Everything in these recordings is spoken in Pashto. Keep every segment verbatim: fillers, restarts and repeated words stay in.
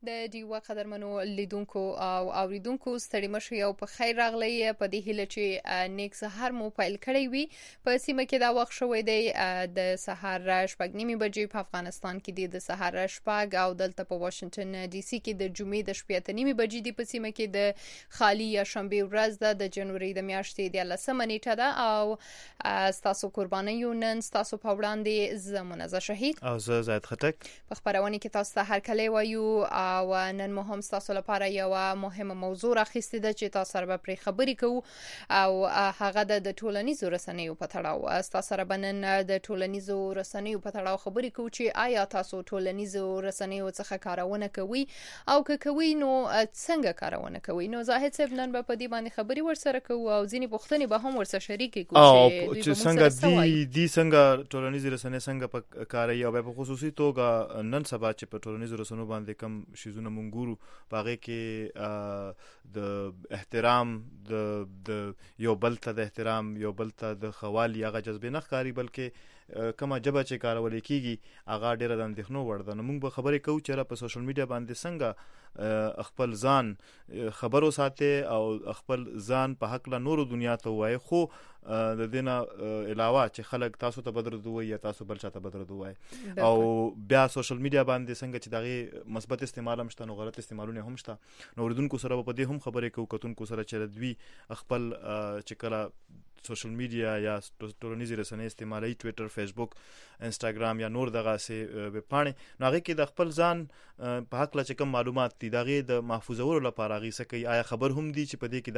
د ډیوا قدرمنو لیدونکو او اوریدونکو ستړي مشي او په خیر راغلی په دې هیله چې نیک سحر مو پیل کړی وي. په سیمه کې دا وخت شوی دی د سحر شپږ نیمې بجې، په افغانستان کې دی د سحر شپږ، او دلته په واشنگټن ډي سي کې د جمعې د شپې اته نیمې بجې دی. په سیمه کې د خالی یا شنبه ورځ ده، د جنوري د میاشتې د لسمه نیټه ده، او ستاسو قرباني نن ستاسو په وړاندې زمونږه شهید او زه زید خټک په خبرونه کې تاسو ته هر کله وایو. او نن مو هم تاسو لپاره یو مهمه موضوع راخیستې ده چې تاسو سره به پرې خبرې کوو، او هغه د ټولنیزو رسنیو په تړاو. تاسو سره به نن د ټولنیزو رسنیو په تړاو خبرې کوو چې آیا تاسو ټولنیزو رسنیو څخه کارونه کوي، او که کوي نو څنګه کارونه کوي. نو زاهد صاحب نن به په دې باندې خبرې ورسره کوو، او ځینې پوښتنې به هم ورسره شریکې کوو چې څنګه دی دی څنګه ټولنیزو رسنۍ څنګه په کاروي، او په خصوصي توګه نن سبا چې په ټولنیزو رسنیو باندې کم شیزونه مونږ ګورو، باغې کې د احترام د د یو بل ته د احترام یو بل ته د خوالي هغه جذبه نه ښکاري، بلکې کومه جبه چې کارول کیږي هغه ډیره د اندېښنو وړ ده. نو موږ به خبرې کوو چې په سوشل میډیا باندې څنګه خپل ځان خبرو ساتي او خپل ځان په حق له نورو دنیا ته وایي، خو د دې نه علاوه چې خلک تاسو ته بدرد وایي یا تاسو بل چاته بدرد وایي. او بیا سوشل میډیا باندې څنګه چې دغه مثبت استعمال هم شته، نو غلط استعمالونه هم شته. نو اوریدونکو سره په دې هم خبرې کوو، کتونکو سره چې دوی خپل چې کله سوشل میډیا یا ټولنیزې رسنۍ استعمالوي، ټویټر، فیسبوک، انسټاګرام یا نور دغه سي ویب پاڼې، نو هغه کې د خپل ځان په حق لا چې کوم معلومات دي دغه د محفوظولو لپاره هغه څه کوي. آیا خبر هم دي چې په دې کې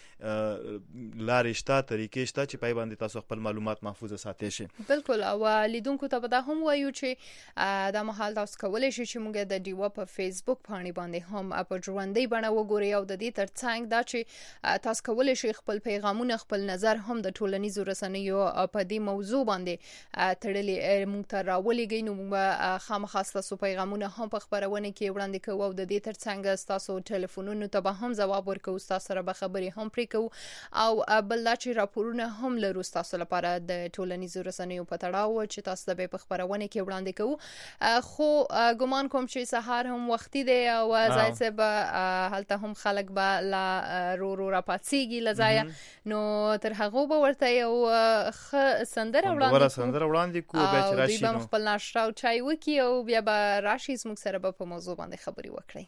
داسې لارې شته، طریقې شته چې پای باندې تاسو خپل معلومات محفوظ ساتئ شي؟ بالکل. او لیدونکو ته به دا هم وایو چې دا مهال تاسو کولای شئ چې موږ د ډیوا په فیسبوک باندې باندې هم په ژوندۍ بڼه وګورئ، او د دې ترڅنګ دا چې تاسو کولای شئ خپل پیغامونه، خپل نظر هم د ټولنیزو رسنیو په دې موضوع باندې تړلې موږ ته راولېږئ. نو موږ خامخا ستاسو پیغامونه هم په خبرونه کې وړاندې کوو، او د دې ترڅنګ ستاسو ټلیفونونو ته به هم ځواب ورکوو، ستاسو سره به خبرې هم پرې کوو، او بل دا چې راپورونه هم لرو ستاسو لپاره د ټولنیزو رسنیو په تړاو چې تاسو ته په خبرونه کې وړاندې کوو. خو ګمان کوم چې سهار هم وختي دی، او زاید صاحب هلته هم خلک به لا رو رو را پاتېږي لځای، نو تر هغه به ورته یو ښه سندره وړاندې سندره وړاندې کوو، بیا چې راشي نو خپل ناشته او چای وکړي، او بیا به راشي زموږ سره به په موضوع باندې خبرې وکړي.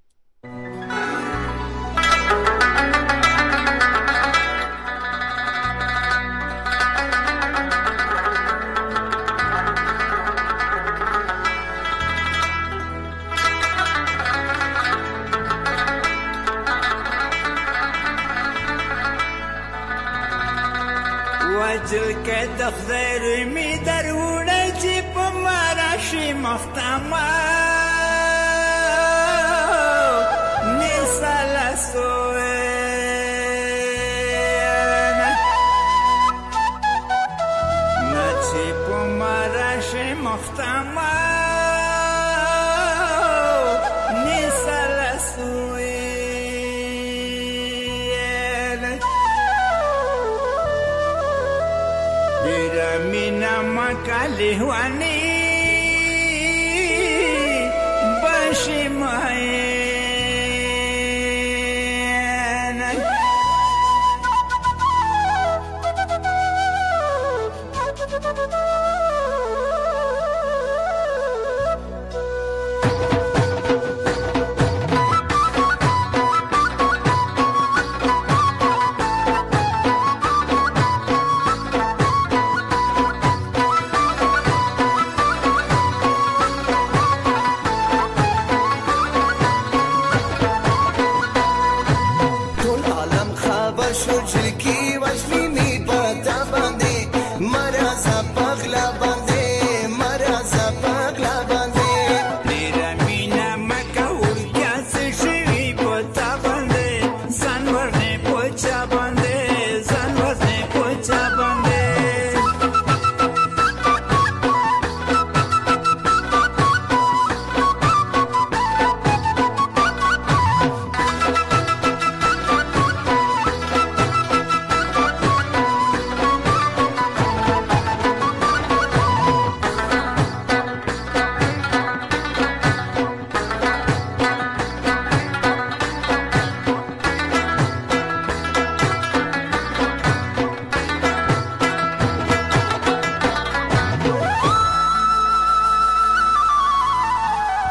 وجل که د خدای می درونه چې په مراشي مختما نساله سوه نه چې په مراشي مختما نساله سوه Mina makali wani bashi mai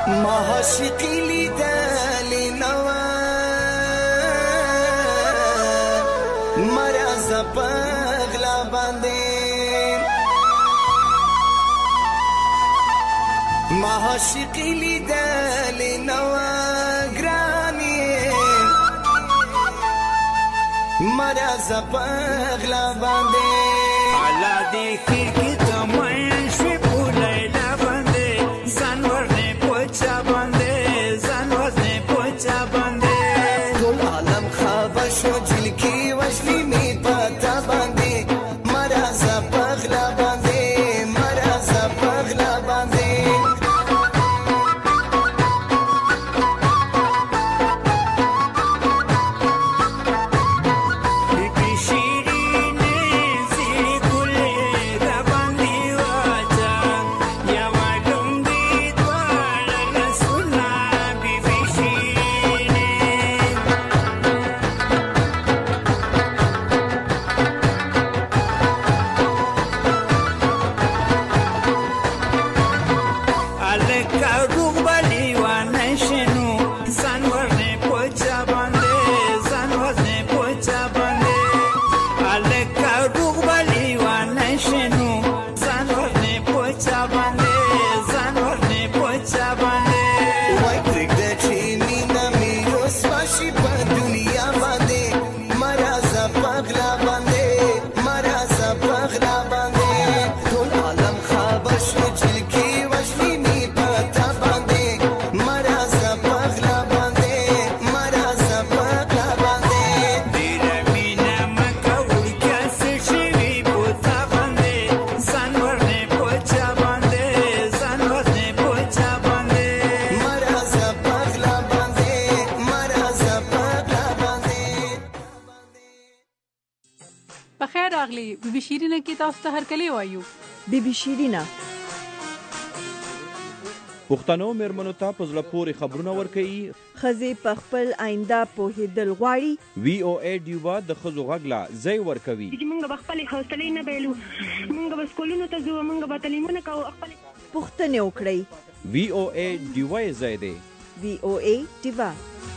ما عاشقی لیدلی نوا مرز پغلا باندې ما عاشقی لیدلی نوا ګرانی مرز پغلا باندې الا دې خیر کې تمای شي پولای لا باندې ځان ورنه پوچا باندې ځان ورنه پوچا باندې ټول عالم خبر شو جل کې وشلي می پتا باندې مرز پغلا باندې مرز پغلا باندې بی بی شیرینه کې تاسو ته هرکلی وایو. بی بی شیرینه پښتنو مېرمنو ته په زړه پورې خبرونه ورکوي. ښځې په خپل آینده پوهېدل غواړي. وی او ای ډیوا د ښځو غږ لا ځای ورکوي. موږ به خپلې حوصلې نه بایلو، موږ به سکولونو ته ځو، موږ به تعلیمونه کوو، خپلې پوښتنې وکړئ. وی او ای ډیوا یې ځای دی. وی او ای ډیوا.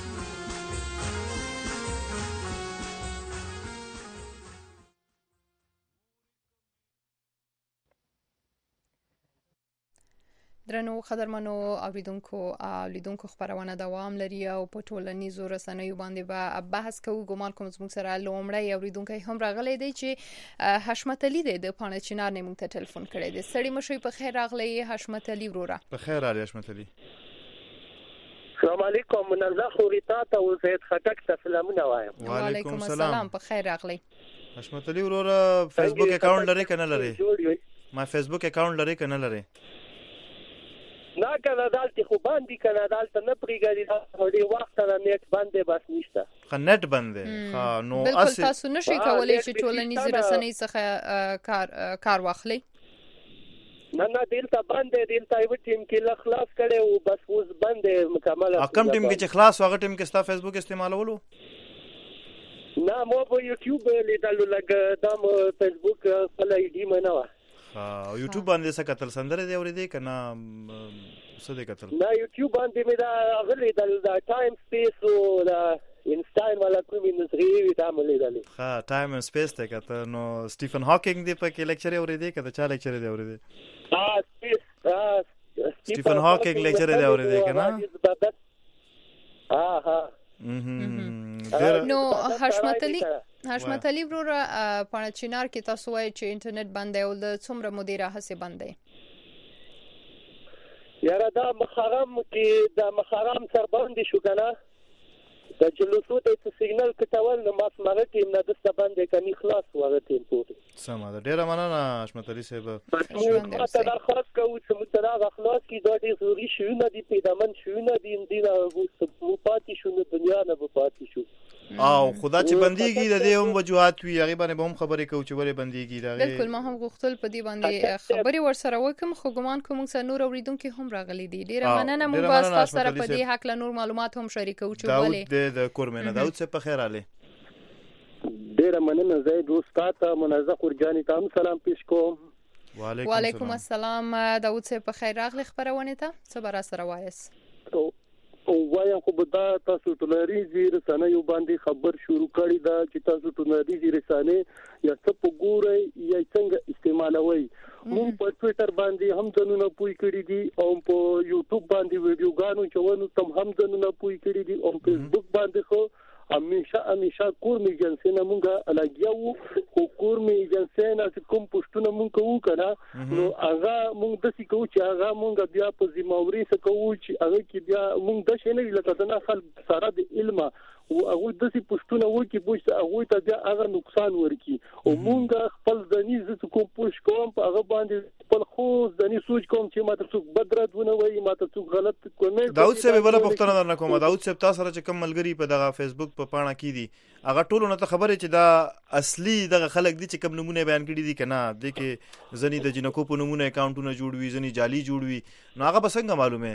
درنو قدرمنو اوریدونکو اولیدونکو خبرونه دوام لري او په ټولنیزو رسنیو باندې به بحث کوو. ګومان کوم زموږ سره لومړی اوریدونکو هم راغلی دی چې حشمت علي دی د پانه چنار نه موږ ته ټلیفون کړی دی. سړی مشوي په خیر راغلی حشمت علي وروره. په خیر راغلی حشمت علي. السلام علیکم منزه خوريتا ته زید خټک ته سلامونه وایم. وعلیکم السلام په خیر راغلی. حشمت علي وروره فیسبوک اکاونټ لري کنه لري؟ ما فیسبوک اکاونټ لري کنه لري؟ نه کنه دالته خو باندې کنه دالته نه پریګری دا هډي وخت نه نیټ باندې بس نشته. خ نیټ باندې ها نو اس تاسو نشئ کولای چې ټولنیز رسنۍ څخه کار کار واخلئ. نه نه دلته باندې دلته یو ټیم کې لا خلاص کړي او بس اوس باندې مکمل. کوم ټیم کې چې خلاص واغه ټیم کې ستا فیسبوک استعمالولو؟ نه مو په یوټیوب لیدلو لګ دم فیسبوک په لایډي منه وا. ها یوټیوب باندې څه کتل سندره دی اورې دی کنه څه دی کتل؟ نه یوټیوب باندې مې دا غلي د ټایم سپیس او دا انسټاین والا کومې نظریې ته عملي دي. ها ټایم اند سپیس ته کته نو سټیفن هاکینګ دی په کې لیکچر اورې دی کته چا لیکچر دی اورې دی؟ ها سپیس ها سټیفن هاکینګ لیکچر دی اورې دی کنه؟ ها ها نو حشمت علي حشمت علي وروره پانه چنار کې تاسو وایي چې انټرنیټ بند دی او د څومره مدیره هڅه بند دی؟ یاره دا مخارم کې دا مخارم سر باندې شو کنه د جلوسو ته سیګنال کټول نو ماس مغه ټیم نه د باندې کني خلاص وره ټیم پورې سم ده. ډیره مننه حشمت علي صاحب. ما ته دا خاص کوو چې مترا اخلاص کې دا ډېر ضروري شو نه دي پیدامن شو نه دي ان دي مو پاتې شو نه دنیا نه پاتې شو او خدا چې بنديږي د دې هم وجوهات وي هغه باندې به هم خبرې کوو چې ولې بنديږي دا. بالکل ما هم غوښتل په دې باندې خبرې ورسره وکم خو ګمان کوم چې نور اوریدونکو هم راغلي دي. ډیره مننه مو با تاسو سره په دې حق له نور معلومات هم شریکو چې ولې د کورمنه داود څخه په خیر علي. ډیره مننه زید استاد منزه خورجانی ته سلام پیش کوم. وعلیکم السلام داود صاحب په خیر راغلی خبرونه ته څه بر سره وایس. او وایم خو دا تاسو ټولنیزې رسنۍ باندې خبر شروع کړی دا چې تاسو ټولنیزې رسنۍ یا څه په ګوري یا څنګه استعمالوي مون په ټوئیټر باندې هم ځنونه پوي کړی دي او په یوټیوب باندې ویډیوګانو چوونو تم هم ځنونه پوي کړی دي او فیسبوک باندې خو همیشه همیشه کور می جنسي نه مونږه الګیاو خو کور می جنسي نه کوم پښتون مونږ کوو کنه نو هغه مونږ د څه کوو چې هغه مونږ بیا په ذمہوري څه کوو چې هغه کې بیا مونږ د شي نه لکه نه خلک سره د علم او هغه د څه پښتون وو کې بوښ هغه ته بیا هغه نقصان ورکی او مونږ خپل ځنی ز کوم پوښ کوم په هغه باندې خپل خو ځنی سوچ کوم چې ماته څوک بدرت ونه وایي ماته څوک غلط کومه داود صاحب بل پښتنه درنه کوم داود صاحب تاسو سره چې کوم ملګری په دغه فیسبوک په پاڼه کې دي هغه ټول نه ته خبره چې دا اصلي دغه خلک دي چې کوم نمونه بیان کړي دي کنه د کې ځنی د جنکو په نمونه اکاونټونه جوړوي ځنی جعلي جوړوي نو هغه بسنګ معلومه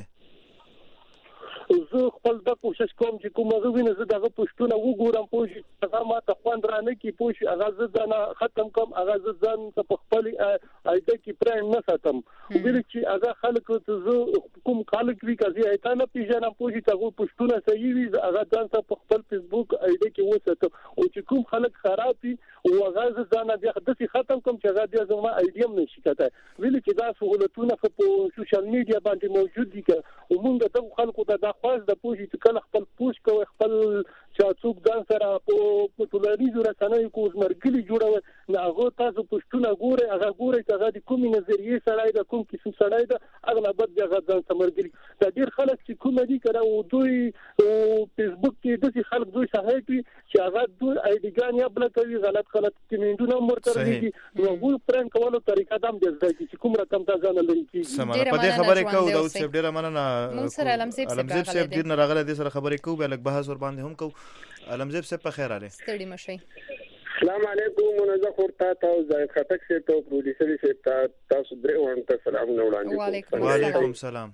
زه خپل د کوشش کوم چې کوم هغه ویني زه دغه پښتون وګورم پوه هغه ما ته خوند را نه کی پوه هغه زه ځنه ختم کوم هغه زه ځان په خپل ایده کې پرې نه ساتم ویل چې هغه خلک زه کوم خلک وی کزي ایته نه پیژنم پوه چې هغه پښتون صحیح وي هغه ځان په خپل فیسبوک ایده کې وساتم او چې کوم خلک خراب دي او هغه زه ځان بیا د څه ختم کوم چې هغه بیا زما ایډیم نشي کته ویل چې دا سہولتونه په سوشل میډیا باندې موجود دي او موږ د خلکو ته خاص د پوښتنې چې کله خپل پوښ کوي خپل چې څوک ځان سره په ټولنیزو رسنیو کې اوسمرګلي جوړوي نه هغه تاسو پښتون غوړي هغه غوړي چې هغه د کومې نظریې سره د کوم قسم سره د اغلبت د ځان سمرګلي دا ډیر خلک چې کوم دي کړه او دوی فیسبوک کې د خلک دوی صحیح چې هغه دوی ایډیګان یا بل کوي غلط غلط کمنټونه مرتر دي نو هغه پران کولو طریقه دام د ځای چې کوم رقم ته ځان لري کیږي سمانه په دې خبره کوو دا اوس ډیره مننه مون سره علمزیب صاحب ډیر نه راغله دې سره خبرې کوو بل بحث ور باندې هم کوو علمزیب صاحب په خیر اله ستړي مشي السلام علیکم منځ خورتا تاسو زای خټک شه ته پروډوسر شه تاسو درې وانت سلام نو وړاندې وعلیکم السلام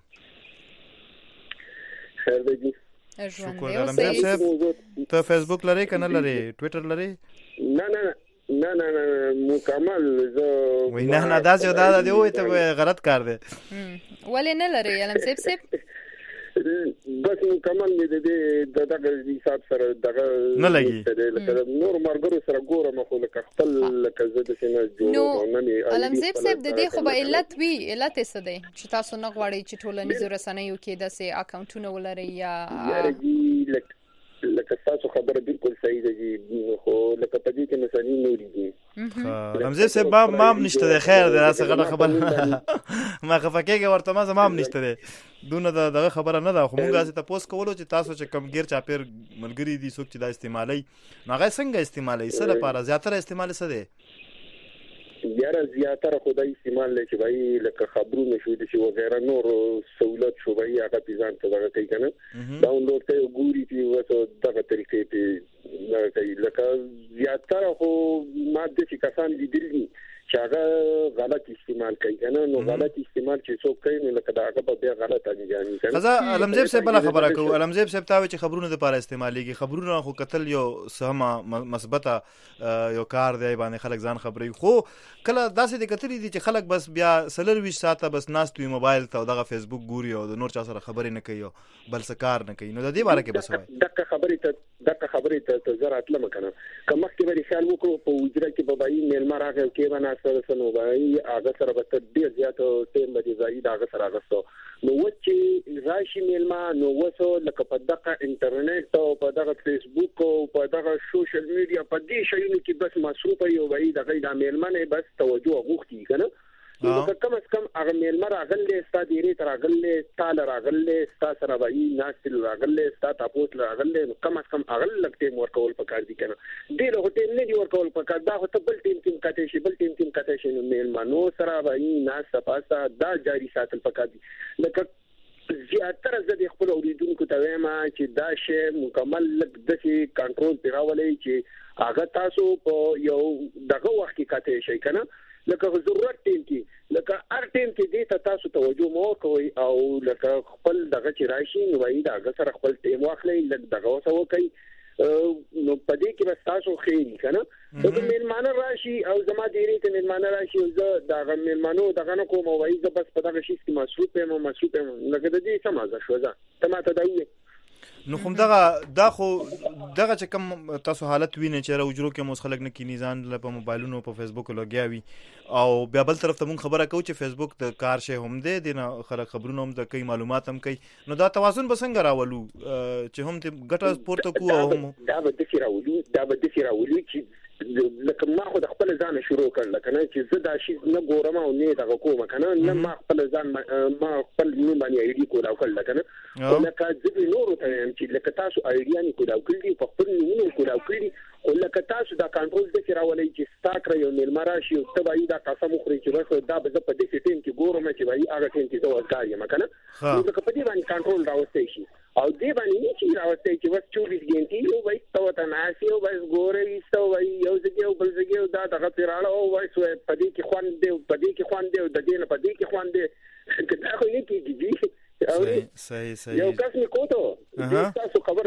خیر دی شکر علمزیب صاحب ته فیسبوک لري کنه لري ټوئیټر لري نه نه نه نه نه مکمل زه وای نه نه دا چې دا دی وای ته غلط کار دی ولې نه لري علمزیب صاحب بس مکمل دې دې د دغه حساب سره دغه نه لګي لکه نور مرګرو سره ګورم خو لکه خپل لکه زه د سینې جوړ نه نه علمزیب صاحب د دې خو به علت وی علت څه دی چې تاسو نه غواړئ چې ټولنیزو رسنیو کې داسې اکاونټونه ولرئ یا لکه تاسو خبره بالکل صحیح ده خو لکه په دې کې مسالې نورې دي علمزیب صاحب ما مام نشته ده خیر ده تاسو غلط خبر ما خفکهګه ورته ما زمام نشته ده دونه دغه خبره نه ده خو مونږه ته پوس کولو چې تاسو چې کم غیر چاپیر ملګری دي څوک چې دا استعمالي ناغه څنګه استعمالي سره لپاره زیاتره استعمال څه ده یاره زیاتره خدای استعمال لشي وای لکه خبرونه شو دي چې وغیرہ نور سہولت شو وای هغه پیزان ته دغه کوي کنه ډاونلوډ کوي ګوري پی وته دغه طریقې په دغه کوي لکه زیاتره خو ما د څه کسان دي دي چې هغه غلط استعمال کوي کنه نو غلط استعمال چې څوک کوي نو لکه دا هغه به غلط انجامي کوي خزا علمزیب صاحب بل خبره کو علمزیب صاحب تاوي چې خبرونه د لپاره استعماليږي خبرونه خو قتل یو سمه مثبته یو کار دی باندې خلک ځان خبري خو کله داسې د کتري دي چې خلک بس بیا سلر ویش ساته بس ناستوي موبایل ته دغه فیسبوک ګوري او د نور چا سره خبرې نه کوي بل څه کار نه کوي نو د دې باره کې بس وای دغه خبرې ته دغه خبرې ته زرا اتلم کنه کله چې به خیال وکړو په وجره کې به بای میل ما راغی کې باندې سره سره بای هغه سره به ډیر زیات ټیم به ځای دا هغه سره غوښتو نو چې راشي میل ما نو وسو لکه په دغه انټرنیټ او په دغه فیسبوک او په دغه سوشل میډیا په دې شیونو کې بس مصروف یو وای دغه د میلمنه بس توجه غوښتي کنه نو کم از کم هغه میلمه راغلې ستا دیری تر راغلې تعالی راغلې ستا سره وای ناشتل راغلې ستا تاسو راغلې نو کم از کم هغه لکه ورکول پکار دي کنه ډیر هټل نه دی ورکول پکار دا هته بل ټیم ټیم کته شي بل ټیم ټیم کته شي نو میلمه نو سره وای ناشته پاسه دا جاری ساتل پکار دي لکه زیاتره زه خپل اوریدونکو ته وایم چې دا شی مکمل لک د شي کنټرول پیراولې چې هغه تاسو په یو دغه وخت کې کته شي کنه لکه ضرورت ټیم کې لکه هر ټیم کې دې ته تاسو توجه مو کوئ او لکه خپل دغه چې راشي نو وایي دا سره خپل ټیم واخلئ لکه دغه وسو کوي نو پدې کې بس تاسو خېری کنه د میلمانه راشي او زما ډېرې ته میلمانه راشي زه دا میلمانو دغه نه کوم وایي زه بس په دغه شي کې مصروف یم مصروف یم لکه د دې سمازه شو ځه ته ماته دا وایي نو کوم دغه دا خو دغه چې کوم تاسو حالت وینئ چې راوجرو کې موږ خلک نه کینی ځان په موبایلونو په فیسبوک لګیاوي او بیا بل طرف ته موږ خبره کوو چې فیسبوک د کار شی هم دی د خلک خبرونه هم د کوي معلومات هم کوي نو دا توازن به څنګه راولو چې هم ته ګټه پورته کوو او هم دا به د سی راولو دا به د سی راولو چې لکه ما خو د خپل ځان شروع کړل کنه چې زه دا شی نه ګورم او نه دغه کوم کنه نه ما خپل ځان ما خپل نوم باندې ایډي کولاو کړل کنه لکه ځکه نور ته چې لکه تاسو ایډیا نه کولاو کړی په خپل نوم کولاو کړی خو لکه تاسو دا کنټرول د چې راولي چې ستا کړی یو میلمه راشي او ته وایي دا قسم خوري چې بس دا به په دې ټیم کې ګورم چې وایي هغه ټیم کې زه وځم یم کنه نو لکه په دې باندې کنټرول راوستي شي او دې باندې نه چې راوستي چې بس چوبیس غنټې یو وایي ته وته ناسي او بس ګوري ایستو وایي یو ځکه یو بل ځکه دا دغه پیراله او وایي سو په دې کې خوان دی په دې کې خوان دی د دې نه په دې کې خوان دی دا خو نه کېږي صحیح صحیح صحیح یو کس می کوته تاسو خبر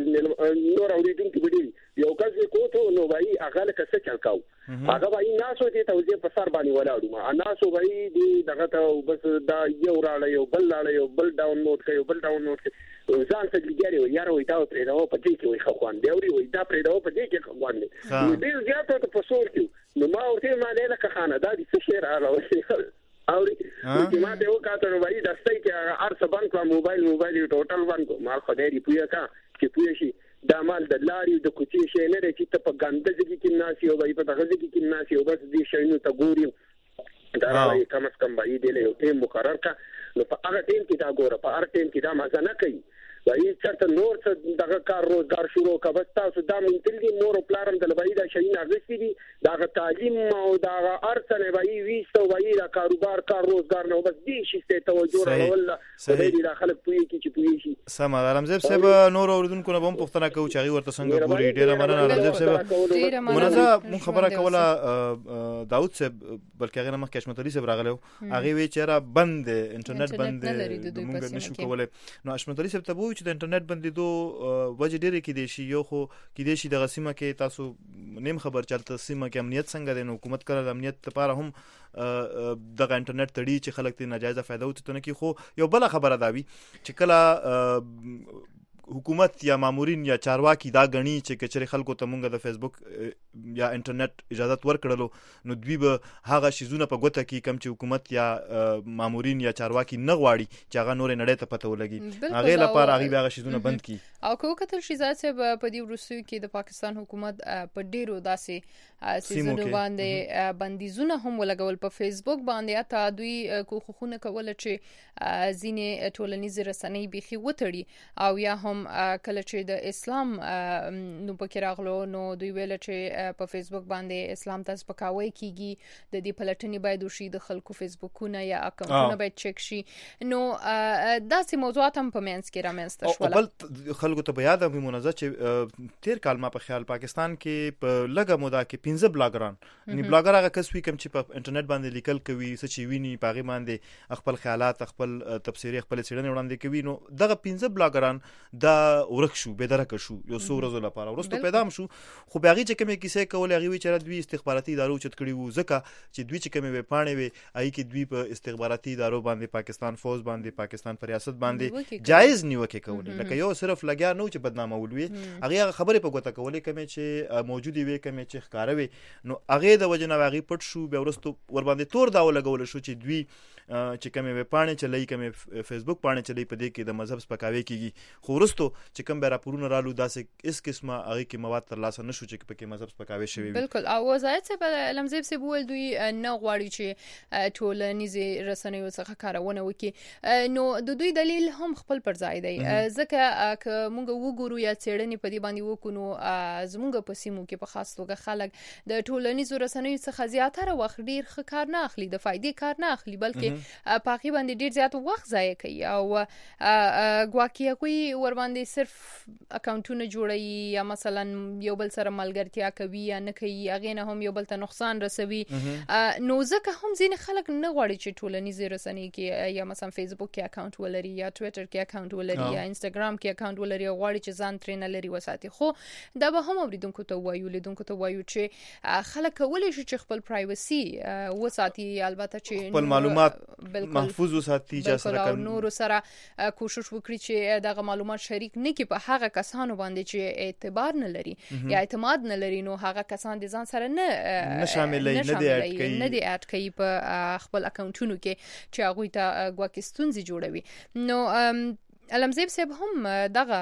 نور اوریدونکو بډی یو کس می کوته نو وایي هغه لکه څه چل کاو هغه وایي ناسو دې توځي په سر باندې ولاړو ما ناسو وایي دې دغه ته بس دا یو راړی یو بل راړی یو بل ډاونلوډ کړي یو بل ډاونلوډ کړي ځان ته لګیاري یار وایي دا پرې دا په دې کې وایي خو خوان دی وایي دا پرې دا په دې کې خو خوان دی نو دې زیاته ته په سور کې نو ما ورته ما له لکه خانه دا دې څه شعر راوړي او چې ما ته وکړه نو وایي د ستای کې هر څه باندې کوم موبایل موبایل ټوټل باندې ما خدای دې پوهه کا چې پوهه شي دا مال د لاري د کوچي شي نه لري چې ته په ګنده کې ناسي او وایي په دغه کې ناسي او بس دې شي نو ته ګوري دا راځي کم از کم وایي دې له ټیم مقرر کا نو په هغه ټیم کې دا ګوره په هر ټیم کې دا مزه نه کوي وایي چې نور څه دغه کار روزګار شروع کا بس تاسو دا منتل دي مور او پلارم د لوي دا شي نه غوښتي دي دا تعلیم او دا ارسنه وایي ویسو وایي دا کاروبار کار روزګار نه بس دې شي ته توجه راول خدای دې خلک پوي کی چې پوي شي سم رمزیب صاحب نور اوردونکو نه هم پوښتنه کوي چې هغه ورته څنګه ګوري ډیره مننه رمزیب صاحب مننه مون خبره کوله داوود صاحب بلکې هغه مخکې حشمت علي صاحب راغلو هغه وی چې را بند انټرنیټ بند موږ نشو کولای نو حشمت علي صاحب ته چې د انټرنیټ بندیدو وجه ډېرې کېدای شي یو خو کېدای شي دغه سیمه کې تاسو نیم خبر چلته سیمه کې امنیت څنګه دی نو حکومت کړه د امنیت لپاره هم دغه انټرنیټ تړي چې خلک ته ناجایزه فایده وتونه کې خو یو بل خبره دا وي چې کله حکومت یا مامورین یا چارواکي دا غني چې کچري خلکو ته مونږ د فیسبوک یا انټرنیټ اجازه ورکړلو نو دوی به هغه شیزونه په ګوته کې کم چې حکومت یا مامورین یا چارواکي نه غواړي چې هغه نور نړۍ ته پته ولګي هغه لپاره هغه هغه شیزونه بند کړي او کو کتل شیزات چې په دې ورسوي کې د پاکستان حکومت په ډیرو داسې سیزونو باندې بندیزونه هم ولګول په فیسبوک باندې اته دوی کوخونه کول چې ځینې ټولنیز رسنۍ بيخي وټړي او یا هم کله چې د اسلام نو پکې راغلو نو دوی ویل چې په فیسبوک باندې اسلام ته سپکاوی کیږي د دې پلټنې باید وشي د خلکو فیسبوکونه یا اکاونټونه باید چک شي نو داسې موضوعات هم په منځ کې رامنځته شول بل خلکو ته بیا د منازعه چې تیر کال ما په خیال پاکستان کې په لګه موده کې پنځه بلاګران ني بلاګر هغه کس وی کوم چې په انټرنیټ باندې لیکل کوي څه چې ویني پاغي باندې خپل خیالات خپل تفسیری خپل څېړنې وړاندې کوي نو دغه پنځه بلاګران دا ورک شو به درک شو یو څو ورځې لپاره ورسته پیدا شو خو بیا هغه چې کومه کیسه کوله هغه چې دوی استخباراتي ادارو چت کړي وو ځکه چې دوی چې کومه وې پاڼې وي آی کې دوی په استخباراتي ادارو باندې پاکستان فوج باندې پاکستان پر ریاست باندې جایز نیوکه کوله لکه یو صرف لګیا نو چې بدنامه ولوي هغه خبره په ګوته کوله کومه چې موجودي وي کومه چې ښکاروي نو هغه د وجنه هغه پټ شو بیا ورسته ور باندې تور دا ولګول شو چې دوی چې کومه وې پاڼې چلای کومه فیسبوک پاڼې چلای په دې کې د مذهب سپکاوي کیږي خو ورسته چې کوم به راپورونه رالو داسې اس قسمه هغه کې مواد تر لاسه نشو چې په کې مذهب سپکاوي شوی وي بالکل او وزارت څخه لمزيب سي بول دوی نه غواړي چې ټولنیزې رسنیو څخه کارونه وکړي نو د دوی دلیل هم خپل پر ځای دی ځکه ک موږ وګورو یا څېړنې په دې باندې وکونو زموږ په سیمو کې په خاص توګه خلک د ټولنیزو رسنیو څخه زیاتره وخت ډیر ښه کار نه اخلي د فائدې کار نه اخلي بلکې چې پاکي باندې ډیر زیات وخت ضایع کوي او ګواکي کوي ور باندې صرف اکاونټونه جوړي یا مثلا یو بل سره ملګرتیا کوي یا نه کوي هغه نه هم یو بل ته نقصان رسوي نو ځکه هم ځینې خلک نه غواړي چې ټولنیزې رسنۍ کې یا مثلا فیسبوک کې اکاونټ ولري یا ټوئیټر کې اکاونټ ولري یا انستګرام کې اکاونټ ولري او غواړي چې ځان ترې نه لري وساتي خو دا به هم اوریدونکو ته وایو لیدونکو ته وایو چې خلک کولی شي چې خپل پرایوسي وساتي البته چې خپل معلومات محفوظ وساتي چې سره نور سره کوشش وکړي چې دغه معلومات شریک نه کړي په هغه کسانو باندې چې اعتبار نه لري یا اعتماد نه لري نو هغه کسان د ځان سره نه نه شاملې نه دی اډ کوي نه دی اډ کوي په خپل اکاونټونو کې چې هغه ته ګواکې ستونزې جوړوي نو علمزیب صاحب هم دغه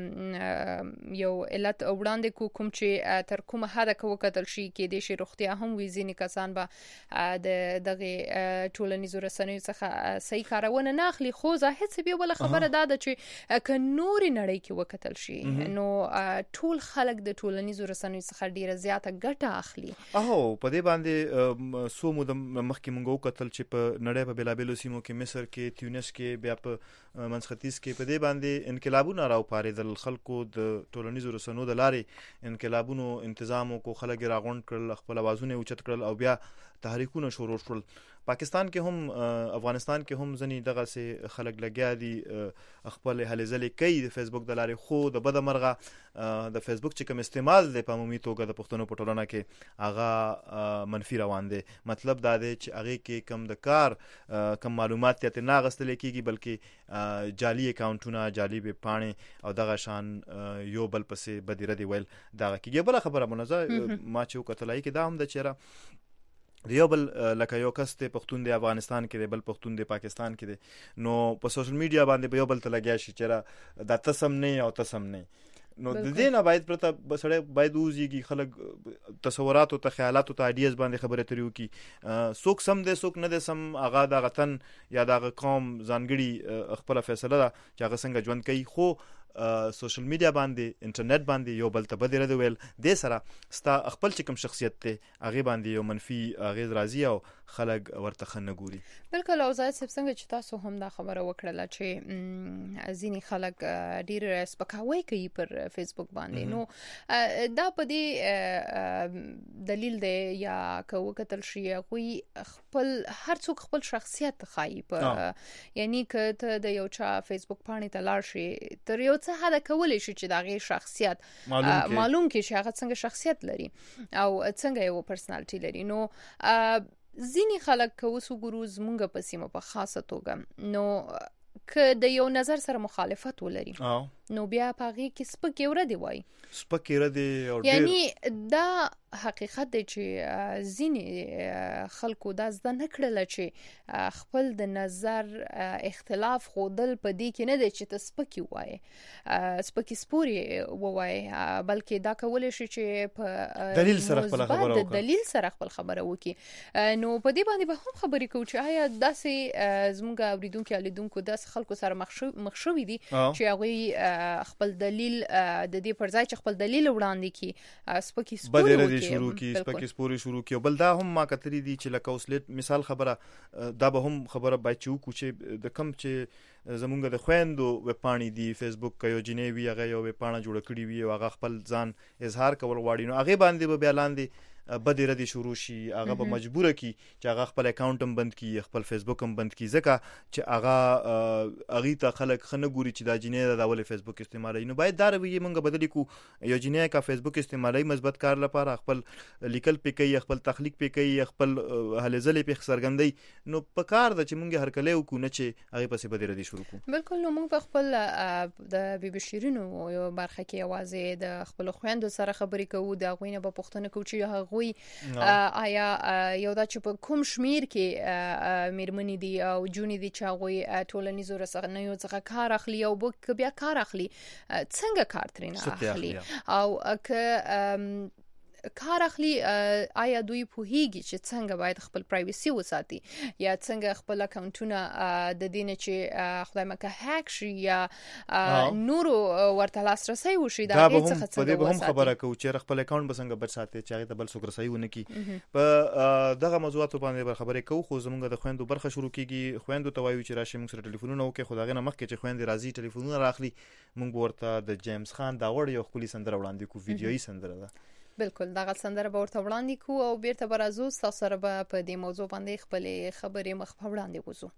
یو علت وړاندې کو کوم چې تر کومه حد وکتل شي کې د شي روغتیا هم وی ځینې کسان به د دغه ټولنیزو رسنیو څخه صحیح کارونه نه اخلي خو ظاهر څه به بل خبره ده چې ک نور نړۍ کې وکتل شي نو ټول خلک د ټولنیزو رسنیو څخه ډیره زیاته ګټه اخلي او په دې باندې سو مو د مخکې مونږ وکتل چې په نړۍ په بلابلو سیمو کې مصر کې تیونس کې بیا په منځختیځ کې په دې باندې انقلابونه راو پارېدل خلکو د ټولنیزو رسنیو د لارې انقلابونو انتظام کو خلک راغونډ کړل خپل आवाजونه اوچت کړل او بیا تحریکونه شروع شول پاکستان کې هم افغانستان کې هم ځنی دغه سه خلک لګیا دي خپل هلې ځلې کوي د فیسبوک د لارې خو د بده مرغه د فیسبوک چې کوم استعمال د پامومي توګه د پښتنو په ټولنه کې هغه منفي روان دي مطلب دا دی چې هغه کې کم د کار کم معلومات ته نه غستل کېږي بلکې جعلي اکاونټونه جعلي به پاڼې او دغه شان یو بل پسې بدیره دی ویل دغه کې بل خبره منځه ما چې وکتلای کې دا هم د چیرې دیو بل لکه یو کس ته پښتون دی افغانستان کې دی بل پښتون دی پاکستان کې دی نو په سوشل میډیا باندې به یو بل ته لګیا شي چې دا تسم نه او تسم نه نو د دې نه باید پرته بسړی باید وزيږي خلک تصورات او خیالات او ایډیاز باندې خبره تریو کی څوک سم دی څوک نه دی سم اغا د غتن یا د قوم ځانګړي خپل فیصله ده چې هغه څنګه ژوند کوي خو سوشل میډیا باندې انټرنیټ باندې یو بل ته بدره دی ویل د سره ستا خپل چې کوم شخصیت ته هغه باندې یو منفي غیر راضی او خلک ورته خنه ګوري بالکل او زه څنګه چې تاسو هم دا خبره وکړه چې ځینی خلک ډیر سپکاوي کوي پر فیسبوک باندې نو دا په دې دلیل دی یا کو کتل شي کوئی خپل هر څوک خپل شخصیت خایي په یعنی که ته د یو چا فیسبوک باندې تلار شي تر یو څه حد کولای شي چې دغه شخصیت معلوم کې چې هغه څنګه شخصیت لري او څنګه یو پرسنالټي لري نو ځینی خلک کوسو ګروز مونږ په سیمه په خاصه توګه نو که د یو نظر سره مخالفت ولري نو بیا پاغي کې سپکې ور دی وای سپکې ر دی او یعنی دا حقیقت دی چې ځینې خلکو دا زده نه کړل چې خپل د نظر اختلاف خودل په دې کې نه دی چې ته سپکې وای سپکې سپوري وای بلکې دا کول شي چې په دلیل سره خپل خبره وکړي دلیل سره خپل خبره وکړي نو په دې باندې به هم خبرې کوو چې آیا داسې زموږ اوریدونکو الیدونکو داس خلکو سره مخشوي دي چې هغه خپل دلیل د دې پر ځای چې خپل دلیل وړاندې کی سپکې سپوري شروع کی سپکې سپوري شروع کی بل دا هم ما کتري دي چې لکه اوسلټ مثال خبره دا به هم خبره بچو کو چې د کم چې زمونږ د خويندو و پانی دی فیسبوک کيو جنې وی هغه یو و پاڼه جوړ کړی وی هغه خپل ځان اظهار کول غواړي نو هغه باندې به اعلان دي بدره دي شروع شي هغه به مجبور کی چې هغه خپل اکاونټ هم بند کی خپل فیسبوک هم بند کی ځکه چې هغه اغه ته خلک خنه ګوري چې دا جنې د اول فیسبوک استعمالوي نو باید دا رویه مونږ بدلی کو یو جنې کا فیسبوک استعمالوي مثبت کار لپاره خپل لیکل پې کوي خپل تخلیق پې کوي خپل هلې ځلې په سرګندۍ نو په کار د چې مونږ هر کله وکړو نه چې هغه پسې بدره دي شروع کو بالکل نو مونږ خپل د بیبي شیرینو یو برخه کې आवाज د خپل خويندو سره خبرې کوو دا غوینه په پښتنه کوو چې هغه آیا یو دا چې په کوم شمیر کې میرمنې دي او جونې دي چې هغه ټولنیزو رسنیو څخه کار اخلي او بیا کار اخلي څنګه کار ترینه اخلي او که کار اخلي آیا دوی پوهیږي چې څنګه باید خپل پرایویسي وساتي یا څنګه خپل اکاونټونه د دینه چې خدای مکه هک شي یا نورو ورته لاسرسي وشي دا هیڅ څه څه په دې به هم خبره کوو چې خپل اکاونټ بسنګ بچ ساتي چې هغه بل څوک رسي ونه کی په دغه موضوعاتو باندې خبرې کوو خو زمونږ د خويندو برخه شروع کیږي خويندو ته وایو چې راشي موږ سره ټلیفونونه وکړي خدای نه مخکې چې خويندې راځي ټلیفونونه راخلي موږ ورته د جیمز خان دا وړ یو خولي سندره وړاندې کو ویډیويي سندره ده بالکل دغه سندره به ورته وړاندې کو او بیرته برازو تاسو سره به په دې موضوع باندې خپل خبرې مخ په وړاندې وځو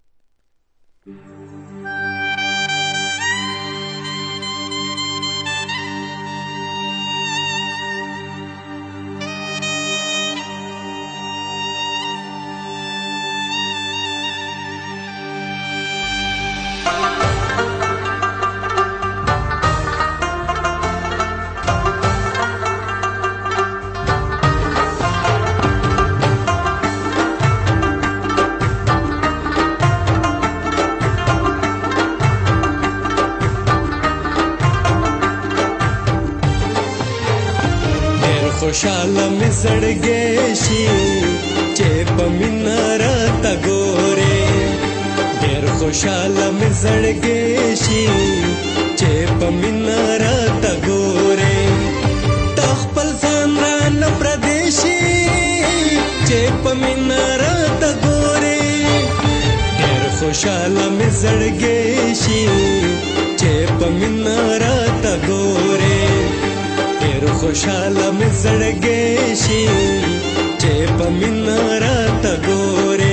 خوشاله می زړګې شي چې په میناره تا ګورې ډېر خوشاله می زړګې شي چې په میناره تا ګورې تا خپل ځان را نه پردیشي چې په میناره تا ګورې ډېر خوشاله می زړګې شي چې په میناره تا ګورې خوشاله می زړګې شي چې په میناره تا ګورې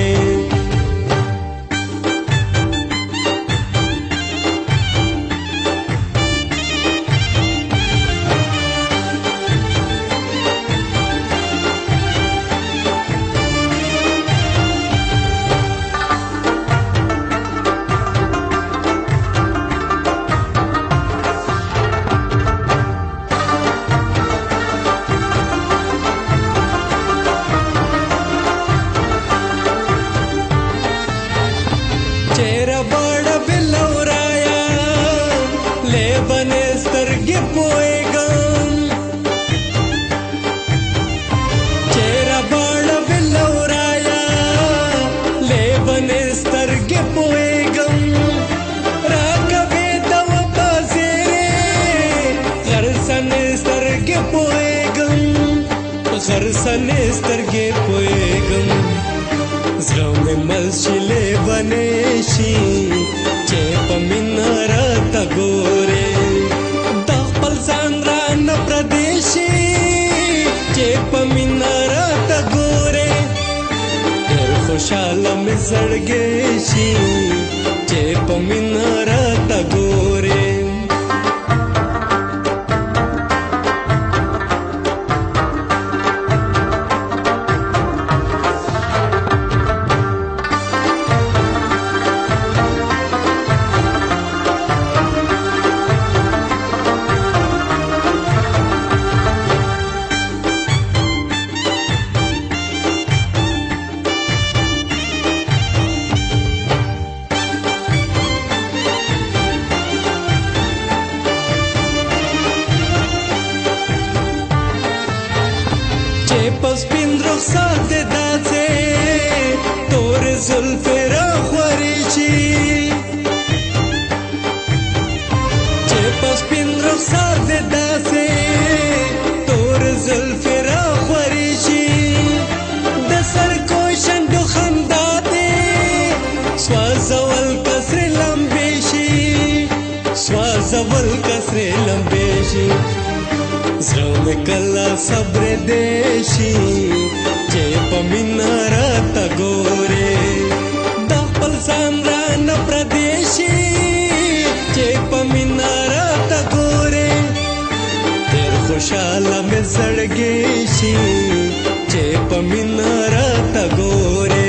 غرسنې سترګې پوهېږم زړه مې ملچلې بنې شي چې په مینه راته ګورې دا خپل ځان رانه پردی شي چې په مینه راته ګورې ډېر خوشاله مې زړګې شي چې په مینه راته ګورې زول کسر لمبې شي زړه مې کله صبر دې شي چې په مینه راته ګورې دا خپل ځان رانه پردی شي چې په مینه راته ګورې ډېر خوشاله مې زړګې شي چې په مینه راته ګورې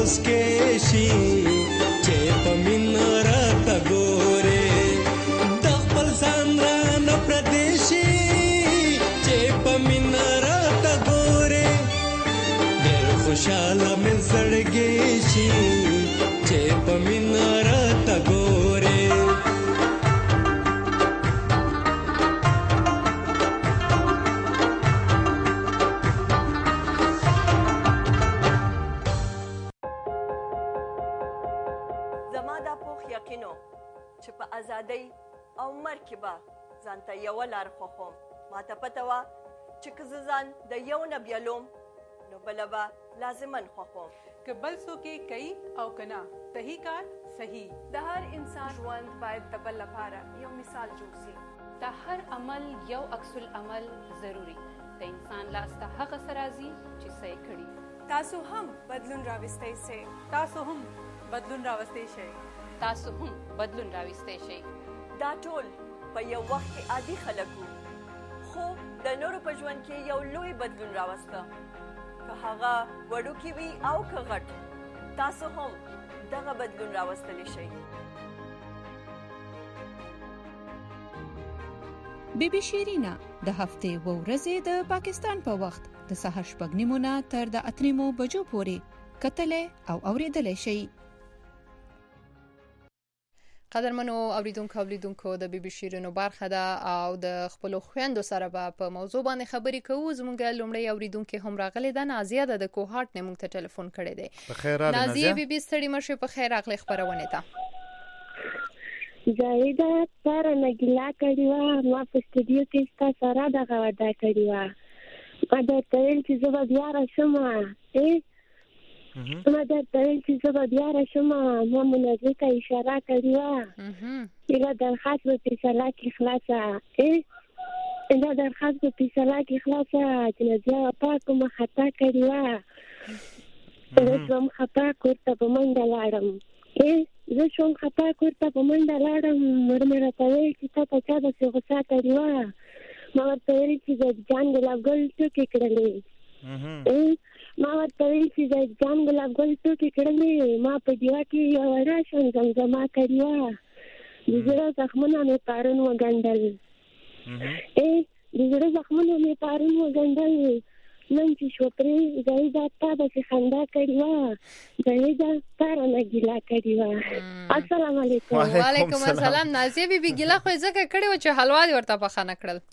مسکې شي چې په مینه راته ګورې د خپل ځان رانه پردی شي چې په مینه راته ګورې ډېر خوشحاله مې زړګی شي چې په مینه راته ګورې چې په ازادۍ او مرګ کې به ځان ته یوه لار خوښوم. ما ته پته وه چې که زه ځان د یو نه بیلوم نو بله به لازمن خوښوم. که بل څوک یې کوي او که نه صحیح کار صحیح. د هر انسان ژوند باید د بل لپاره یو مثال جوړ شي. د هر عمل یو عکس العمل ضروري. د انسان لاس ته هغه څه راځي چې څه یې کړي. تاسو هم بدلون راوستی شئ. تاسو هم بدلون راوستی شئ. تاسو هم بدلون راوستی شئ. دا ټول په یو وخت کې عادي خلک وو، خو د نورو په ژوند کې یو لوی بدلون راوسته. که هغه وړوکی وي او که غټ، تاسو هم دغه بدلون راوستلی شئ. بی بی شیرینا د هفتې و ورځې د پاکستان په وخت د سهار شپږ نیمو نه تر د اته نیمو بجو پورې کتلې او اورېدلې شئ. قدرمنو اوریدونکو اوریدونکو د بي بي شیرینو برخه ده او د خپل خويندو سره په موضوع باندې خبرې کوو. زموږ لومړی اوریدونکو هم راغلی ده، نازیه ده د کوهارت نه موږ ته ټلیفون کړی دی. په خیر راغلی نازیه بي بي ستړي مشه، په خیر راغلی خبرونه ته. زاهده سره نګلا کړی و، ما په استودیو کې ستا سره دغه ودا کړی و. ما درته ویل چې زه به بیا راشم، ما درته ویل چې زه به بیا راشم. ما منظر ته اشاره کړې وه، دا درخواست په فیصله کې خلاصه دا درخواست په فیصله کې خلاصه چې نازیه وفا کومه خطا کړې وه. زه شوم خطا کور ته په منډه لاړم زه شوم خطا کور ته په منډه لاړم. مور مې راته ویل چې تا په چا داسې غوسه کړې وه. ما ورته ویل چې زیدجان ګلاب ګل ټوکې کړلې ما ورته ویل چې زیدجان ګلاب ګل ټوکې کړلې. ما په دیوه کې یوه راشم زمزمه کړې وه. د زړه زخمونه مې پرون وګنډل د زړه زخمونه مې پرون وګنډل. نن چې شوه پرې زاهده تا داسې خندا کړې وه، زاهده تا رانه ګیله کړې وه. السلام علیکم. وعلیکم السلام. نازیه بي بي ګیله خو یې ځکه کړې وه چې حلوا دې ورته پخه نه کړل.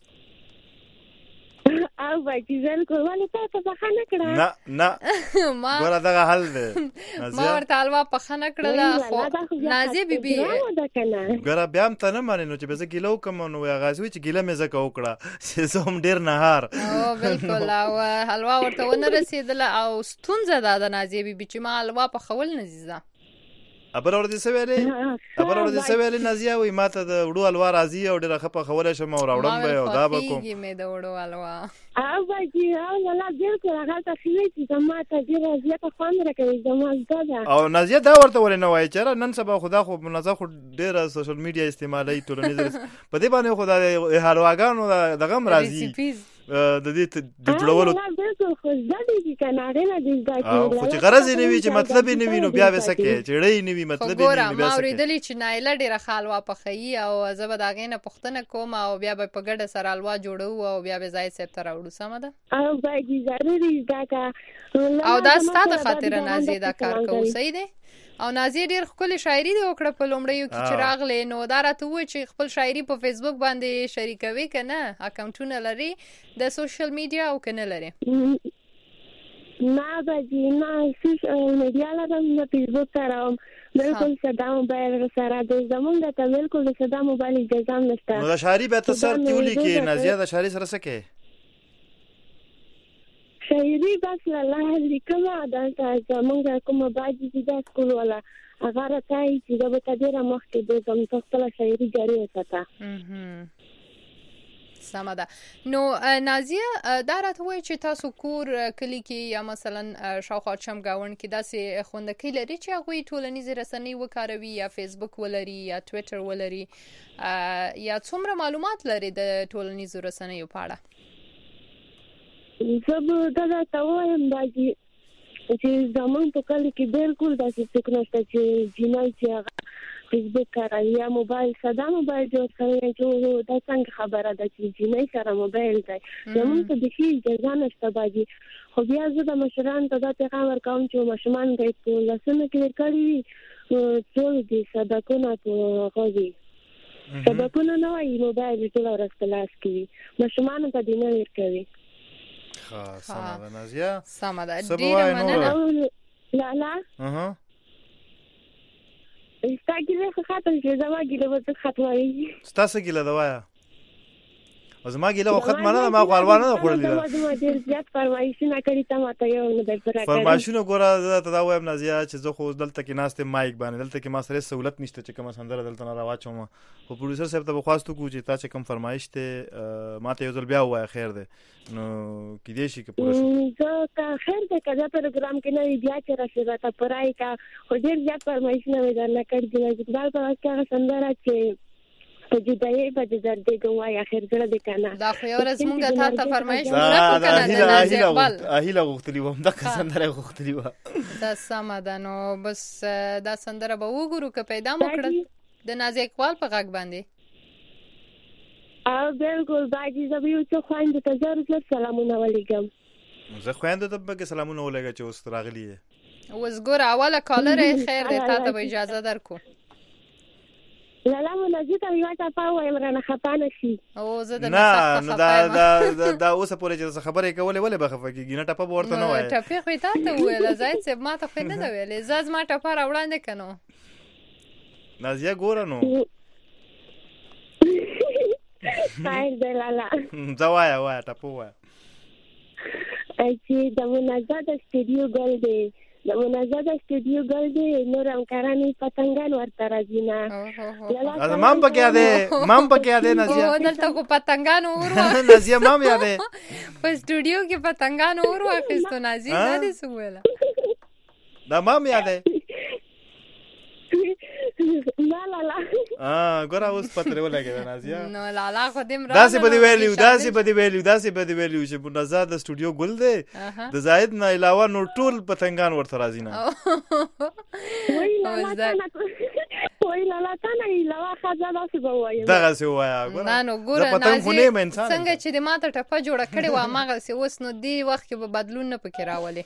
او باجی زل کو ولې تا ته بخانه کړه؟ نه نه ما ګوره دغه حل دی. ما ورته حلوا پخانه کړله، خو نازیه بي بي ګوره بیا هم ته نه مانې نو چې به زه ګیله وکړم نو هغه وایي چې ګیله مې ځکه وکړه چې زه هم ډېر نهار. او بالکل او حلوا ورته ونه رسېدله او ستونزه دا ده نازیه بي بي چې ما حلوا پخول نه زي زه. ابل ورته څه ویلې ابل ورته څه ویلې نازیه وایي ما ته د وړو حلوا راځي او ډېره ښه پخولی شم او راوړم به او دا به کوم. خوښېږي مې د وړو حلوا. او باجي او والله بالکل هغلته ښه وی چې زما ته ډېره زیاته خوند راکوي زما زده ده. او نازیه دا ورته ولې نه وایي چې نن سبا خو دا خو نازیه خو ډېره سوشل میډیا استعمالوي ټولنیز په دې باندې خو د حلواګانو دغه هم راځي د دې د جوړولو بالکل خو زده دي که نه هغې نه دې زده کړي خو چې غرض یې نه وي چې مطلب یې نه وي نو بیا به څه کوې چې ړی نه وي مطلب یې نه وي بیا څه کوې. ما اورېدلي چې نایله ډېره ښه حلوا پخوي او زه به د هغې نه پوښتنه کوم او بیا به په ګډه سره حلوا جوړوو او بیا به زاهد صاحب ته راوړو. سمه ده؟ او باجي ضروري زده کړه او دا ستا د خاطره نازیې دا کار کوو. صحیح دی. او نازیه ډېر ښکلې شاعري دې وکړه په لومړیو کې چې راغلې، نو دا راته ووایه چې خپل شاعري په فیسبوک باندې شریکوي که نه؟ اکاونټونه لري د سوشل میډیا او که نه لرې؟ نه باجي نه میډیا لرم نه فیسبوک کاروم، بالکل ساده موبایل سره دی زمونږ ته بالکل د ساده موبایل اجازه هم نشته. نو د شاعري بیا ته سر کې ولیکې نازیه د شاعري سره څه کوې؟ شاعري بس الله لیکمه دلته زمونږ کومه باجي چې دا سکول والا هغه راته وایي چې زه به ته ډېره مخکې بوځم ته خپله شاعري جاري وساته. سمه ده. نو نازیه دا راته وایي چې تاسو کور کلي کې یا مثلا شاوخوا چمګاونډ کې داسې خوندکۍ لري چې هغوی ټولنیزې رسنۍ وکاروي یا فیسبوک ولري یا ټویټر ولري یا څومره معلومات لري د ټولنیزو رسنیو په اړه؟ زه به دا درته ووایم باجي چې زمون په کلی کې بالکل داسې څوک نشته چې جنای چې هغه فیسبوک کاروي یا موبایل ساده موبایل جوړ کړی چې دا څنګه خبره ده چې جنای سره موبایل دی زمون ته د شي اجازه نشته باجی خو بیا زه د مشران ته دا پیغام ورکوم چې ماشومان دې په لاسونو کې ورکړي وي ټول دې صدقونه په غوږی صدقونه نه وایي موبایل ټول ورځ په لاس کې وي ماشومان ته دې نه ورکوي ها سمه ده نازیه سمه ده ډیره مننه لا لا اها استاګیله خو خاطر چې زما ګیله به ختموي ستاسو ګیله دا وایا او زما ګیله خو ختمه نه ما غوړوانه نه خوړلې دا ډېر زیات فرمایشونه کړی ته ماته یو نه در راکړی فرمایشونه ګوره ته دا وایم نازیه چې زه خو دلته کې ناست مایک باندې دلته کې ما سره سہولت نشته چې کوم سندره دلته نه راواچوم خو پروډوسر صاحب ته بخواستو کو چې تا چې کوم فرمایش ته ماته یو ځل بیا وای خیر ده نو کې دې شي کې پوره زه کا خیر ده کدا پروګرام کې نه بیا چې راشه تا پرای کا خو ډېر زیات فرمایشونه مې درنه کړی چې دا په واقعا سندره چې په جدای په درد کوي اخر زړه د کنه دا خو یو ورځ مونږ ته ته فرمایش ورکړو کنه د نازیه بل اهیله غوښتلی وم دا سندره غوښتلی و دا سم ده نو بس دا سندره به وګورو که پیدا مکړه د نازیه اقبال په غږ باندې او بالکل باجی زه به یو څه خويند ته ضرور سلامونه ولګم زه خويند ته به سلامونه ولګم چې اوس راغلی اوس ګور اوله کالر خیر ده تا ته اجازه درکو لالا منځ ته یو څه پاو امرانه خپانه شي او زه د نه نو دا دا دا اوس پورې چې خبرې کولې ولې بخفه کیږي نه ټپه ورته نه وای ټپه خو ته ته ویل زاید چې ما ته خو نه دا ویل زاز ما ټپه راوړاندې کنو نازیه ګور نو خیر ده لالا زوایا وای ټپه وای چې د منازات استودیو ګل دی د منازات استودیو ګل دی نور همکارانی پتنګان ورته راځي نه لالا مام پکې ده مام پکې ده نازیه او دلته کو پتنګان ورو نازیه مام یاده په استودیو کې پتنګان ورو اخیستو نازیه دا دې سویلا دا مام یاده لا لا لا اه ګور اوس پتره ولګی نازیه نو لالا خو دې مراد داسې بدی ویلیو داسې بدی ویلیو داسې بدی ویلیو چې منازات د استودیو ګل دی د زاید نه علاوه نور ټول پتنګان ورته راځي نه وای لالا وای لالا تا نه علاوه خزا داسې بوای دغه سی وایا ګور نه نو ګور نازیه څنګه چې د ماته ټپه جوړه کړې و ماغه سی اوس نو دی وخت کې به بدلون نه پکې راولي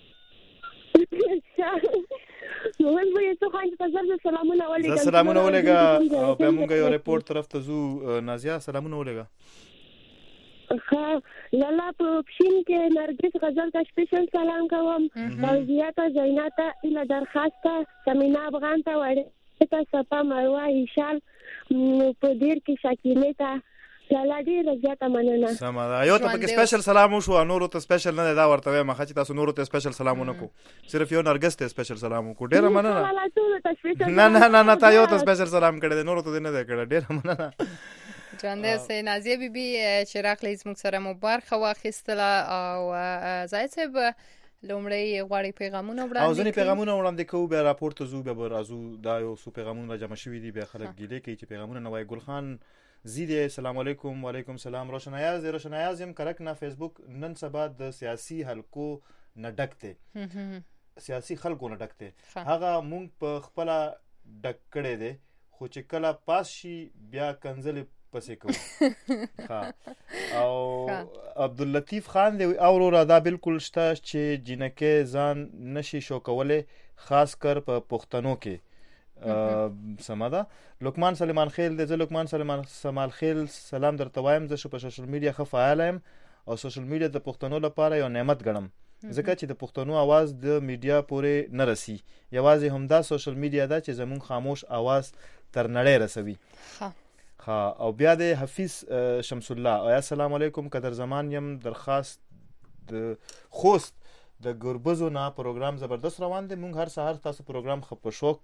نو ولې ته خو ته زړه سلامونه ولګم سلامونه ولګا او په موږ یو ریپورت طرف ته زو نازیه سلامونه ولګا ها لالا په پښین کې نرګس غزل ته سپیشل سلام کوم فوزیه ته زینات ته اله درخواست سمینا افغان ته وړه ته صفا مروه هشام په دیر کې شکیله ته لالا دې رضایت مننه سم دا یو ته په سپیشل سلام وشو نور ته سپیشل نه دا ورته ما خاطی تاسو نور ته سپیشل سلامونه کو صرف یو نرګس ته سپیشل سلام کو ډیر مننه نه نه نه نه تا یو ته سپیشل سلام کړه نور ته نه کړه ډیر مننه جانده سه نازیه بیبي چې راغلی زموږ سره مبارک واخیستله او زاید صاحب لومړی غواړي پیغامونه وړاندې او ځنې پیغامونه وړاندې کوو بیا راپورته زو بیا راځو دا یو څو پیغامونه را جمع شوي دي بیا خلک ګیلې کوي چې پیغامونه نه وای ګلخان زیده السلام علیکم وعلیکم السلام روشنایاز روشنایاز يم کرک نه فیسبوک نن سبا د سیاسي حلقو نه ډکته سیاسي خلکو نه ډکته هغه مونږ په خپل ډک کړي دي خو چې کله پاس شي بیا کنزل پسې کوو ها او عبد اللطیف خان دی او را دا بالکل شته چې جنکه ځان نشي شو کوله خاص کر په پښتنو کې سماده لقمان سلیمان خیل د لقمان سلیمان سمال خیل سلام درته وایم زه په سوشل میډیا ښه فعال یم او سوشل میډیا د پښتنو لپاره یو نعمت ګڼم ځکه چې د پښتنو आवाज د میډیا پورې نه رسی یوازې همدا سوشل میډیا دا چې زمون خاموش आवाज تر نړۍ رسوي ها ها او بیا د حفیظ شمس الله او السلام علیکم قدر زمان یم درخواست د خوست د ګربزو نه پروګرام زبردست روان دی مونږ هر سهار تاسو پروګرام خپ شوق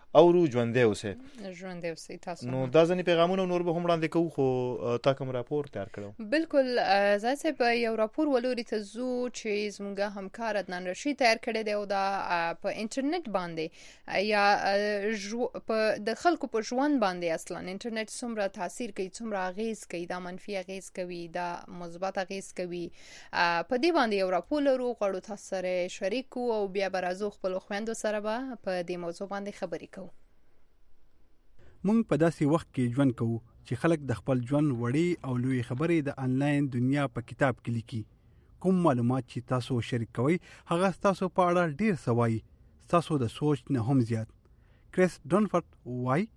او ژوندې اوسه ژوندې اوسه تاسو نو دا ځنی پیغامونه نور به هم وړاندې کوو خو تا کوم راپور تیار کړو بالکل زاسه په یو راپور ولوري ته زو چې زموږه همکار عدنان رشید تیار کړی دی او دا په انټرنیټ باندې یا په د خلکو په ژوند باندې اصلا انټرنیټ څومره تاثیر کوي څومره اغیز کوي دا منفي اغیز کوي دا مثبت اغیز کوي په دې باندې یو راپور لرو غواړو تاسو سره شریک او بیا برازو خپل خويندو سره به په دې موضوع باندې خبرې کوو مونږ په داسې وخت کې ژوند کوو چې خلک د خپل ژوند وړي او لوی خبرې د انلاین دنیا په کتاب کې لیکي کوم معلومات چې تاسو شریک کوئ هغه تاسو په اړه ډیر سوای تاسو د سوچ نه هم زیات کریس ډونفورد وای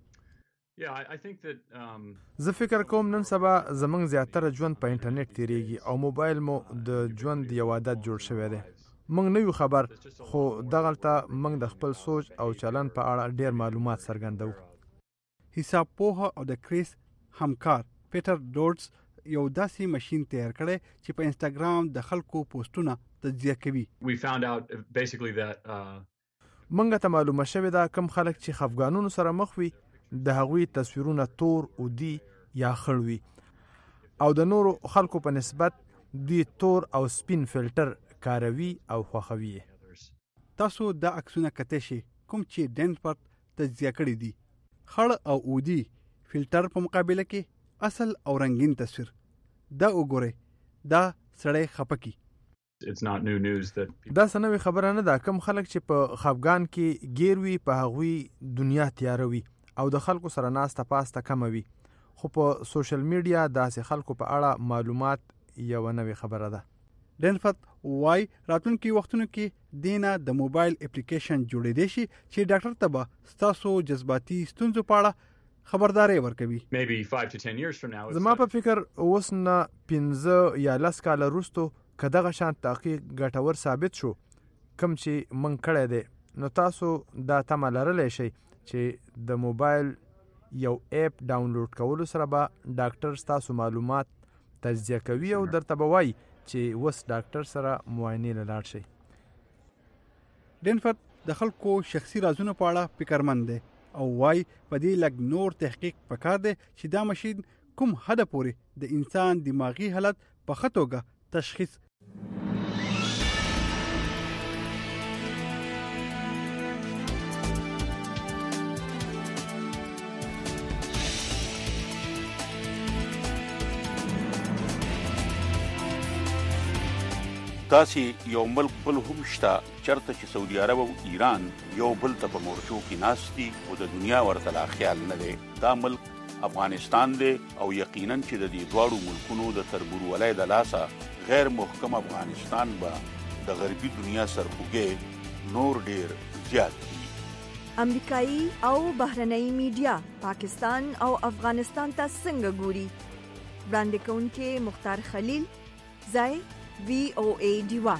زه فکر کوم نن سبا زمونږ زیاتره ژوند په انټرنیټ تیریږي او موبایل مو د ژوند یو عادت جوړ شوی دی مونږ نه یو خبر خو دغلته مونږ د خپل سوچ او چلن په اړه ډیر معلومات څرګندوو حساب پوها او د کریس همکار پیټر ډورټس یو داسې ماشين تیار کړی چې په انستګرام د خلکو پوسټونه تجزیه کوي مونږ ته معلومه شوې ده کم خلک چې خفګانونو سره مخ وي د هغوی تصویرونه تور او دی یا خړ وي او د نورو خلکو په نسبت دوی تور او سپین فلټر کاروي او خوښوي تاسو دا عکسونه کته شي کوم چې ډنفورد تجزیه کړی دي خړ او اودی فلټر په مقابله کې اصل او رنگین تصویر دا وګورئ دا سړی خپکی دا سنوي خبره نه ده کم خلک چې په خفګان کې ګیروي په هغوی دنیا تیاروي او د خلکو سره ناسته پاسته کموي خو په سوشل میډیا داسې خلکو په اړه معلومات یو نوې خبره ده ډنفورد وای راتلونکي وختونو کې دینه د موبایل اپلیکیشن جوړې دي شي چې ډاکټر ته به ستاسو جذباتي ستونزو په اړه خبرداري ورکوي زما په فکر اوس نه پنځه یا لس کاله وروسته که دغه شان تحقیق ګټور ثابت شو کوم چې موږ کړی دی نو تاسو دا تمه لرلی شئ چې د موبایل یو اپ ډاونلوډ کولو سره به ډاکټر ستاسو معلومات تجزیه کوي او درته به وایي چې وس ډاکټر سره معاینې لاړ شي ډنفورد د خلکو شخصي رازونو په اړه فکرمند دی او وای په دې لګ نور تحقیق پکار دی چې دا ماشين کوم حد پورې د انسان دماغي حالت په خطوګه تشخیص تاسې یو ملک بل هم شته چرته چې سعودي عرب او ایران یو بل ته په مورچو کې ناست دي او د دنیا ورته لا خیال نه دی دا ملک افغانستان دی او یقینا چې د دې دواړو ملکونو د تربورولۍ د لاسه غیر محکم افغانستان به د غربي دنیا سرخوږی نور ډیر زیات دي امریکایي او بهرنۍ میډیا پاکستان او افغانستان ته څنګه ګوري وړاندې کوونکي مختار خلیل ځای وی او ای ډیوا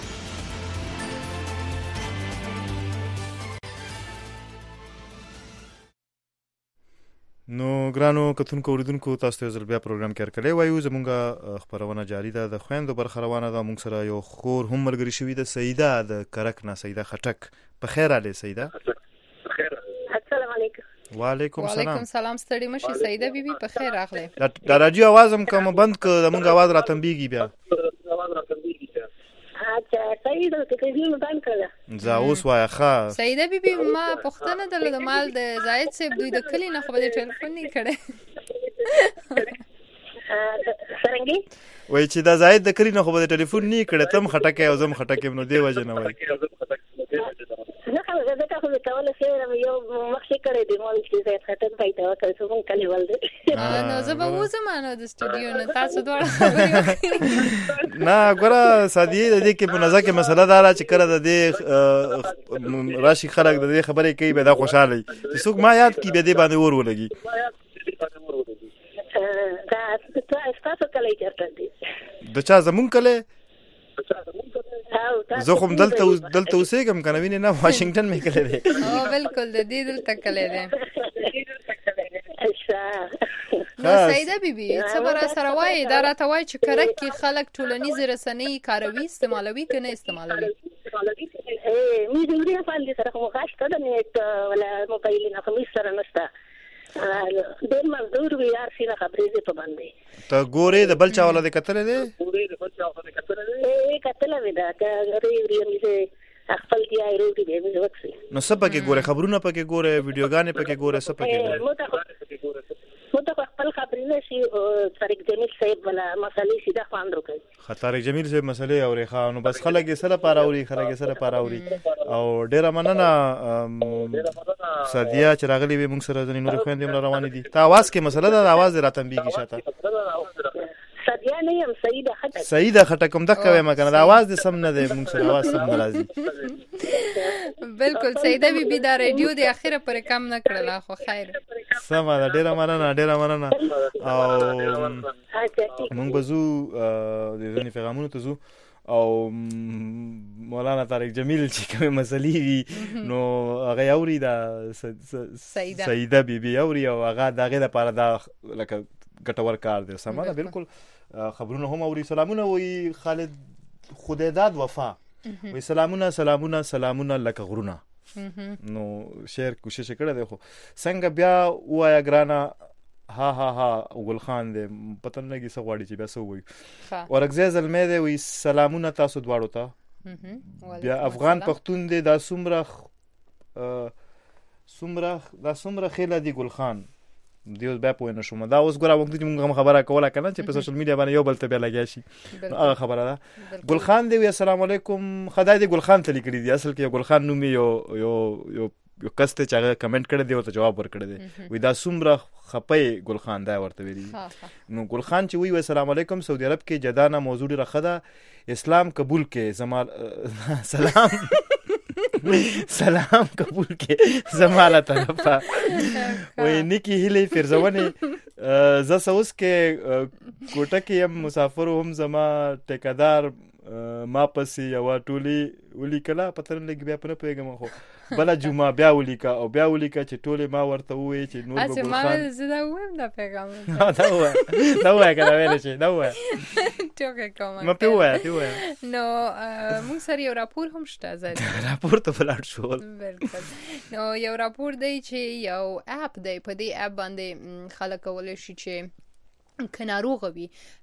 نو ګرانو کتونکو اوریدونکو تاسو ته ځل بیا پروګرام کې کړی وایو زمونږه خبرونه جاری ده د خويندو برخه روانه ده مونږ سره یو خور هم ملګری شوی ده سیده د کرک نه سیده خټک په خیر علي سیده السلام علیکم وعلیکم السلام وعلیکم السلام ستړي مشي سیده بیبي په خیر راغله دا راډیو आवाज هم کوم بند ک زمونږ आवाज راتنبيږي بیا اچھا صحیح ده چې دې مدان کړه زه اوس وایا ښه سیده بیبي ما پښتنه د مال د زاید صاحب دوی د کلی نه خو به ټلیفون نه کړي سرنګي وای چې دا زاید د کلی نه خو به ټلیفون نه کړي تم خټکه او زم خټکه نو دی وجه نه وای نه خو زه دا خو کول سره یو مخکې کړی دی مونږ چې زه خټک پایته وکړ څو مونږ کلی ولده نو زه به وځم نو د سټوډیو نه تاسو دواړه خبرې نه ګوره سادي د دې کې په نظر کې مسله دا را چې کړه د دې راشي خلک د دې خبرې کوي به دا خوشاله چې څوک ما یاد کی به دې باندې ور ولګي دا تاسو کلی چرته دي د چا زمون کله زه خو دلته دلته اوسېږم کنه وینې نه واشنگټن مې کړی دی او بالکل د دې دلته کلی دی نو سیده بیبي څه به را سره وایي دا راته وایي چې کرک کې خلک ټولنیزې رسنۍ کاروي استعمالوي که نه استعمالوي ايه مي دوري افعل سره مو غاش كده نت ولا موبايل نه خميس سره نستا ډېر مزدور وي یار سینه خبرې دې په باندې ته ګورې د بل چا ولا د کتل دي ګورې د بل چا ولا د کتل دي اے کتل وی دا ګورې ری مې خپل دی ایرو دی به وکسي نو سبا کې ګورې خبرونه پکې ګورې ویډیوګانې پکې ګورې سبا کې ګورې مو ته خپل خبرونه شي طارق جمیل صاحب ولا مسالې سیده خواندرو کوي طارق جمیل صاحب مسالې اوري خانو بس خلک یې سره پاراوري خلک یې سره پاراوري او ډېر مننه سادیا چې راغلي به موږ سره ځنې نور خويندې مل روان دي تا आवाज کې مسله ده आवाज راته بیږي شاته سادیا نه يم سیده خټک سیده خټک کوم دغه وې مکنه د आवाज د سم نه ده موږ سره आवाज سم ناراضي بالکل سیده بي بي دا رادیو د اخره پر کم نه کړل خو خیر سم ده ډېر مننه ډېر مننه او موږ بزو د ځنې پیغامونو ته زو او مولانا طارق جمیل چې کومه مسلې وي نو هغه اوري دا سیده بي بي اوري او هغه دغه لپاره دا لکه ګټور کار دی سمه بالکل خبرونه هم اوري سلامونه وي خالد خدایداد وفا وي سلامونه سلامونه سلامونه لکه غرونه نو شعر کوشش کړه دی خو څنګه بیا وایا ګرانا ها ها ها ګل خان دی پته نه کیسه غواړي چې بیا سو وي ورغزه زلمه دی وي سلامونه تاسو دواړو ته بیا افغان پښتون دی دا سمره سمره دا سمره خېله دی ګل خان دیوس بیا پوه نه شوم دا اوس ګوره وخت چې موږ خبره کوله کنه چې په سوشل میډیا باندې یو بل ته بیا لګیا شي هغه خبره ده ګل خان دی السلام علیکم خدای دې ګل خان ته لیکلی دی اصل کې ګل خان نوم یو یو یو یو کسته چې هغه کمنټ کړی دی او ته جواب ورکړی دی وی دا سمره خپې ګل خان دا ورته ویلي نو ګل خان چې وی السلام علیکم سعودي عرب کې جدانه موضوع رخده اسلام قبول کې زمال سلام سلام قبول کې زماله طرفه وې نیکی هلي فرزونه ز سوس کې کوټه کې يم مسافر هم زما ټیکادار ما پسې یو ټولي ولي کلا پتر لګ بیا په پیغام خو بل جمعه بیا ولیکا او بیا ولیکا چې ټوله ما ورته وې چې نور ګل خان اته ما زدا ویم دا پیغام دا و دا و کنه ویل شي دا و ټوکه کوم ما په وای په وای نو موږ سره یو راپور هم شته زه راپور ته فلاټ شو بالکل نو یو راپور دی چې یو اپ دی په دې اپ باندې خلک کولای شي چې کناروغ وي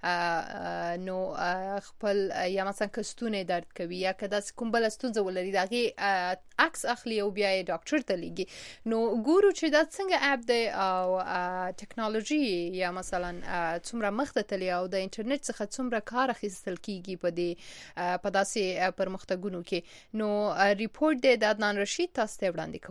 نو خپل یا مثلا کستونه درد کوي یا کدا کوم بل ستونزه ولري دغه عکس اخلي او بیا ډاکټر ته لګي نو ګورو چې دا څنګه اپ دی او ټیکنالوژي یا مثلا څومره مخته تللی او د انټرنیټ څخه څومره کار اخیستل کیږي په دې په داسې پرمختګونو کې نو ریپورت دی د عدنان رشید تاسو ته وړاندې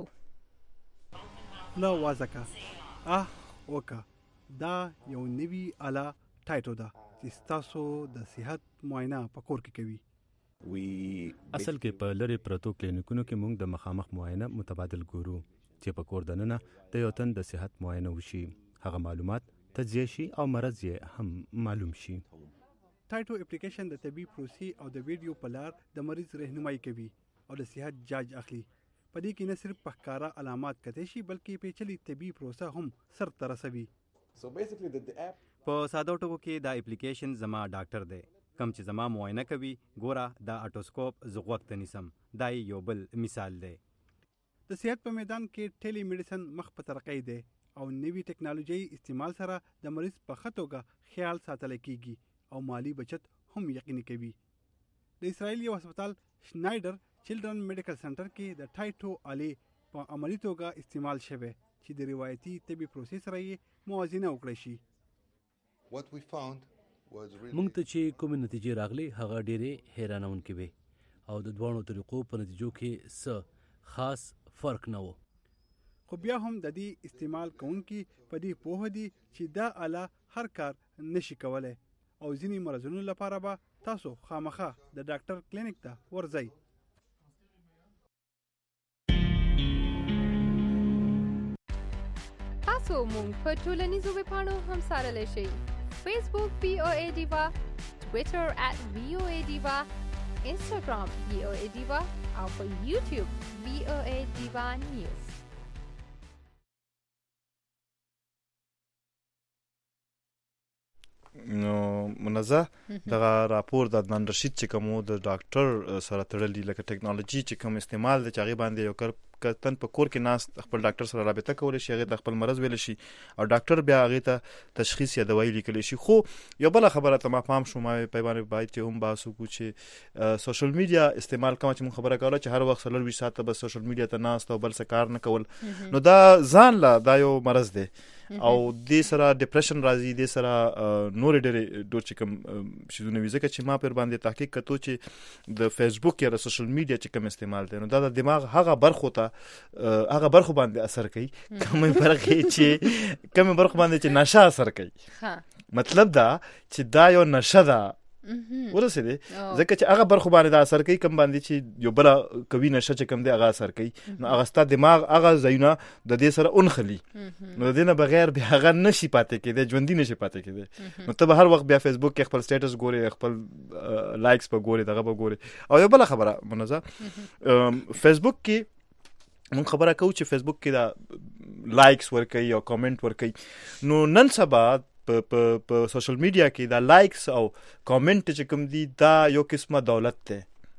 کوو نو وازکا اه وکا دا یو نوی اله ټایټو ده چې تاسو د صحت معاینه په کور کې کوي وی اصل کې په لری پروتو کلینیکونو کې موږ د مخامخ معاینه متبادل ګورو چې په کور دننه د یو تن د صحت معاینه وشي هغه معلومات تجزیه شي او مرض یې هم معلوم شي ټایټو اپلیکیشن د طبي پروسې او د ویډیو په لار د مریض رهنمایي کوي او د صحت جاج اخلي په دې کې نه صرف پخکارا علامات کته شي بلکې پیچلي طبي پروسه هم سر ته رسوي So basically the, the app په ساده ټکو کې دا اپلیکیشن زما ډاکټر دی کم چې زما معاینه کوي ګوره دا اټوسکوپ زه غوږ ته نیسم دا یو بل مثال دی د صحت په میدان کې ټیلی میډیسن مخ په ترقۍ دی او نوی ټیکنالوژي استعمال سره د مریض په ښه توګه خیال ساتل کیږي او مالی بچت هم یقیني کوي د اسرائیل یو هسپتال شنایډر چلډرن میډیکل سنټر کې د ټایټو آلی په عملی توګه استعمال شوی چې د روایتي طبي پروسې سره یې موازنه وکړي شي موږ ته چې کوم نتیجې راغلي هغه ډېرې حیرانونکې وي او د دوانو طریقو په نتیجو کې څه خاص فرق نه و خو بیا هم د دې استعمال کوونکي په دې پوه دي چې دا آله هر کار نشي کولای او ځینې مرضونو لپاره به تاسو خامخا د ډاکټر کلینیک ته ورځئ تاسو مونږ په ټولنیزو ویبپاڼو هم سارلی شئ فیسبوک وی او ای ډیوا ټویټر ات وی او ای ډیوا انسټاګرام وی او ای ډیوا او په یوټیوب وی او ای ډیوا نیوز نو منزه دغه راپور د عدنان رشید چې کوم د ډاکټر سره تړلی لکه ټیکنالوژي چې کوم استعمال د چاغي باندې یو کر کتن په کور کې ناس خپل ډاکټر سره رابطه کول شي هغه د خپل مرض ویل شي او ډاکټر بیا هغه ته تشخیص یا دوايي لیکل شي. خو یو بل خبره ته ما پام شو ما په باندې باید ته هم باسو کو چې سوشل میډیا استعمال کوم چې مون خبره کوله چې هر وخت سلور وی ساعت به سوشل میډیا ته ناس ته بل څه کار نه کول نو دا ځان لا دا یو مرض دی او د سره ډیپریشن راځي د سره نور ډېر ډور چې کوم شیدونه ویزه چې ما پر باندې تحقیق کتو چې د فیسبوک یا د سوشل میډیا چې کوم استعمال دی نو دا د دماغ هغه برخو ته هغه برخو باندې اثر کوي کومه برخه چې کومه برخه باندې چې نشه اثر کوي مطلب دا چې دا یو نشه ده ورسېده ځکه چې هغه برخو باندې دا اثر کوي کوم باندې چې یو بل کوي نشه چې کوم دی هغه اثر کوي نو هغه ست دماغ هغه زینه د دې سره اونخلي نو د دې نه بغیر به هغه نشي پاتې کېده ژوندۍ نشي پاتې کېده نو ته هر وخت بیا فیسبوک کې خپل سټیټس ګوري خپل لایکس په ګوري دغه په ګوري او یو بل خبره منزه فیسبوک کې مون خبره کوو چې فیسبوک کې دا لایکس ورکوي او کامنټ ورکوي نو نن سبا په په په سوشل میډیا کې دا لایکس او کامنټ چې کوم دي دا یو قسمه دولت ده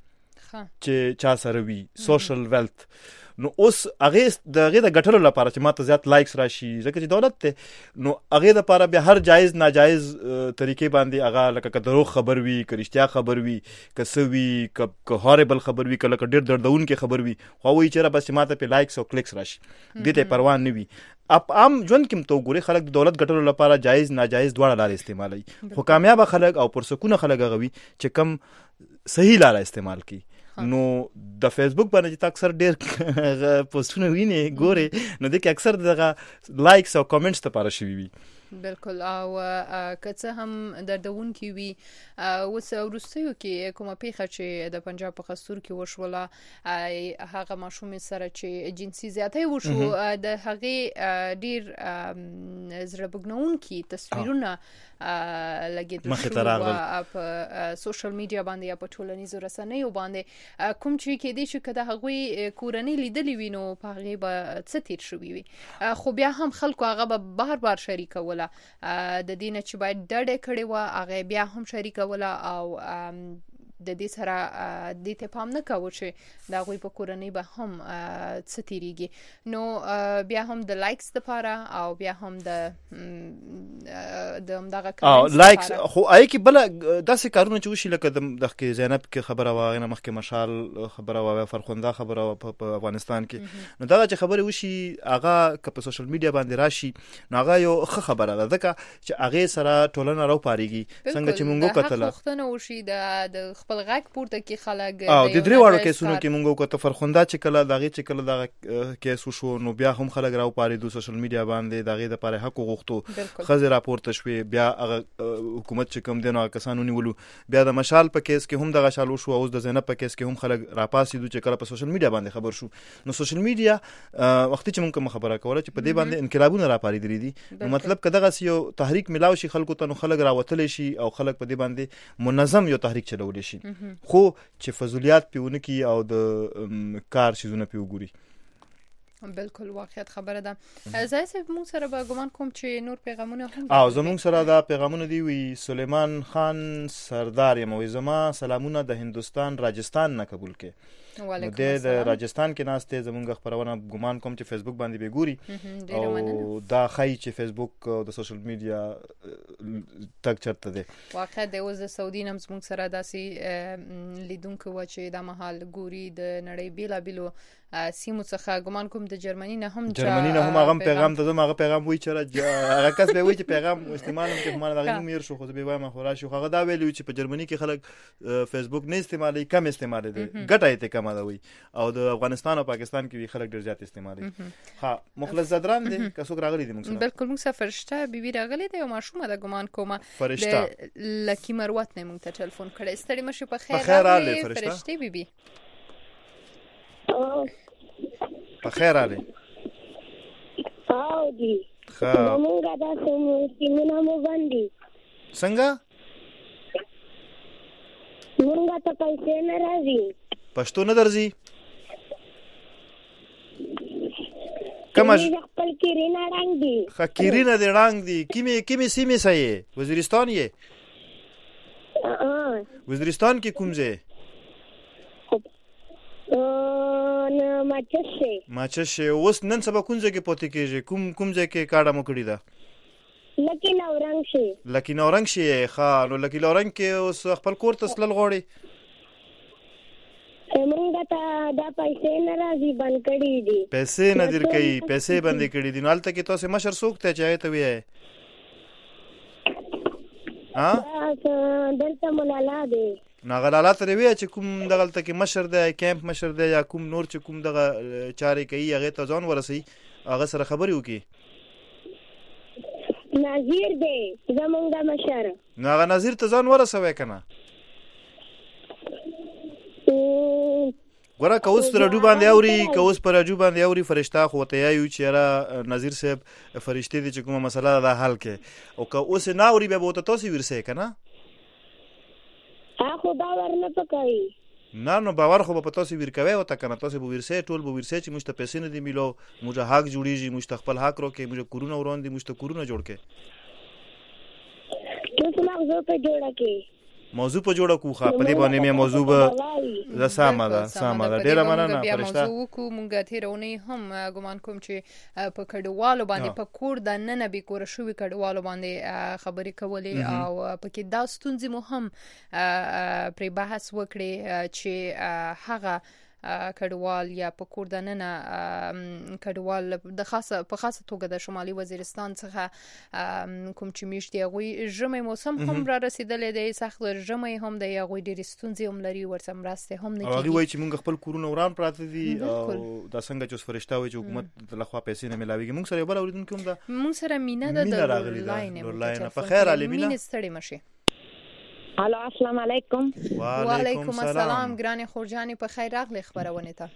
چې چا سره وي سوشل ویلث نو اوس هغه د هغه د ګټلو لپاره چې ماته زیات لایکس راشي ځکه چې دولت ته نو هغه د لپاره به هر جایز ناجایز طریقې باندې هغه لکه کدرو خبر وي کریشتیا خبر وي کسوي ک هاربل خبر وي کله ډیر دردون کې خبر وي خو وایي چې را بس ماته په لایکس او کلیکس راشي دې ته پروا نه وي اپ عام ژوند کې تو ګوري خلک د دولت ګټلو لپاره جایز ناجایز دواړه لارې استعمالوي خو کامیاب خلک او پرسکونه خلک غوي چې کم صحیح لارې استعمال کوي نو د فیسبوک باندې چې اکثر ډېر پوسټونه ویني ګوري نو د کې اکثر دغه لایکس او کامنټس ته پاره شوی وي بالکل او کڅه هم دردون کی وی اوس ورستیو کې کومه پیښه چې د پنجاب په خستور کې وشوله هغه ماشوم سره چې جنسي زیاتې وشو د هغه ډیر زړه بګنون کی تصویرونه لګیدل شو په سوشل میډیا باندې یا په ټولنیزو رسنیو باندې کوم چې کې دي چې کده هغه کورنۍ لیدلې وینو په هغه به څه تیر شوی وي خو بیا هم خلکو هغه به بار بار شریک ولا د دینه چې باید ډډه کړي و هغه بیا هم شریک ولا او د دې سره د ته پام نه کاوه چې دا غوي په کورنۍ به هم څه تیریږي نو بیا هم د لایکس لپاره او بیا هم د د دغه او لایکس خو آی کی بل داسې کارونه چې وشي لکه د زینب کې خبره واغنه مخکې مشال خبره وا فرخنده خبره په افغانستان کې نو دا چې خبره وشي هغه په سوشل میډیا باندې راشي نو هغه یو ښه خبره ده ځکه چې هغه سره ټولنه راو پاریږي څنګه چې مونږ کتل وختونه وشي د خپل غږ پورته کې خلک او د درې واړو کیسونو کې مونږ کو ته فرخنده چې کله دغه چې کله دغه کیس وشو نو بیا هم خلک راو پاره د سوشل میډیا باندې دغه د لپاره حق غوښتو خزر راپورته شوې بیا هغه حکومت چې کوم دینو کسانو نیولو بیا د مشال په کیس کې هم دغه شالو شو او د زینب په کیس کې هم خلک راپاسې دوی چې کله په سوشل میډیا باندې خبر شو نو سوشل میډیا وخت چې مونږ کوم خبره کوله چې په دې باندې انقلابونه راپاري درې دي نو مطلب کداغه یو تحریک ملاو شي خلکو ته نو خلک راوتل شي او خلک په دې باندې منظم یو تحریک چلول شي خو چې فضولیات پیونه کی او د کار شیزونه پیو ګوري بالکل واقعیت خبره ده زای صاحب مون سره به ګمان کوم چې نور پیغامونه هم او زمون سره دا پیغامونه دی وی سلیمان خان سردار یم وی زما سلامونه د هندستان راجستان نه قبول کې نو د راجستان کې ناشته زمونږ خبرونه ګمان کوم چې فیسبوک باندې به ګوري او دا خای چې فیسبوک او د سوشل میډیا تک چرته دی واقعا د اوس د سعودي نم زمونږ سره داسې لیدونکو و چې د محل ګوري د نړۍ بیلا بیلو سیمو څخه ګمان کوم د جرمني نه هم جرمني نه هم هغه پیغام ته هغه پیغام وی چې هغه کس به وی چې پیغام استعمال هم کې مال دغه میر شو خو به وایم خو راشي هغه دا ویلو چې په جرمني کې خلک فیسبوک نه استعمالي کم استعمال دي ګټه یې کم ده وي او د افغانستان او پاکستان کې خلک ډیر زیات استعمالي ها مخلص زدران دي کڅوک راغلي دي موږ بالکل موږ سفرشته بیبي راغلي دی او ماشومه د ګمان کومه فرشته لکی مروت نه موږ ته ټلیفون کړی ستړي مشه په خیر راغلي فرشته بیبي په خیر علي او دي خا موږ دا سیمونه مو باندې څنګه موږ ته پیسې نه راځي پښتو نه درځي کمه خپل کیرینا رنگ دي خا کیرینا دي رنگ دي کیمه کیمه سیمه سایه وزیرستان یې وزیرستان کې کوم ځای؟ نه ماچشه ماچشه. اوس نن سبا کوم ځای کې پاتې کېږي؟ کوم کوم ځای کې کاډه مو کړې ده؟ لکه نورنګ شي. لکه نورنګ شي. ښه نو لکه نورنګ کې اوس خپل کور ته تلل غواړي؟ موږ ته دا پیسې نه راځي بند کړي دي. پیسې نه در کوي؟ پیسې بندې کړي دي. نو هلته کې تاسو مشر څوک ته چې هغې ته وایئ؟ دلته مولانا دی. نو هغه لالا ته دې وایه چې کوم دغلته کې مشر دی، کیمپ مشر دی، یا کوم نور چې کوم دغه چارې کوي هغې ته ځان ورسوي، هغه سره خبرې وکړي. نظیر دی زمونږ د مشر. نو هغه نظیر ته ځان ورسوی که نه؟ ګوره که اوس راډیو باندې اوري که اوس په راډیو باندې اوري فرشته، خو ورته یایو چې یاره نظیر صاحب فرشتې دي چې کومه مسله ده دا حل کړي، او که اوس یې نه اوري بیا به ورته تاسې ویرسئ که نه؟ خو باور نه پکوي. نه نو باور خو به په تاسې ویر کوئ ورته که نه؟ تاسې به ویرسئ، ټول به ویرسئ چې موږ ته پیسې نه دي میلاو، موږ حق جوړېږي، موږ ته خپل حق راکړئ، موږ کورونه وران دي، موږ ته کورونه جوړ کړئ. تاسو موضوع په جوړه کړئ. موضوع په جوړه کو ښه، په دې باندې مې موضوع به زه سمه ده سمه ده. ډېره مننه فرشته. موضوع وکړو موږ تېره اونۍ هم ګمان کوم چې په کډوالو باندې په کور دننه بېکوره شوي کډوالو باندې خبرې کولې، او پکې دا ستونزې مو هم پرې بحث وکړې چې هغه کډوال یا په کور دننه کډوال د خاصه په خاصه توګه د شمالي وزیرستان څخه کوم چې میشتي هغوی ژمی موسم هم را رسېدلی دی، سخت ژمی هم دی، هغوی ډېرې ستونزې هم لري، ورسره مرستې هم نه کېږي. هغوی وایي چې موږ خپل کورونه وران پراته دي، او دا څنګه چې اوس فرشته وایي چې حکومت لخوا پیسې نه میلاویږي. موږ سره یو بل اورېدونکی هم ده، موږ سره مینه ده د لورلاین. په خیر علي مینه. مینې ستړې مه شي. الو السلام علیکم. وعلیکم السلام ګرانې خورجانې، په خیر راغلې خپرونې ته.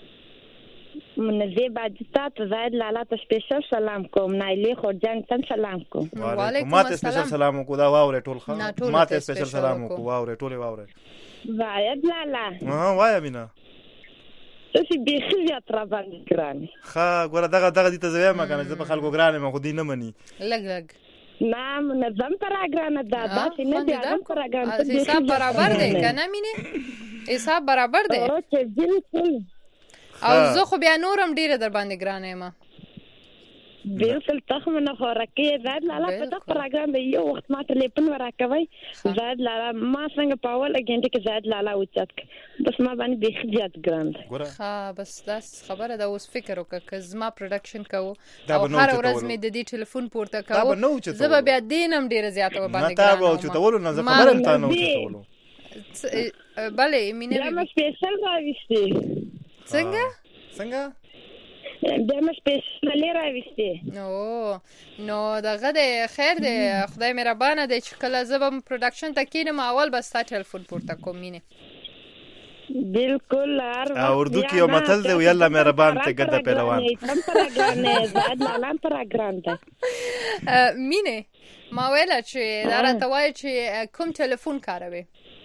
منزه باجتا ته زاید لالا ته سپیشل سلام کوم، نایلی خورجان ته سلام کوم. وعلیکم السلام. سپیشل سلام کو دا واورې ټول ښه، ماته سپیشل سلام کو واورې ټول واورې. زاید لالا ها وای مینا څه بیخي زیات را باندې ګرانې. ښه ګوره دغه دغه دې ته زه وایم که نه، زه په خلکو ګرانې یم خو دوی نه مني. لږ لږ نه منظم پراګرام ده، داسې نه دی عدم پراګرام. حساب برابر دی که نه مینې؟ حساب برابر دی. بالکل. او زه خو بیا نورم ډېره در باندې ګرانه یم. بالکل تخم نه خورکې زاد لالا په دغه پروګرام دی یو وخت ما ټلیفون ورکوي زاد لالا ما څنګه په اوله غنټه کې زاد لالا اوچت بس ما باندې به زیات ګران ښه بس داس خبره دا اوس فکر وکړه که زما پروډکشن کوو او هر ورځ مې د دې ټلیفون پورته کوو زه به بیا دینم ډیره زیاته و باندې ګران نه تا ولو نه خبره هم تا نه وچتولو بله مینه بیا مې سپیشل راوستي څنګه څنګه بیا مې سپیشل راوستي نو نو دغه د خیر دی خدای مهربانه دی چې کله زه به پروډکشن ته کینم اول به ستا ټلیفون پورته کوم مینه بالکل هر وخت اردو کې یو متل دی یلا مهربان ته ګډه پهلوان تم پروګرام نه زاد لاله پروګرام ته مینه ما ویل چې دا راته وایي چې کوم ټلیفون کاروي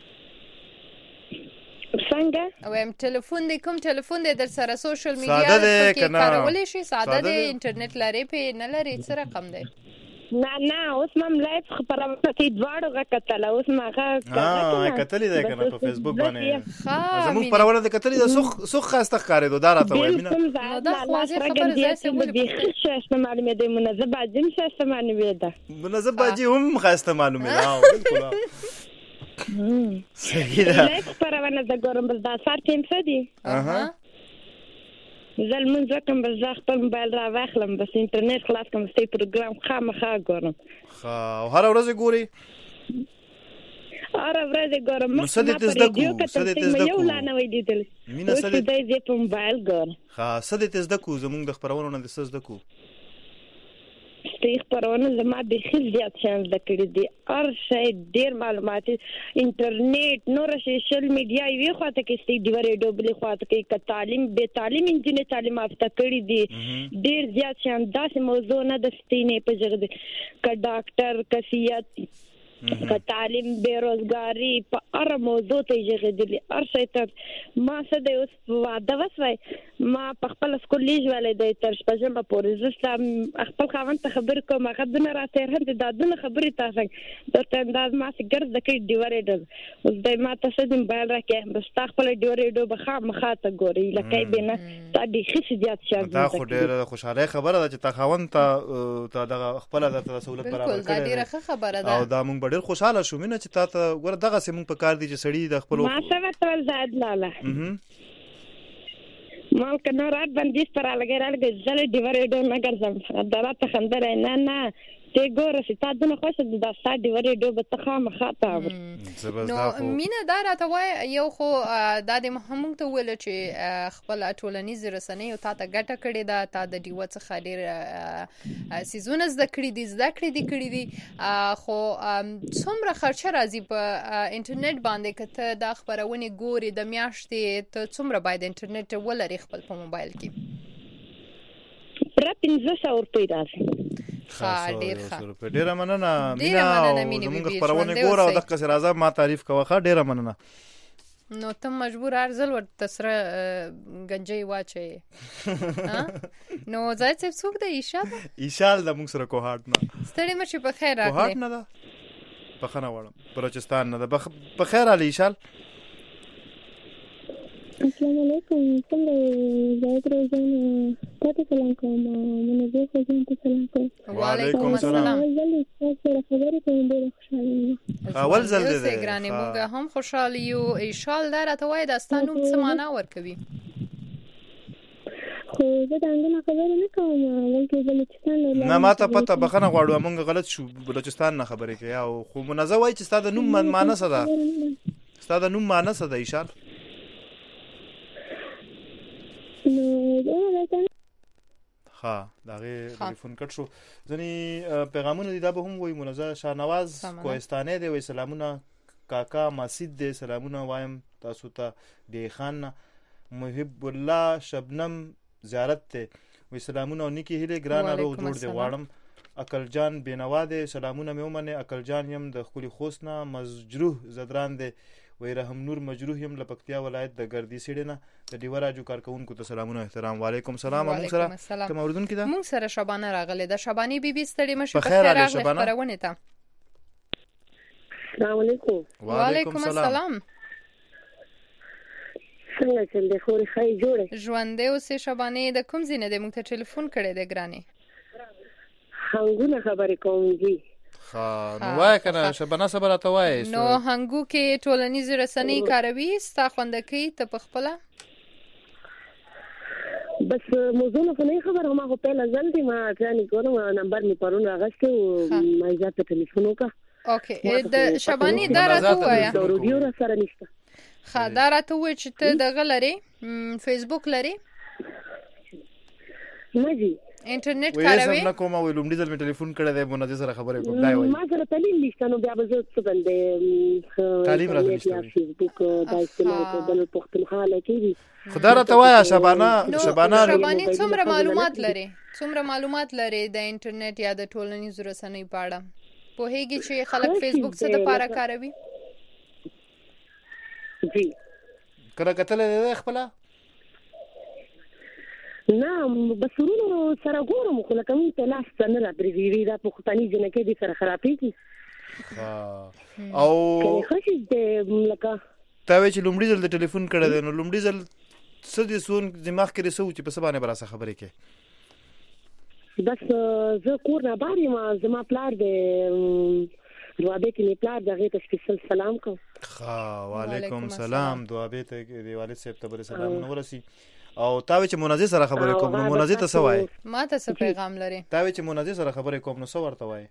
څنګه وایم ټلیفون دی کوم ټلیفون دی در سره سوشل میډیا کې کارولې شي ساده دی انټرنیټ لري په نه لري څه رقم دی نه نه اوس مم لایف خبره کې دواړو غکتل اوس ما غا ها کتلې ده کنه په فیسبوک باندې زموږ پرونه د کتلې ده سوخ سوخ خاسته ښکارې دوه راته وای مینه نو دا خلاصه خبره زه سمول به شاشه معلومه ده منظم باجی شاشه معلومه ده منظم باجی هم خاسته معلومه ده بالکل صحیح ده لایف پرونه د ګورم بس دا سات ټیم څه دی اها زل من زکم بس خپل موبایل را واخلم بس انټرنیټ خلاص کوم ستې پروګرام خامخا ګورم ها هر ورځ ګوري هر ورځ ګورم نو څه دې تزده کو څه دې تزده کو یو لا نه وې دیدل مینه څه دې دې په موبایل ګور ها څه دې تزده کو زمونږ د خبرونو نه څه تزده کو ستې خبرونه زما به خیل زیات شان د کړې دي هر شی ډېر معلومات انټرنیټ نور سوشل میډیا یې خواته کې ستې دی ورې ډوبلې خواته کې ک تعلیم به تعلیم انجینر تعلیم افته کړې دي ډېر زیات شان داسې موضوع نه د ستې نه په ځګ ک ډاکټر کسیات که تعلیم بیروزګاری په هر موضوع ته یې هر شی ته ما څه دی اوس واده وسوی ما په خپل سکول لیږلی دی تر شپږمه پورې زه خپل خاوند ته خبرې کوم هغه دونه راته هم چې دا دونه خبرې تا څنګه درته انداز ما چې ګرد د کړي ډیورېډر اوس دی ما ته څه دی موبایل راکړې بس تا خپله ډیورېډو به خامخا ته ګورې لکه یې بینه تا ډېښې زیات شیان دا خو ډېره خوشحالۍ خبره ده چې تا خاوند ته دغه خپله درته سهولت برابر کړی ډېره ښه خبره ده او دا موږ به ډېر خوشحاله شو مینه چې تا ته ګوره دغسې موږ په کار دي چې سړي د خپلو ما څه ورته زاد لاله ما کنه رات باندې ستاره لګېدل چې ډیورېډو نه ګرځم دا راته خندره نه نه ته ګوره چې تا دونه خوښه ده دا ستا ډیورېډو به ته خامخا ته ور نو مینه دا راته وایه یو خو دا د موږ ته وویله چې خپل ټولنیزې رسنیو تا ته ګټه کړې ده تا د ډیوه څخه ډېر څیزونه زده کړي دي زده کړي دي کړي دي خو څومره خرچه راځي په انټرنیټ باندې که ته دا خپرونې ګورې د میاشتې ته څومره باید انټرنیټ ولري خپل په موبایل کې پوره پنځه سوه روپۍ راځي ښه ډېر ښه ډېره مننه مینا او زموږ خپرونې ګوره او دقسې راځه ما تعریف کوه ښه ډېره مننه نو ته مجبور هر ځل ورته سره ګنجۍ واچوې نو زاید صاحب څوک دی ایشا ده ایشال ده موږ سره کوهاټ نه ستړې مه شې په خیر راغلې کوهاټ نه ده بخښنه غواړم بلوچستان نه ده په خیر راغلې ایشال السلام علیکم څنګه زاید روزان تاسو سلام کوم منځه خو ته سلام کوم وعلیکم السلام زه سره خبرې کوم ډېر خوشاله اول ځل دی ګرانې موږ هم خوشاله یو ایشال دا راته وایي دا ستا نوم څه معنا ورکوي خو زه د انګلیسي خبرې نه کوم بلکې بلوچستان نه ما ته پته بخښنه غواړو موږ غلط شو بلوچستان نه خبرې کوي او خو منځه وایي چې ستا د نوم معنا څه ده ستا د نوم معنا څه ده ایشال ها داغه ټلیفون کټ شو ځنی پیغامونه دي دا به هم وای منزه شاهنواز کوهستاني دی وای سلامونه کاکا مسجد دی سلامونه وایم تاسو ته دی خان محب الله شبنم زیارت ته وای سلامونه نیکی هله ګران روغ جوړ دی واړم عقل جان بینوا دی سلامونه مې ومنه عقل جان يم د خولي خوسنا مزجروح زدران دی وای رحم نور مجروح يم لپکتیا ولایت د ګردی سیډنه د دیوراجو کارکونکو ته سلامونه احترام وعلیکم السلام موږ سره کوم اوردون کې ده موږ سره شبانه راغله د شبانی بیبي ستړي مشه په خیر راغله خبرونه ته السلام علیکم وعلیکم السلام څنګه چل دی خوري خای جوړه ژوندې اوسې شبانه د کوم زینه د موږ ته ټلیفون کړی دی ګرانه هنګونه خبرې کوم جی ها نو وای کنه شبانه صبر ته وای نو هنګو کې ټولنیز رسنۍ کاروي ستا خوندکی ته پخپله بس موضوع نه نه خبر ما په پهلا ځل دی ما ځانې کوم نمبر می پرون راغسته او ما ځاته ټلیفون وکړه اوکې د شبانی دا راته وایا ضروري را سره نشته ښه دا راته وای چې ته دغه لري فیسبوک لري نه جی انټرنیټ کاروي وې سم نه کوم او لومړي ځل می ټلیفون کړی دی مونږ سره خبرې کوم دا وایي ما سره تعلیم نشته نو بیا به زه څه بندې تعلیم راځي نشته فیسبوک دا استعمال کول پښتونخوا لکې خدای را ته وایا شبانه شبانه شبانی څومره معلومات لري څومره معلومات لري د انټرنیټ یا د ټولنیزو رسنیو په اړه په هیګي چې خلک فیسبوک څخه د پاره کاروي جی کله کتل دی خپل نه بسورونو سره ګورم خو لکه مې ته لاس نه را پریږدي دا په خپلې جنکې دي سره خرابېږي ها او کله خوشي دې لکه تا وی چې لومړي ځل د ټلیفون کړه دی نو لومړي ځل څه دې سون دماغ کې رسو چې په سبانه براسه خبرې کې بس زه کور نه باري ما زما پلار دې دوابه کې می پلار دغه ته سپیشل سلام کوم ها وعلیکم السلام دوابه ته دی والد صاحب ته بر سلام نو ورسي او تاوی چې منازع سره خبرې کوم نو منازع ته څه وای ما ته څه پیغام لري تاوی چې منازع سره خبرې کوم نو څه ورته وای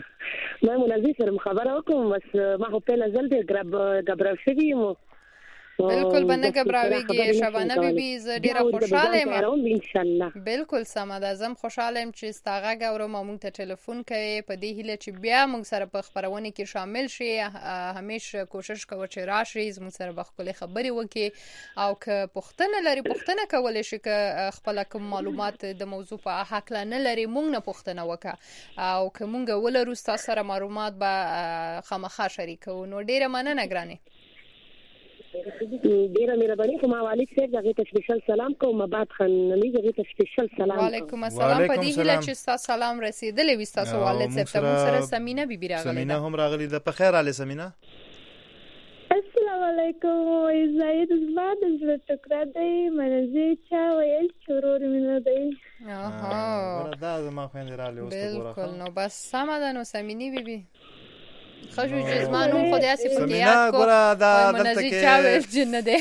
ما منازع سره خبره وکم بس ما خو په لزل دې غرب غبرو شوی مو بالکل باندې غبراويږي شبانه بیبي زه ډیره خوشاله یم ان شاء الله. بالکل سم ده، زم خوشاله یم چې ستاغه غوړو مونږ ته ټلیفون کوي په دې هیله چې بیا مونږ سره په خبرونه کې شامل شي. همیشه کوشش کوو چې راشي زموږ سره بخښلې خبرې وکي او که پوښتنه لري پوښتنه کولای شي که خپل کوم معلومات د موضوع په حق نه لري مونږ نه پوښتنه وکړه او که مونږ ولرو تاسو سره معلومات به خامخا شریکو. نو ډیره مننه ګرانه. ډیره مهرباني کوم والد صاحب دغه ته سپیشل سلام کوم. مباد خان نمی دغه ته سپیشل سلام. وعلیکم السلام. په دې هیله چې تاسو سلام رسیدلې وي تاسو والد صاحب ته. موږ سره سمینا بیبي راغله. سمینا هم راغلی ده. په خیر علي سمینا. السلام علیکم. زاید زباد زړه ټکر دی منځي چا ویل چورور مینه دی. اها دا زما خويندې را لوسته ګوره. بالکل. نو بس سمه ده. نو سمینی بیبي خجو جسمانو خو دې اسی په یاد کو دا دلته کې چا ویل جن ده.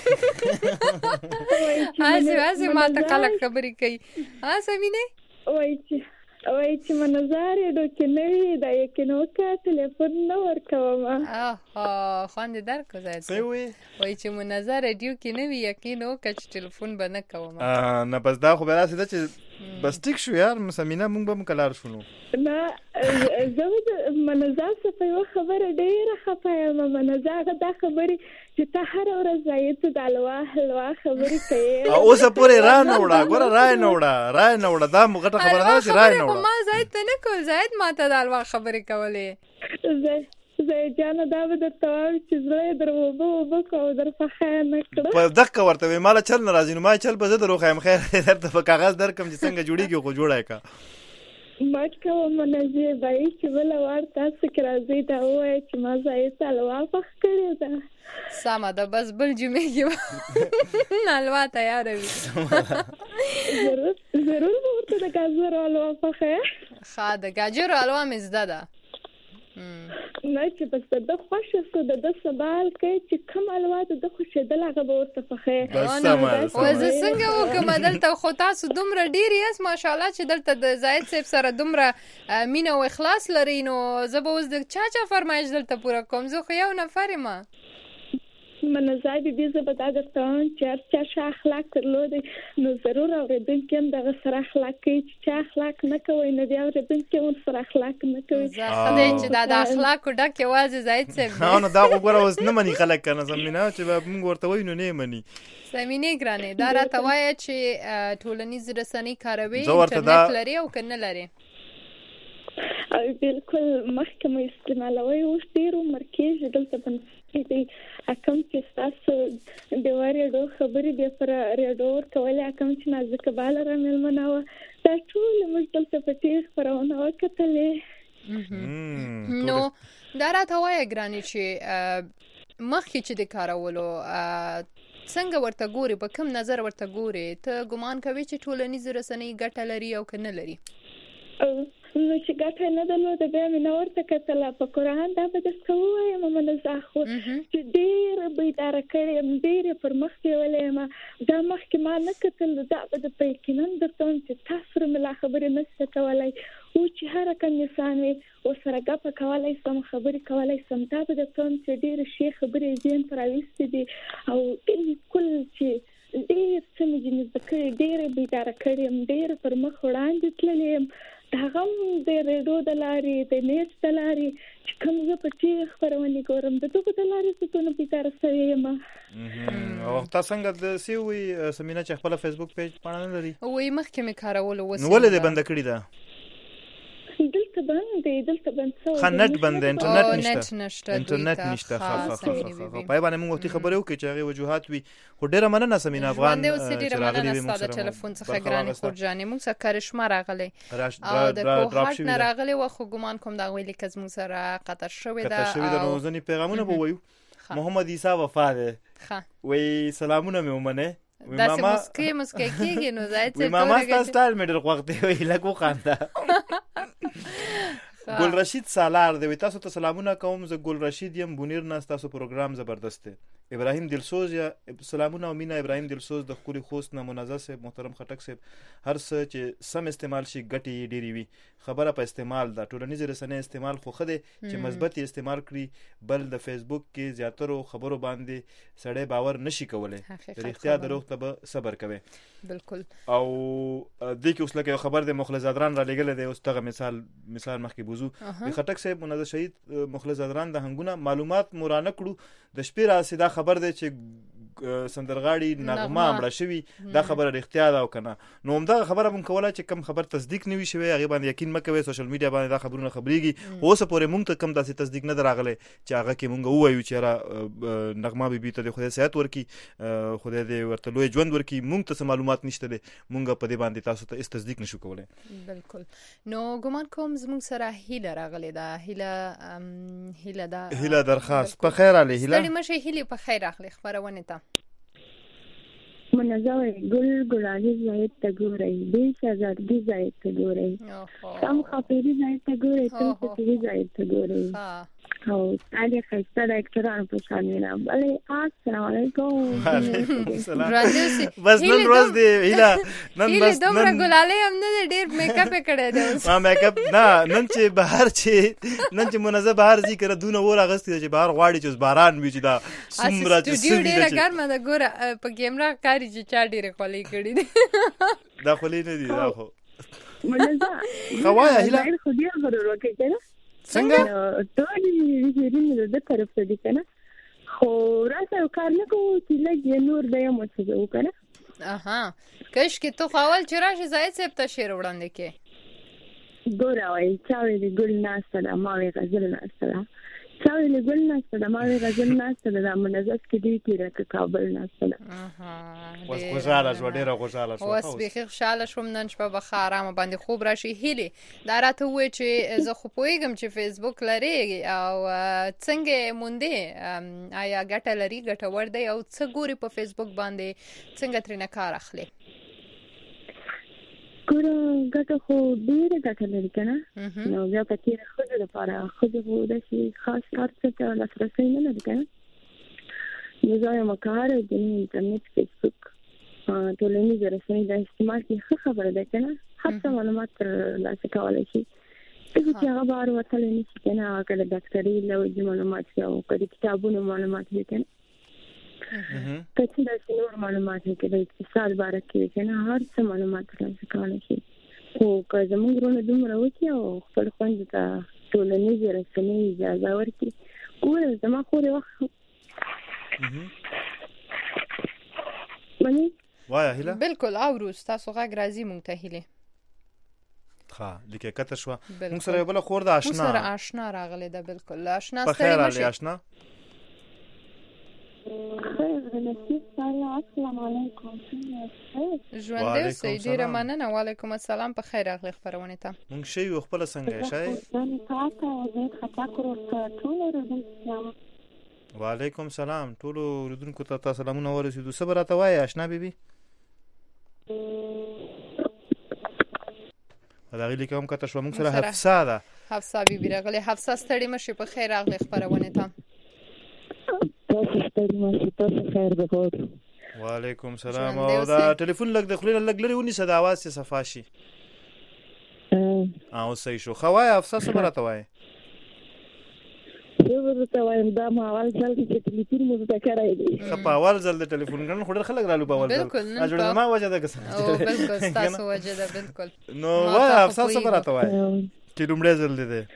هاځي هاځي ما ته کله خبرې کوي. ها سمینه وای چې وای چې منظر دې کې نه دی کې نو کا ټلیفون نو ورکوم. اه خواندې درکو زاید. څه وی وای چې منظر دې کې نه وی یقین او کچ ټلیفون به نه کوم. اه نه بس دا خو به راسي دا چې بس ټیک شو یار مسمینا مونږ به مکلار شونو. نه زه منظر څه په یو خبره ډیره خپایم. منظر دا خبرې چې ته هر ورځ زاید د الوا حلوا خبرې کوي او اوس پورې را نه وړه ګوره را نه وړه را نه وړه دا مغه خبره ده چې را نه وړه. ما زاید ته نه کول. زاید ما ته د الوا خبرې کولې. زه زه جان دا به د توار چې زړه دروبو وبکو در په خانه کړه. په دقه ورته مال چل ناراضی نو ما چل به زه درو خایم خیر درته په کاغذ درکم چې څنګه جوړیږي خو جوړای کا. ما کوم منځي بای چې بل ور تاسو کې راځي دا وای چې ما زاید الوا پخ کړی دا. سمه ده بس بل جمعه کې الوا تیار وي. ضرور ضرور ورته د گاجر الوا پخه. ښه د گاجر الوا مزده ده. نه چې بس د خوښه سو د سبال کې چې کوم الوا د خوښه د لغه ورته پخه. وزه څنګه وکم دلته خو تاسو دومره ډیر یاس ماشاءالله چې دلته د زاید صاحب سره دومره مینه او اخلاص لري. نو زه به اوس د چا چا فرمایش دلته پوره کوم. زه خو یو نفر ما منځای دې زه به دا درته چې چا ښه اخلاق درلودي نو ضرور اورېدونکي هم دغه سره اخلاق کوي. چې چا اخلاق نه کوي نو بیا اورېدونکي هم سره اخلاق نه کوي. زه خدای چې دا د اخلاقو ډک یوازې زاید صاحب. ها نو دا وګوره اوس نه مني خلک کنه سمینا چې موږ ورته وایو نو نه مني. سمینه ګرانه دا راته وایي چې ټولنیز رسنۍ کاروي انټرنیټ لري او کنه لري. بالکل محکمه استعمالوي او ډیرو مرکز دلته باندې دی اکم چې تاسو د وریډو خبرې د پر ریډور کولای اکم چې نازک بالا را ملمناوه دا ټول موږ دلته پټې خبرونه وکړلې. نو دا راته وایي ګرانه چې مخکې چې د کارولو څنګه ورته ګوري په کوم نظر ورته ګوري ته ګمان کوي چې ټولنیز رسنۍ ګټه لري او کنه لري؟ نو چې ګټه نه درلوده بیا مې نه ورته کتله په قرآن دا به درته ووایم منزه خو چې ډېره بیداره کړې یم ډېرې پر مخ بیولې یم دا مخکې ما نه کتل دا به د په یقینا درته وایم چې تاسو سره مې لا خبرې نه شته کولی او چې هر کوم انسان وي ورسره ګپه کولی شم خبرې کولی شم دا به درته وایم چې ډېرې ښې خبرې ذهن ته راویستې دي او بالکل چې ډېر څه مې ځینې زده کړي ډېرې بیداره کړې یم ډېرې پر مخ وړاندې تللې یم هغه د ریډیو د لارې د نیټ د لارې چې کوم زه په ټي خبرونه ګورم د دغه د لارې څه څه بیکاره شوی یم. او تاسو څنګه د سی وی سمینا چې خپل فیسبوک پیج پاڼه لري وې مخکې مې کارول وسه نو ولې بند کړی دا دلته باندې دلته باندې خنت باندې انټرنیټ نشته انټرنیټ نشته خاصه خاصه پای باندې موږ وختي خبرو کې چې هغه وجوهات وي خو ډیره مننه سمینا افغان چې راغلي وي موږ سره ټلیفون څخه ګرانې خورجانې موږ سره کرشمه راغلي او د کوهات نه راغلي و خو ګمان کوم دا ویلي کز موږ سره قطر شوې ده قطر شوې ده نو ځنی پیغامونه به وایو محمد عیسی وفا ده وای سلامونه مې ومنه دا سه مسکی مسکی کېږي نو زاید څه ماما تاسو سټایل مې ډېر وخت دی وی لکه خندا ګل رشید سالار دی تاسو ته سلامونه کوم زه ګل رشید یم بونیر نه تاسو پروګرام زبردست دی ابراهیم دلسوز یا سلامونه او مینا ابراهیم دلسوز د خوري خوست نه منازع صاحب محترم خټک صاحب هر څه چې سم استعمال شي ګټي ډيري وي خبره په استعمال د ټولنیز رسنۍ استعمال خو خده چې مثبت استعمال کړي بل د فیسبوک کې زیاترو خبرو باندې سړی باور نشي کولای د اختیار دروغ ته صبر کوي بالکل او د کې اوس لکه خبر د مخلص زادران را لګل دی اوس تغه مثال مثال مخکې بوزو د خټک صاحب منازع شهید مخلص زادران د هنګونه معلومات مورانه کړو د شپې را سیدا خبر دی چې سندرغاړي نغمه امړه شوی دا خبره اړتیا ده او کنه نو همدا خبره مونږ کوله چې کم خبر تصدیق نه وي شوی هغه باندې یقین مکوي سوشل میډیا باندې دا خبرونه خبريږي اوس پورې مونږ ته کم داسې تصدیق نه دراغله چې هغه کې مونږ وایو چې را نغمه بیبي ته خدای صحت ورکي خدای دې ورته لوی ژوند ورکي مونږ ته معلومات نشته دي مونږ په دې باندې تاسو ته است تصدیق نشو کولای بالکل نو ګمان کوم زموږ سره هیله راغله دا هیله هیله دا هیله درخواست په خیر علي هیله ستړي مشه هیله په خیر اخلي خبرونه ته منظر گل گلابی زاید تا گوری بیش از ارگی زاید تا گوری کم خاپیری زاید تا گوری تم سفیری زاید تا گوری او سالی خیسته دکتران پشان مینم بله السلام علیکم علیکم السلام بس نن روز دی هیلا نن بس دومره ګلاله هم نه ډیر میک اپ کړی دی ما میک اپ نه نن چې بهر چې نن چې منزه بهر ځي کړه دونه ور اغستی چې بهر غواړي چې باران وي چې دا سمره چې سټوډیو ډیر ګرمه ده ګوره په کیمرا کاری چې چا ډیر خولي کړی دی دا خولي نه دی دا خو منزه خوایا هیلا خو دې غوړ ورکې کنه څنګه ټول یې د طرف ته دي کنه خو راته کار نه کوو چې لږ نور د یم څه وکړه اها کښ کې تو خپل چې راشي زاید صاحب ته شعر وړاندې کې ګوره وای چاوي د ګل ناسته د ما وی غزل ناسته چاوي د ګل ناسته د ما وی غزل ناسته د منزه کې دی چې کابل ناسته اها اوس خوشاله شو ډیره خوشاله شو اوس به خوشاله شوم نن شپه به خارامه باندې خوب راشي هیلي دا راته وای چې زه خو پویګم چې فیسبوک لري او څنګه مونږه آیا ګټه لري ګټه ور دی او څه ګوري په فیسبوک باندې څنګه ترنه کار اخلي ګوره ګټه خو ډیره ګټه لري کنه نو بیا پکې خو د لپاره خو د شي خاص کار څه لاسرسي نه لري کنه نو زه یم کار د انټرنیټ فیسبوک ټولنیز رسنۍ د استعمال کې خبره ده کنه حتی معلومات ترلاسه کولای شي چې هغه بار وصل نه شي کنه هغه د ډاکټري له معلومات او د کتابونو معلومات دي کنه کچې د نور معلومات کې د اقتصاد باره کې کنه هر څه معلومات ترلاسه کولای شي او که زموږ ورونه دومره وکړي او خپل خوند ته ټولنیز رسنۍ اجازه ورکړي ګوره زما خورې وخت مانی وای هیله بالکل او تاسو غږ راځي مونږ ته هیله ها لکه کته شو مونږ سره بل خور د آشنا مونږ سره آشنا راغله ده بالکل آشنا ستړي مشه آشنا السلام علیکم ژوند دې سي ډیره مننه وعلیکم السلام په خیر اغلی خبرونه ته مونږ شی خپل څنګه شای وعلیکم السلام ټول اوردونکو ته سلامونه ورسېدو صبر راته وای آشنا بیبي دا غلی کوم کته شو مونږ سره حفصه ده حفصه بیبي راغله حفصه ستړي مشه په خیر اغلی خبرونه ته تاسو ستړي مشه تاسو خیر به خور وعلیکم السلام او دا ټلیفون لګ د خلیل لګ لري ونی صدا आवाज څه صفاشي اه او صحیح شو خوای افسر څه راته وای زه ورته وایم دا ما اول ځل چې ټلیفون مو ته کړای دی خپ اول ځل د ټلیفون غن خړل خلک رالو په اول ځل اجوړه ما وجه ده کس او بالکل تاسو وجه ده بالکل نو وای افسر څه راته وای چې دومره ځل دی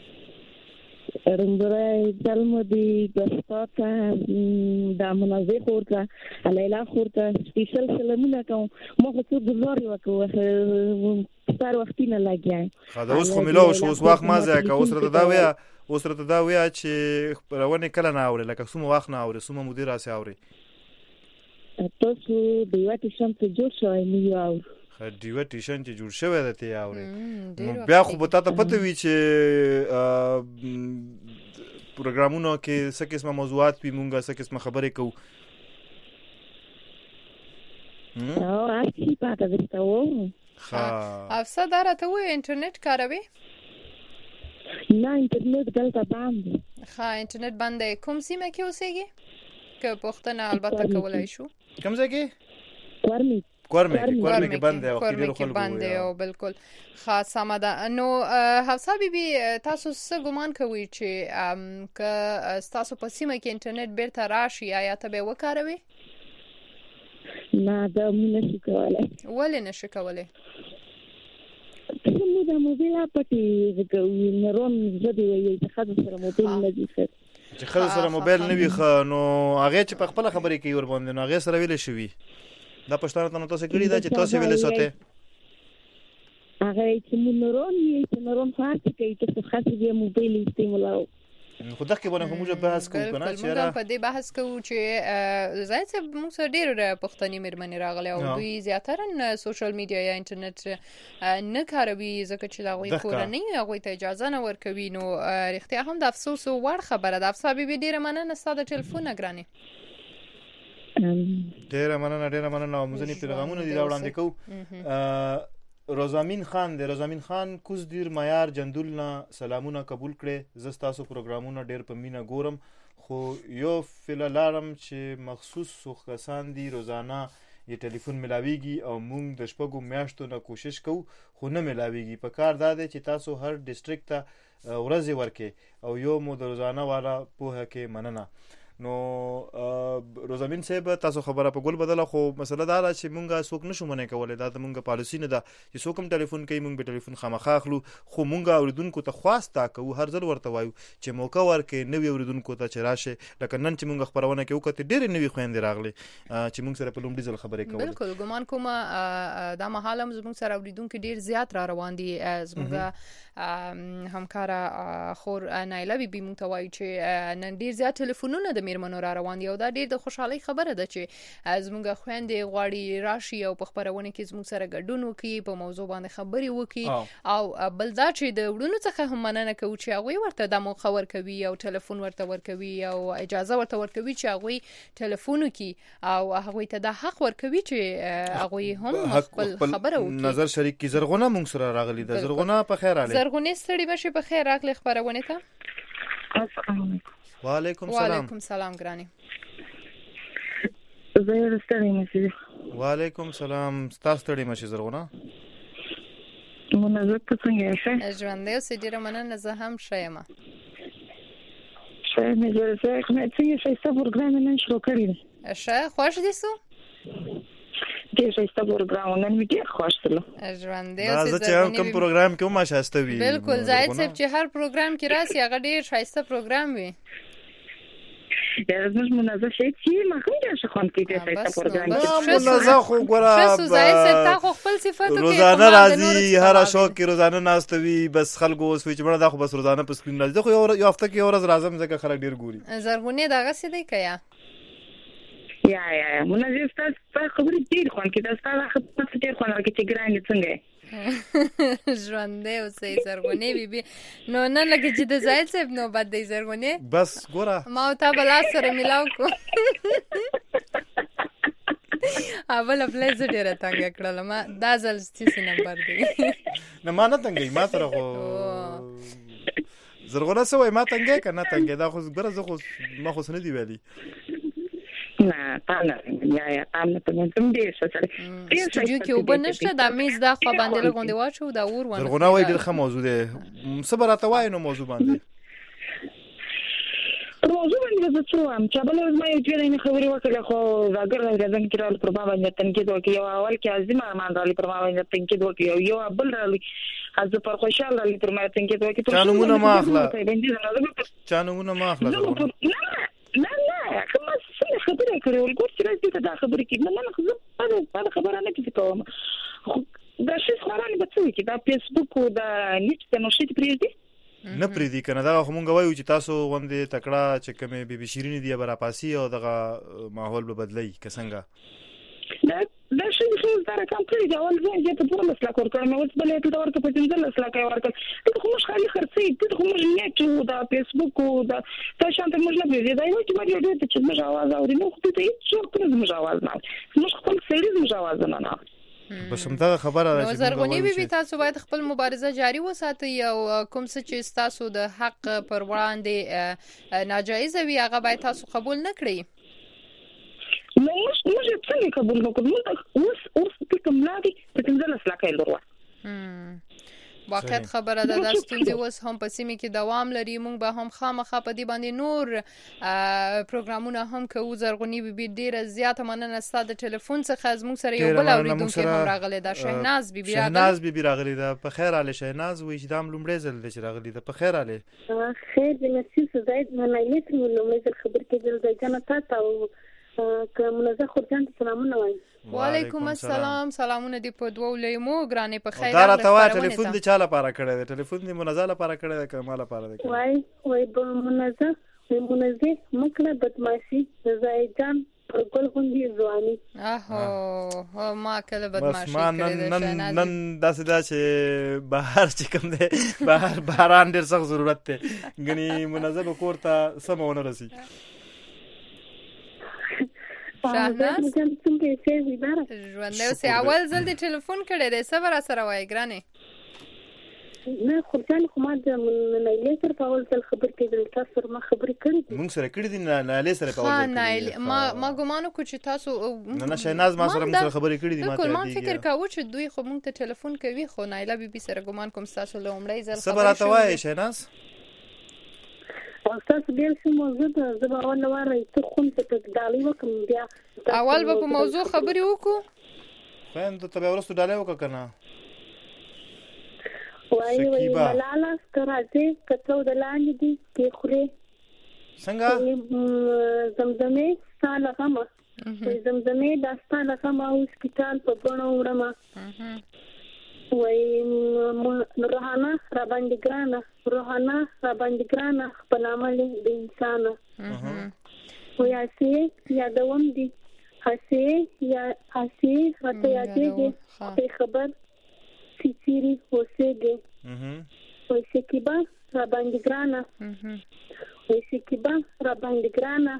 رنګرای دلمو دی ګستاته د منازه خورته لیلا خورته سپیشل سلامونه کوم مو خو د زوري وکړو ستار وختینه لګیای خدا اوس خو ملو شو اوس وخت ما ځکه اوس رته دا ویا اوس رته دا ویا چې خبرونه کله نه اوري لکه سمو وخت نه اوري سمو مدیر راسي اوري تاسو د وټ شم ته جوړ شوی نیو اور دیو ټیشن چې جوړ شوی د تی اوري بیا خو به تاسو پته وی چې پروګرامونو کې څه قسمه موضوعات په مونږه څه قسمه خبرې کوو او اصلي پاتې درته ها افسر درته وې انټرنیټ کاروي نه انټرنیټ دلته باندې ها انټرنیټ باندې کوم سیمه کې اوسېږي ک پښتنه البته کولای شو. کوم ځای کې؟ کورمی کورمی کورمی کې بند دی او کورمی کې بند دی او بالکل خاصه مده. نو حفصه بي بي تاسو څه ګمان کوئ چې ک تاسو په سیمه کې انټرنیټ بیرته راشي یا ته به وکاروي؟ نه دا مونږ نشو کولای. ولې نشو کولای؟ زموږ د موبایل اپټي زګو نرون زدي وي چې خاص سره موبایل نه دي ښه چې خاص سره موبایل نه وي ښه نو هغه چې په خپل خبرې کوي ور باندې نو هغه سره ویل شوی دا پښتانه ته تاسو کړی دا چې تاسو ویل ساته هغه چې نرون یې چې نرون خاص کوي چې خاص دې موبایل استعمالو خو دغه باندې موږ بحث کوو کنه چې را په دې بحث کوو چې زاید صاحب موږ سره ډېر پښتني مېرمنې راغلي او دوی زیاتره سوشل میډیا یا انټرنیټ نه کاروي ځکه چې دا غوي کورنۍ هغه ته اجازه نه ورکوي. نو رښتیا هم د افسوس وړ خبره ده. افسا بي بي ډېر مننه ستاسو ټلیفون اګراني. ډېر مننه ډېر مننه موږ نه پیغامونه دي وړاندې کوو. روزامین خان دی روزامین خان کوز دیر معیار جندولنا سلامونه قبول کړي. زه تاسو پروګرامونه ډېر په مینا ګورم خو یو فلالارم چې مخصوص سوخکسان دي روزانه یې ټلیفون ملاويږي او موږ د شپږو میاشتو نه کوشش کوو خو نه ملاويږي. په کار دا دی چې تاسو هر ډیسټریکټ ته ورځي ورکې او یو مو د روزانه والا په کې مننه. نو روزامین صاحب تاسو خبره په ګل بدله خو مسله دا ده چې مونږه څوک نشو منې کولای. دا مونږه پالیسی نه ده چې څوک هم ټلیفون کوي مونږ به ټلیفون خامخا اخلو خو مونږه اوریدونکو ته خواسته کوو هر ځل ورته وایو چې موقع ورکې نوی اوریدونکو ته چې راشه لکه نن چې مونږ خبرونه کوي کته ډېر نوی خويندې راغلي چې مونږ سره په لومړي ځل خبرې کوو. بالکل ګمان کوم دا مهاله مونږ سره اوریدونکو ډېر زیات را روان دي. زموږه همکارا خور نایله بي بي مونږ ته وایي چې نن ډېر زیات ټلیفونونه د میرمنو را روان دي او دا ډېر د خوشحالي خبره ده چې زموږ خويندې غواړي راشي او په خبرونه کې زموږ سره ګډون وکړي په موضوع باندې خبري وکړي او بل دا چې د وړونو څخه هم مننه کوي چې هغه ورته د موخه ورکوي او ټلیفون ورته ورکوي او اجازه ورته ورکوي چې هغه ټلیفون وکړي او هغه ته د حق ورکوي چې هغه هم خپل خبره وکړي. نظر شریک کی زرغونه مونږ سره راغلي ده. زرغونه په خیر اله. زرغونه ستړي بشي په خیر راغلي خبرونه ته. السلام علیکم. وعلیکم سلام. وعلیکم سلام ګرانی. زه ستړي مشه. وعلیکم سلام. تاسو ستړي مشه زرغونه. مونږ زه ته څنګه ښه؟ ژوند دې اوس ډیره مننه زه هم ښه یم. ښه مې زه څه کومه څنګه ښه پروګرام نن شروع کړی. ښه خوښ دي سو؟ ډېر ښه پروګرام نن مې ډېر خوښ تلو. ژوند دې اوس زه چې کوم پروګرام کې ما شاسته وی. بالکل زاید صاحب چې هر پروګرام کې راسي هغه ډېر ښایسته پروګرام وي. یا زموږ منظم شي چې ما کوم ډېر ښه خوند کوي ښایسته پروګرام کې. منظم خو ګوره شاسو زاید صاحب تا خو خپل صفاتو کې روزانه راځي هر شو کې روزانه ناستوي بس خلکو اوس وی چې مړه دا خو بس روزانه په سکرین راځي خو یو هفته کې یو ورځ راځم ځکه خلک ډېر ګوري. زرغونه دغه څه دی کیا یا یا مونږ زه ستاسو خبرې ډېر خوان کې دا ستاسو خبرې ډېر خوان کې چې ګران څنګه ژوند دې اوسې زرغونه بي بي نو نه لکه چې د زاید صاحب نو بد دی زرغونه بس ګوره ما او تا بلا سره ملاو کو اول خپل زه ډېر تنګ کړل ما دا ځل ستاسو نمبر دی نه ما نه تنګي ما سره خو زرغونه سوې ما تنګي کنه تنګي دا خو ګوره زه خو ما خو سن دی ویلي نه پانا یا یا پانا په نوم دې څه سره استودیو کې وبنشته د میز دا خو باندې لګوندې واچو دا ور ونه زرغونه وای ډېر ښه موضوع ده صبر راته وای نو موضوع باندې موضوع باندې زه څه وایم چې بل ورځ ما یو ډېر نه خبرې وکړه خو راګر راځم کې راول پر ما باندې تنکید وکړ یو اول کې ازما مان رالی پر ما باندې تنکید وکړ یو بل رالی از پر خوشاله رالی پر ما تنکید وکړ چانو ما اخلا چانو ما اخلا نه نه کوم څه خبره کړې ولګور چې راځي دا خبره کې نه نه خو په خبره نه کې کوم دا شي خبرانه به څه کې دا فیسبوک او دا نیټ ته نو شي پریږدي نه پریږدي کنه دا خو مونږ وایو چې تاسو غوندې تکړه چې کومه بي بي شيرين دی برا پاسي او دغه ماحول به بدلی کسنګه دا دا شي چې دا رقم کړی دا ول زه چې په ټول مسلک ورکړم نو څه بلې ته ورته په دې مسلک ورکړم ته خو مش خالي خرڅي ته خو مش نیټ دا فیسبوک او دا ته شانت مش نه پریږدي دا یو چې ما دې ته چې مش आवाज اوري نو خو ته هیڅ څوک نه مش आवाज نه مش خپل سړي مش आवाज نه نه بس هم دا خبره ده چې زرغونی بي بي تاسو باید خپل مبارزه جاری وساتئ او کوم څه چې تاسو د حق پر وړاندې ناجایز وي هغه باید تاسو قبول نه کړئ موږ موږ څنګه قبول وکړو موږ اوس اوس په کوم لاري په پنځلس لکه لرو واقعیت خبره ده د ستونزې اوس هم په سیمه کې دوام لري موږ به هم خامخا په دې باندې نور پروګرامونه هم کوو زرغونی بیبي ډیره زیاته مننه ستاسو د ټلیفون څخه زموږ سره یو بل اوریدونکو هم راغلی دا شهناز بیبي راغلی شهناز بیبي راغلی دا په خیر اله شهناز وې چې دام لومړی ځل د چې راغلی دا په خیر اله خیر د نصیب زید منایت مو لومړی ځل خبر کېدل د جنت تاسو که منزه خورجان سلامونه وایم وعلیکم السلام سلامونه دی په دوه لیمو ګرانې په خیر دا راته وای ټلیفون دی چاله پاره کړی دی ټلیفون دی منزه لپاره کړی دی کماله پاره دی وای وای په منزه وای منزه مکړه بدمعشي زید جان پر ګل غوندي ځواني اهو ما کله بدمعشي کړی دی نن نن داسې دا چې بهر چې کوم دی بهر باران ډیر سخت ضرورت دی غني منزه به کور ته سمونه رسی شهناز ژوندۍ اوسې اول ځل دې ټلیفون کړی دی څه به راسره وایې ګرانې نه خورجان خو ما د نایلې سره په اول ځل خبر کېدل تاسو سره ما خبرې کړې دي موږ سره کړې دي نایلې سره په اول ځل کړې ما ما ګمان وکړو چې تاسو نه نه شهناز ما سره موږ سره خبرې کړې دي ما ته ما فکر کاوه چې دوی خو موږ ته ټلیفون کوي خو نایله بیبي سره ګمان کوم تاسو لومړی ځل خبرې څه به راته وایې شهناز او تاسو بیا څه موضوع ده زه به اول واره ته خون ته ډالۍ وکړم بیا اول به په موضوع خبرې وکړو خویندو ته به وروسته ډالۍ وکړه که نه وایي وایي ملاله که راځې که څه د لاندې دي کې خورې څنګه زمزمې ستا له غمه وایي زمزمې دا ستا له غمه هوسپیټال په بڼه وړمه وایي روحانه راباندې ګرانه روحانه راباندې ګرانه خپل عمل د انسانه وایي هسې یادوم دي هسې یا هسې راته یادېږي خپل خبر چې چیرې اوسېږې وایي شکیبه راباندې ګرانه وایي شکیبه راباندې ګرانه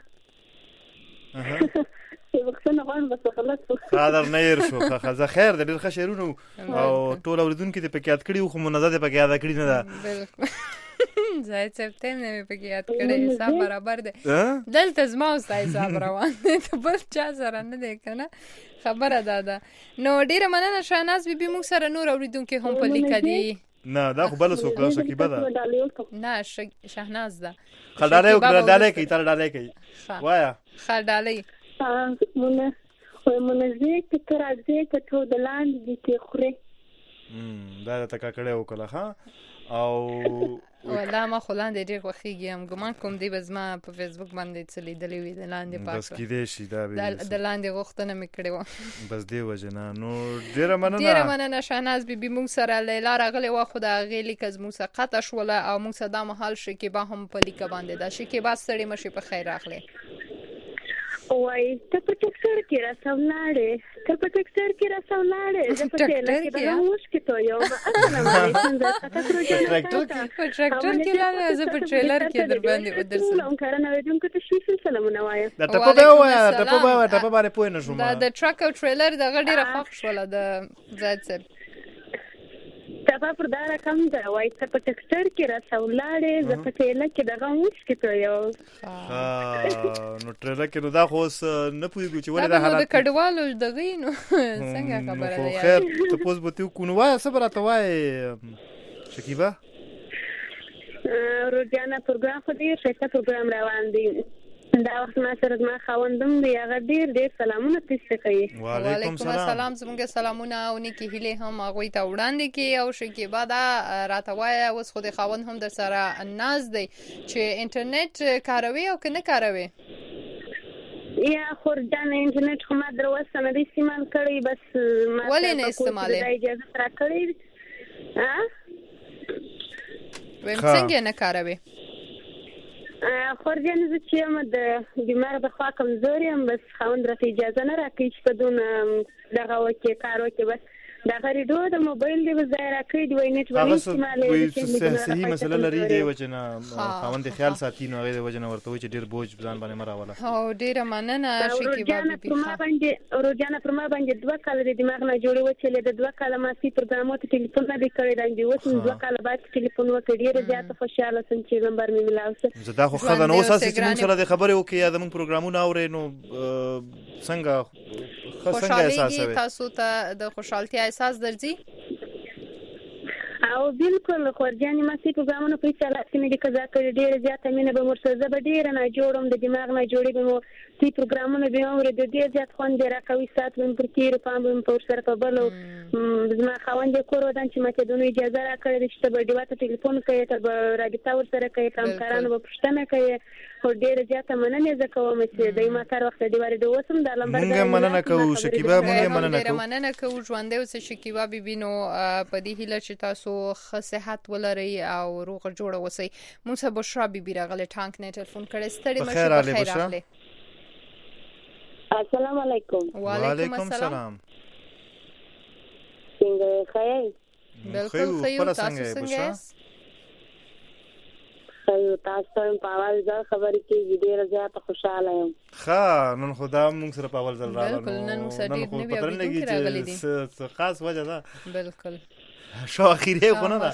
خادر نه ير شو خزه خیر د ډیر ښه شعرونه او ټول اوریدونکو ته پکې یاد کړي خو منزه ته پکې یاد کړی نه ده زاید سپتم نه پکې یاد کړي حساب برابر ده دلته زما او ستای حساب روان دي ته بل چا سره نه دی کنه خبره ده ده نو ډیره مننه شهناز بیبي موږ سره نور اوریدونکو هم په لیک دي نه دا خو بل څوک راشه کی بده نه شهناز ده خلدارې او ډالې کوي تر ډالې کوي وایا خلدارې مونه وای منزه کې تر ازه ته ټول د لاندې دي کې خوري ام دا ته کا کړه وکړه ها او ولا ما خلاندې ډېر خوخيږي هم ګمان کوم دی بس ما په فیسبوک باندې څلې دلې وې د لاندې پاک بس کې دې شي دا به د لاندې غوښتنه مې کړې و بس دی وجنا نو ډېر مننه ډېر مننه شهناز بیبي موږ سره لیلا راغلی و خو دا غېلې کز موږ سره قطع شوله او موږ سره د محل شي کې با هم په لیک باندې دا شي کې با ستړي مشي په خیر راغلی وای ته په ټکسر کې راځولاړې ته په ټکسر کې راځولاړې زه په ټیلر کې دا اوس کې ته یو السلام علیکم زه تاسو ټریکټر په ټریکټر کې لاله زه په ټریلر کې در باندې ودر سره نو کارنه وې کوم ته شي سلامونه وایم دا ټپه به وای ټپه به وای ټپه باندې پوه نه شوم دا د ټرک او ټریلر د غډیره خوښ شول د زید سر تپا پر دا رقم دا وای ته په ټکسر کې راځولاړې زه په ټیلر کې دا اوس کې ته یو نو ټریلر کې نو دا خو نه پوهیږي چې ولې دا حالت د کډوالو دغې نو څنګه خبره ده خیر ته پوز بوتیو کو نو وای صبر ته وای شکیبا روزانه پروګرام خو دې څه پروګرام روان دي دا وخت ما سره ما خوندم دی هغه ډیر ډیر سلامونه تاسو کوي وعلیکم السلام زموږ سلامونه او نیکی هله هم هغه ته وړاندې کی او شکیبا دا راته وای اوس خو د خوند هم در سره ناز دی چې انټرنیټ کاروي او کنه کاروي یا خورجان انټرنیټ خو ما دروسته نه استعمال کړی بس ما ولې نه استعمال اجازه را کړی ها ویم څنګه نه کاروي خورجان زه چې یم د بیمار د خوا کمزوري یم بس خوند راته اجازه نه راکوي چې په دونه دغه وکړي کار وکړي بس دا غریدو د موبایل دی وزای را کړی دی نت ونی استعمال صحیح مسله لري دی وجنه خاوند خیال ساتي نو د وجنه ورته چې ډیر بوج ځان باندې مراوله او ډیره مننه شکیبا بي بي ما باندې روزانه پر ما باندې دوه کال د دماغ نه جوړ و چې د دوه کال ما سي پروګرامات ټلیفون نه کړی دی اوس دوه کال بعد ټلیفون وکړی ډیره زیاته خوشاله سم چې نمبر مې ملاوسه زه دا خو خدای نو اساس چې موږ سره د خبرې وکړو یا د موږ پروګرامونه اورې نو څنګه خوشحالي تاسو ته د خوشحالتیا احساس درځي او بالکل خورجاني ما سي پروګرامونه په چاله کې نه کزا کړی ډیره زیاته مینه به مرسته به ډیره نه جوړم د دماغ نه جوړې به مو سي پروګرامونه به عمر د ډیر زیات خوند راکوي سات من پر تیر پام په سر په بلو زما خوند کورو دان چې ماته دونه اجازه را کړې چې به دیواته ټلیفون کوي ته رابطه ور سره کوي کارانو په پښتنه کوي خو ډیره زیاته مننه زکوم چې دای ما تر وخت دی ور د وسم د لمبر مونږ مننه کوو شکیبا مونږ مننه کوو مننه کوو ژوندې اوس شکیبا بي بي نو په دې هیله چې تاسو ښه صحت ولرئ او روغ جوړ اوسئ مونږ سره بشرا بي بي راغله ټانک نه ټلیفون کړي ستړي مشه په خیر راغله السلام علیکم وعلیکم السلام څنګه خیر بالکل خیر تاسو څنګه خیر تاسو په اول ځل خبرې کې ډیره زیاته خوشاله یم ښه نن خدا موږ سره په اول ځل راغلو بالکل نن موږ سره ډیر نه بیا ویډیو راغلي دي څه خاص وجه ده بالکل شو اخیری خو نه ده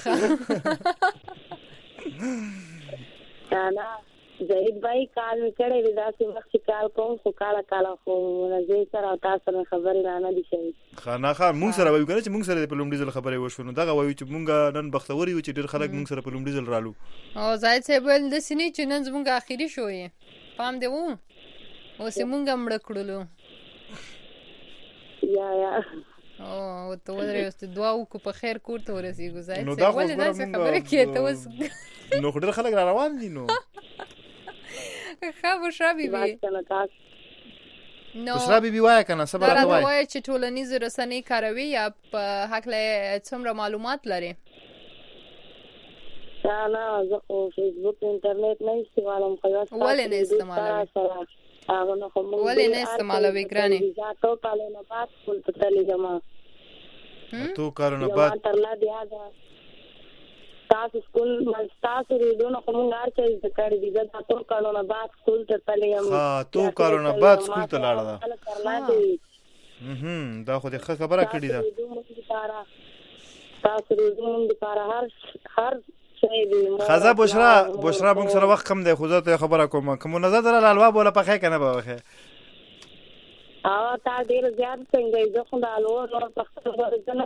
نه زهید بھائی کال می کړه ودا چې وخت کال کوم خو کاله کاله خو زه سره تاسو سره خبرې نه نه دي شي خانه خان موږ سره وایو کنه چې موږ سره په لومړي ځل خبرې وشو نو دغه وایو چې موږ نن بختوري و چې ډیر خلک موږ سره په لومړي ځل رالو او زاید صاحب ول د سینې چې نن زموږ اخیری شوې پام دی وو اوس موږ مړ کړلو یا یا او ته ورې واست دعا وکړو په خیر کور ته ورسېږو زاید صاحب ول دا خبره کې ته اوس نو ډیر خلک را روان دي نو خو بشرا بي بي نو بشرا بي بي وای کنه صبر راته وای وای چې ټولنیز رسنۍ کاروي یا په حق له څومره معلومات لري نه زه خو فیسبوک انټرنیټ نه استعمالوم خو ولې نه استعمالوي هغه نو کوم ولې نه استعمالوي ګراني ځاتو کالونه بعد خپل پټلې جما تو کارونه بعد تر لا بیا دا تاسو سکول تاسو ریډونو کوم نار چې ذکر دي دا ټول کارونه بعد سکول ته تلیم ها تو کارونه بعد سکول ته لاړه ده هم دا خو دې خبره کړې ده تاسو ریډونو لپاره هر هر شی دی خزه بشرا بشرا موږ سره وخت کم دی خو زه ته خبره کوم کوم نظر در الوا بوله په خې کنه به وخه او تا ډیر زیات څنګه زه خو د الو نور پخته ورته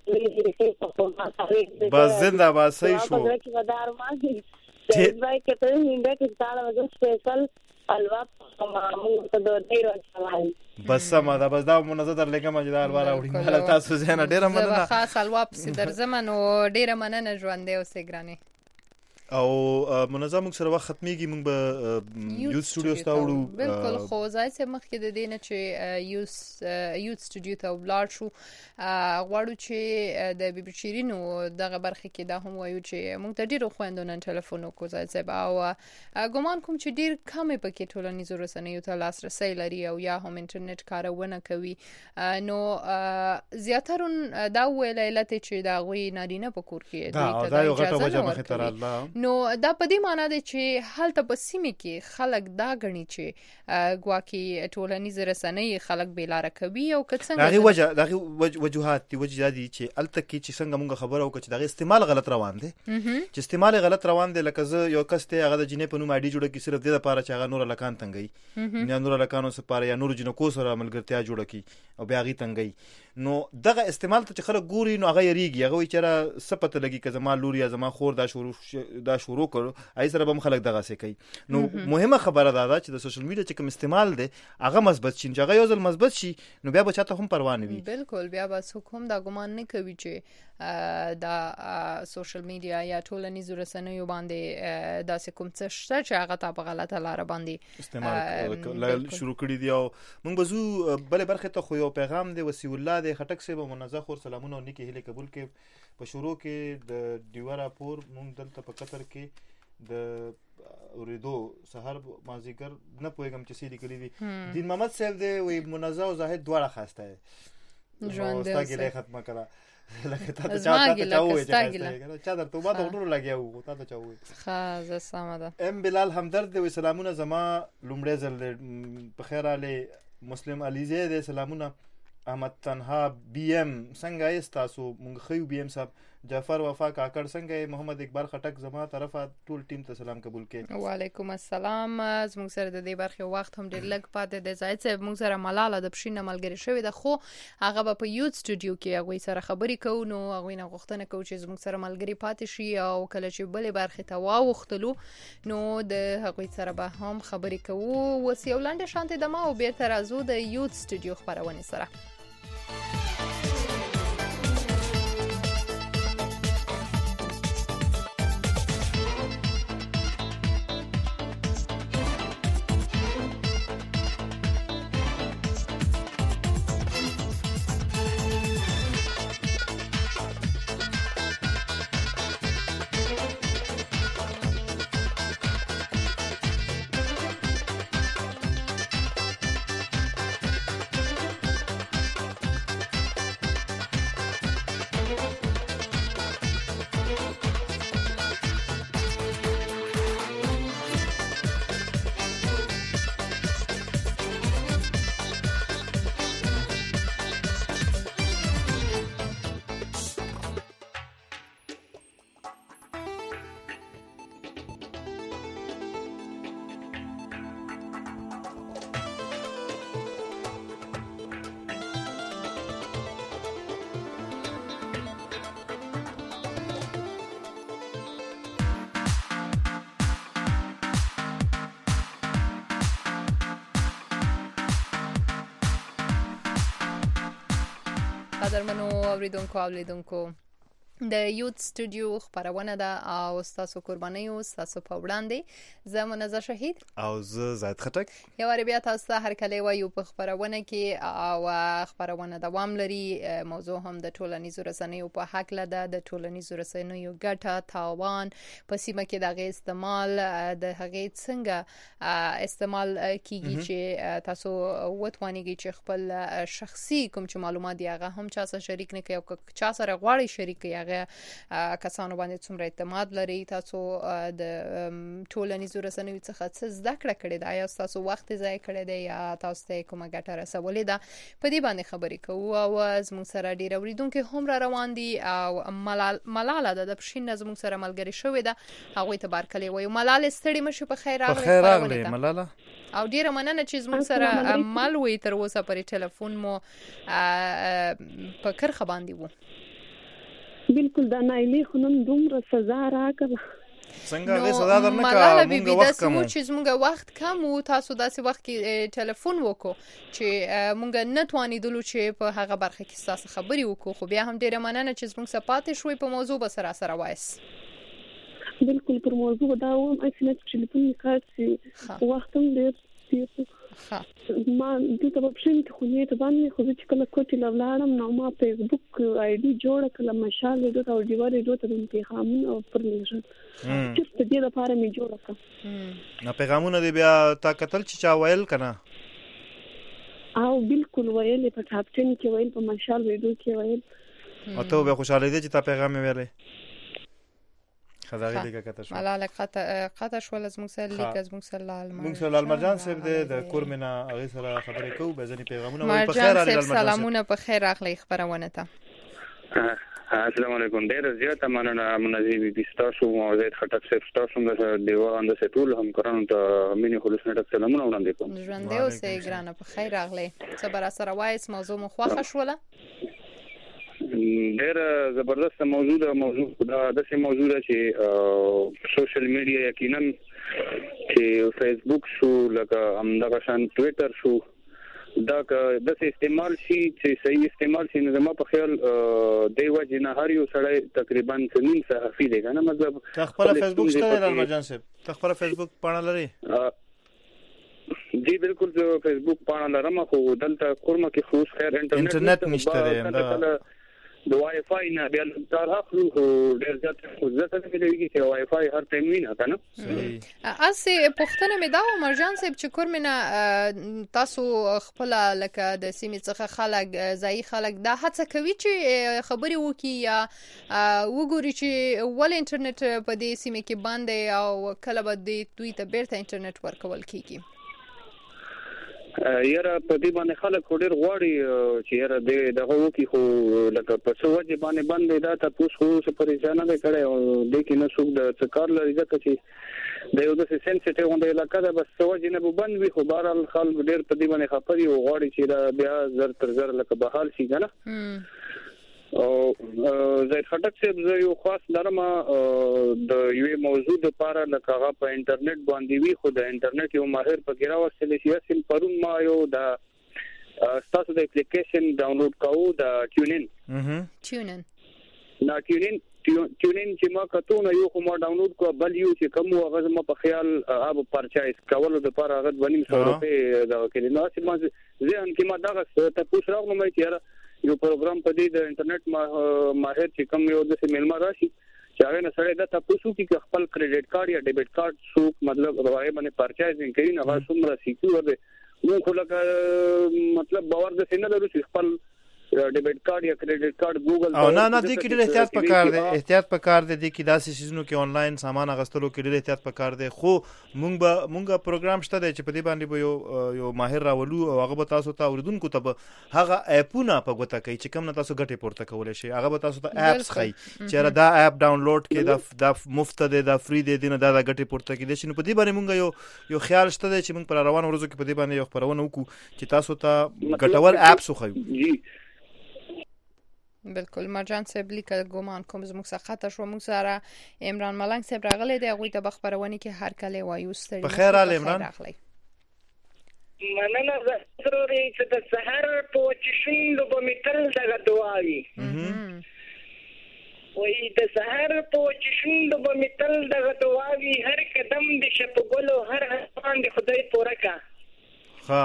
کوم بس زنده باد صحیح شو چې ودار ما چې وای کته هینده کې تعالی وځو سپیشل الوا موږ ته د ډیر وځوای بس سم دا بس دا منظر در لګم چې دا الوا راوړي مله تاسو زنه ډیر مننه خاص الوا په در زمانو ډیر مننه ژوندې اوسې ګراني او منظم سره وخت ختميږي موږ به یوت سټوډیو ستاوړو بالکل خو ځای څه مخکې د دینه چې یوس یوت سټوډیو ته ولاړ شو غواړو چې د بي بي شيرینو دغه برخه کې دا هم وایو چې موږ ته ډیرو خويندونو ټلیفون وکړو ځای څه او ګومان کوم چې ډیر کم پکې ټولنیزو رسنیو ته لاسرسي لري او یا هم انټرنیټ کارونه کوي نو زیاترون دا ویل علت چې دا غوي نارینه په کور کې دا دا یو غټه وجه مخه تر الله نو دا په دې معنی ده چې هلته په سیمه کې خلک دا غني چې ګواکي ټولنیز رسنۍ خلک بیلاره کوي او که څنګه دا وجه دا وجوهات دي وجه دي چې الته کې چې څنګه مونږ خبره وکړو چې دا استعمال غلط روان دي چې استعمال غلط روان دي لکه زه یو کس ته هغه د جنې په نوم اډي جوړه کی صرف د لپاره چې هغه نور لکان تنګي یا نور لکانو سره یا نور جنو کو سره ملګرتیا جوړه کی او بیا غي تنګي نو دغه استعمال ته خلک ګوري نو هغه یریږي هغه چې سپته لګي که زما لور یا زما خور دا شروع دا شروع کړو آی سره به خلک دغه څه کوي نو مهمه خبره ده چې د سوشل میډیا چې کوم استعمال دی هغه مثبت شي چې هغه یو ځل مثبت شي نو بیا به چاته هم پروا نه وي بالکل بیا به حکومت دا ګمان نه کوي چې دا سوشل میډیا یا ټولنیز رسنیو باندې دا کوم څه شته چې هغه ته په غلطه لار باندې استعمال شروع کړی دی او موږ بزو بل برخه ته خو یو پیغام دی وسی الله د خټک سه به منزه خور سلامونه او نیکی هله قبول کې په شروع کې د دیوارا پور مونږ دلته په قطر کې د اوریدو سحر مازیګر نه پوهیږم چې سې لیکلي دي دین محمد صاحب دی وی منزه او زاهد دواړه خواسته ژوند دې اوسه ختمه کړه لکه تا ته چا ته چاوي چې چا درته ما ته ورو لګیاو تا ته چاوي ها زه سم ده ام بلال همدرد و سلامونه زما لومړی ځل په خیر علي مسلم علیزه دې سلامونه احمد تنها بی ام څنګه یې تاسو مونږ خو بی ام صاحب جعفر وفا کاکړ څنګه محمد اقبال خټک زما طرفه ټول ټیم ته سلام قبول کړي. وعلیکم السلام. زموږ سره د دې برخه وخت هم ډیر لږ پاتې دی. زاید صاحب موږ سره ملاله د پښینه ملګری شوی د خو هغه په یوت سټوډیو کې هغه سره خبرې کوو نو هغه نه غوښتنه کوي چې زموږ سره ملګری پاتې شي او کله چې بلې برخه ته واوختلو نو د هغه سره به هم خبرې کوو. وسیو لاندې شانته د ما او بیرته راځو د یوت سټوډیو خبرونه سره. قدرمنو اوریدونکو اولیدونکو د یوت سټوډیو خبرونه ده او تاسو قرباني او تاسو په وړاندې زمونه ز شهید او ز زاید خټک یو ور بیا تاسو هر کله وایو په خبرونه کې او خبرونه دوام لري. موضوع هم د ټولنیزو رسنیو په حق لده د ټولنیزو رسنیو ګټه تاوان په سیمه کې د استعمال د هغې څنګه استعمال کیږي چې تاسو وټوانیږي چې خپل شخصي کوم چې معلومات دی هغه هم چا سره شریک نه کوي او چا سره غواړي شریک کړي کسانو باندې څومره اعتماد لري. تاسو د ټولنیزو رسنیو څخه څه زده کړه کړې ده یا تاسو وخت ضایع کړی دی یا تاسو ته کومه ګټه رسولې ده په دې باندې خبرې کوو. او زموږ سره ډیر اوریدونکو هم را روان دي او ملاله د پښین زموږ سره ملګری شوې ده هغه ته بارکلې وایو. ملاله ستړي مشه په خیر راغلی. په خیر راغلی ملاله او ډیره مننه چې زموږ سره مل وي تر اوسه پر ټلیفون مو په کرخه باندې وو. بالکل دا نایلی خنم دومره سزا راکړه څنګه غي سزا درنه کا مونږ وخت کم چې زموږ وخت کم او تاسو داسې وخت کې ټلیفون وکړو چې مونږ نه توانیدلو چې په هغه برخه کې تاسو خبري وکړو خو بیا هم ډیره مننه چې زموږ سره پاتې شوي په موضوع به سره سره وایس. بالکل پر موضوع دا و چې ټلیفون کارت وختم ډیر تیر ها ما د ته په شین کې خو نه ته باندې خو چې کله کوټی لاړم نو ما فیسبوک آی ډی جوړ کړم مشال د او دیواره دوته د پیغامونو او پرمیشن چې ست دې لپاره می جوړ کړم نو پیغامونه دی بیا تا قتل چې چا ویل کنه او بالکل ویل په ټاپټن کې ویل په مشال ویډیو کې ویل او ته به خوشاله دي چې تا پیغام ویلې خدای دې کته شو ملاله قطع قطع شول از موږ سره لیک از موږ سره لال موږ سره لال مرجان صاحب د کورمنه هغه سره خبرې کوو به ځنی پیغامونه وي په خیر علي سلامونه په خیر اخلي خبرونه ته. السلام علیکم. ډیر زیاته مننه منظمي بيستاسو او زید خټک صاحب تاسو د دیوان د سټول هم کارانو ته مینه خلص نه سلامونه وړاندې کوم. ژوند دې اوسه ګرانه په خیر اخلي. صبر سره وایس موضوع مو خوښه شوله. ډېر زبردست موضوع ده. موضوع دا داسې موضوع ده چې سوشل میډیا یقینا چې فیسبوک شو لکه همدغه شان ټویټر شو دا داسې استعمال شي چې صحیح استعمال شي نو زما په خیال دی وجه نه هر یو سړی تقریبا نیم صحافي دی کنه مطلب خپل فیسبوک شته لال مرجان صاحب خپل فیسبوک پاڼه لري. جی بالکل زه فیسبوک پاڼه لرم خو دلته کورمه کې خو خیر انټرنیټ انټرنیټ نشته دی د وای فای نه بیا کار اخلو خو ډیر زیات خو ځکه چې لګي چې وای فای هر ټایم وینه کنه اسی پښتنه مې دا مرجان صاحب چې کور مینه تاسو خپل لکه د سیمې څخه خلک ځای خلک دا هڅه کوي چې خبري وکي یا وګوري چې ول انټرنیټ په دې سیمې کې باندې او کله به دوی ته بیرته انټرنیټ ورکول کیږي یاره په دې باندې خلک ډېر غواړي چې یاره د دغه وکی خو لکه په څو وجه باندې باندې دا تاسو خو څه پریشان نه کړي او د کې نه څوک د څکار لري ځکه چې د یو د سنسټیو غونډه علاقه ده بس څو وجه نه بند وي خو بهرحال خلک ډېر په دې باندې خپري او غواړي چې بیا زر تر زر لکه بحال شي کنه او زید خټک صاحب زه یو خاص لرم د یو موضوع د لپاره لکه هغه په انټرنیټ باندې وی خو د انټرنیټ یو ماهر په ګراو سره شي سیم پرون ما یو د تاسو د اپلیکیشن ډاونلوډ کاوه د ټیونین ټیونین نا ټیونین ټیونین چې ما کتو نه یو خو ما ډاونلوډ کو بل یو چې کوم هغه ما په خیال اب پرچایز کول د لپاره هغه ونیم سو روپے دا کې نو چې ما زه ان کې ما دا ته پوښ راغلم چې یو پروګرام په دې د انټرنیټ ماهر چې کوم یو د سیملما راشي چې هغه نه سره دا تاسو کې خپل کریډټ کارت یا ډیبټ کارت شو مطلب راوي باندې پرچایزینګ کوي نه هغه څومره سکیور دی نو خو لکه مطلب باور د سینه درو چې خپل ډیبټ کارت یا کریډټ کارت ګوګل او نه نه دې کې ډېر احتیاط پکار دی احتیاط پکار دی دې کې داسې شیزونو کې آنلاین سامان اغستلو کې ډېر احتیاط پکار دی خو مونږ به مونږه پروګرام شته دی چې په دې باندې به یو یو ماهر راولو او هغه به تاسو ته اوریدونکو ته هغه اپونه په ګوته کوي چې کوم نه تاسو ګټه پورته کولای شي هغه به تاسو ته اپس خي چې دا اپ ډاونلوډ کې دا د مفت دی دا فری دی نه دا ګټه پورته کیدي شي نو په دې باندې مونږ یو یو خیال شته دی چې مونږ پر روان ورځو کې په دې باندې یو خبرونه وکړو چې تاسو ته ګټور اپس خو جی بالکل مرجان صاحب لیکل ګومان کوم زموږ څخه خطا شو موږ سره عمران ملنګ صاحب راغلی دی هغه ته بخبرونی کې هر کله وایو ستړي په خیر ال عمران مننه ضروري چې د سحر په چشندو په میتل دغه دعاوي وای د سحر په چشندو په میتل دغه دعاوي هر قدم د شپګلو هر همان د خدای پورکا ها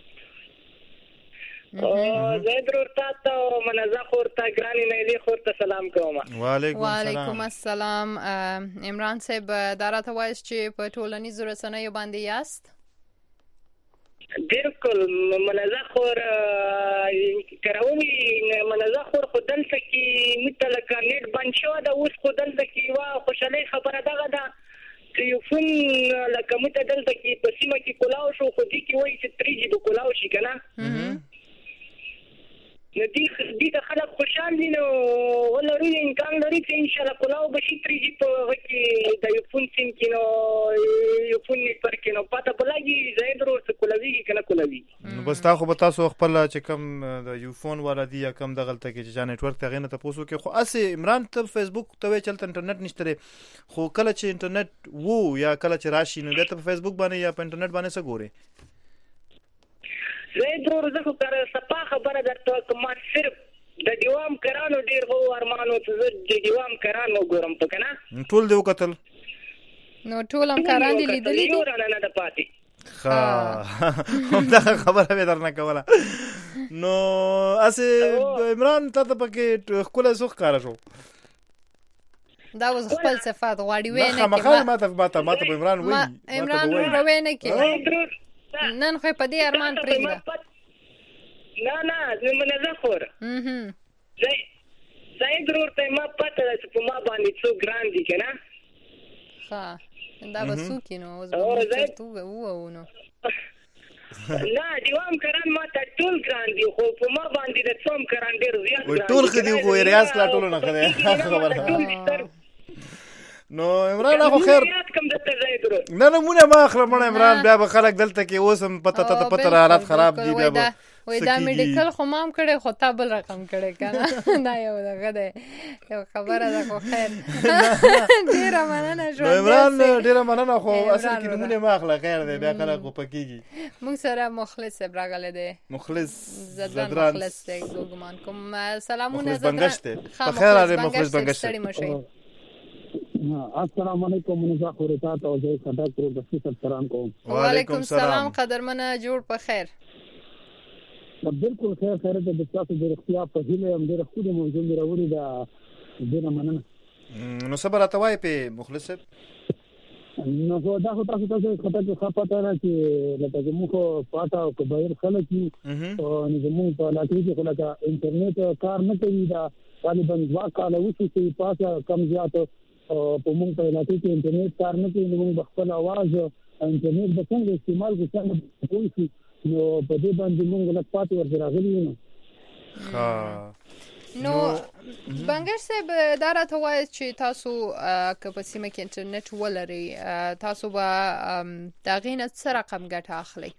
او زید ورته ته منزه خورته ګرانی نه دی خورته سلام کوم وعلیکم السلام وعلیکم السلام عمران صاحب دراته وایس چې په ټولنیزو رسنیو باندې یاست بالکل منزه خور کراوي منزه خور خدل سکی مثل کارنیټ بند شو دا اوس خدل سکی وا خوشاله خبره دغه دا یو فون لکه مت دلته کې په سیمه کې کولاو شو خو دې کې وایي چې تری جی به کولاو شي کنه ندی دې خلک خوشحال دي نو ولري امکان لري چې ان شاء الله کولاو بشي تری جی په وکی د یو فون سیم کې نو یو فون پر کې نو پته بلګي زید ورو کولاوي کنه کولاوي نو بس تاسو به تاسو خپل چې کوم د یو فون والا دی یا کوم د غلطه کې چې نتورک ته غنه تاسو کې خو اسه عمران ته فیسبوک ته چلته انټرنیټ نشته خو کله چې انټرنیټ وو یا کله چې راشي نو ته په فیسبوک باندې یا په انټرنیټ باندې څه ګوري زه درو زه خو صفه خبره درته ما صرف د دیوام کرانو ډیر هو ارمانو چې د دیوام کرانو ګورم په کنه ټول دی وکتل نو ټول هم کران دي لیدلې دي نور نه د پاتې ها هم دا خبره به درنه کوله نو اسه عمران ته ته پکې خپل سوخ کار شو دا وز خپل صفات غواړي وینه کې ما ما ته ما ته ما ته عمران وی عمران وینه کې نن خو په دې ارمان پرېږده نه نه زمونه زه خور اهم زه زه ضرور ته ما پته چې په ما باندې څو ګران دي کنه ها دا وسو کینو اوس به تو وو نو نه دیوام کران ما ته ټول ګران دي خو په ما باندې د څوم کران ډیر زیات ګران ټول خدي خو ریاض لا ټول نه خدي خبره نو عمران اخو خیر نه نه مونږه ما اخره مړ عمران بیا به خلک دلته کې اوسم پته ته پته حالات خراب دي بیا به وای دا میډیکل خو مام کړي خو تا بل رقم کړي کنه دا یو دغه ده یو خبره ده خو خیر ډیر مننه شو عمران ډیر مننه خو اصل کې نمونه ما اخله خیر دی بیا خلک په پکېږي موږ سره مخلص براغله دی مخلص زدران مخلص دی ګومان کوم سلامونه زدران په خیر علي مخلص بنگشت السلام علیکم منزه خورتا ته او زه خدای پرو د ستر تران کوم وعلیکم السلام قدرمنه جوړ په خیر بالکل خیر خیر د تاسو د اختیار په هیله هم ډېر خوږه موضوع مې راوړې ده ډېره مننه. نو صبر راته وایي په مخلص صاحب نو دا خو تاسو تاسو خطر کې خپاته نه چې لکه زموږ پاټا او بهر خلک دي او زموږ په علاقې کې خلک انټرنیټ کار نه کوي دا غالبا ځوا کاله وشي چې پاسه کم زیات په موږ په علاقې کې انټرنیټ کار نه کوي نو موږ خپل आवाज انټرنیټ د څنګه استعمال کوو کوو نو په دې باندې موږ له پاتې ورته راغلي یو. ها نو بنګر صاحب دا راته وایي چې تاسو که په سیمه کې انټرنیټ ولرئ تاسو به د هغې نه څه رقم ګټه اخلئ؟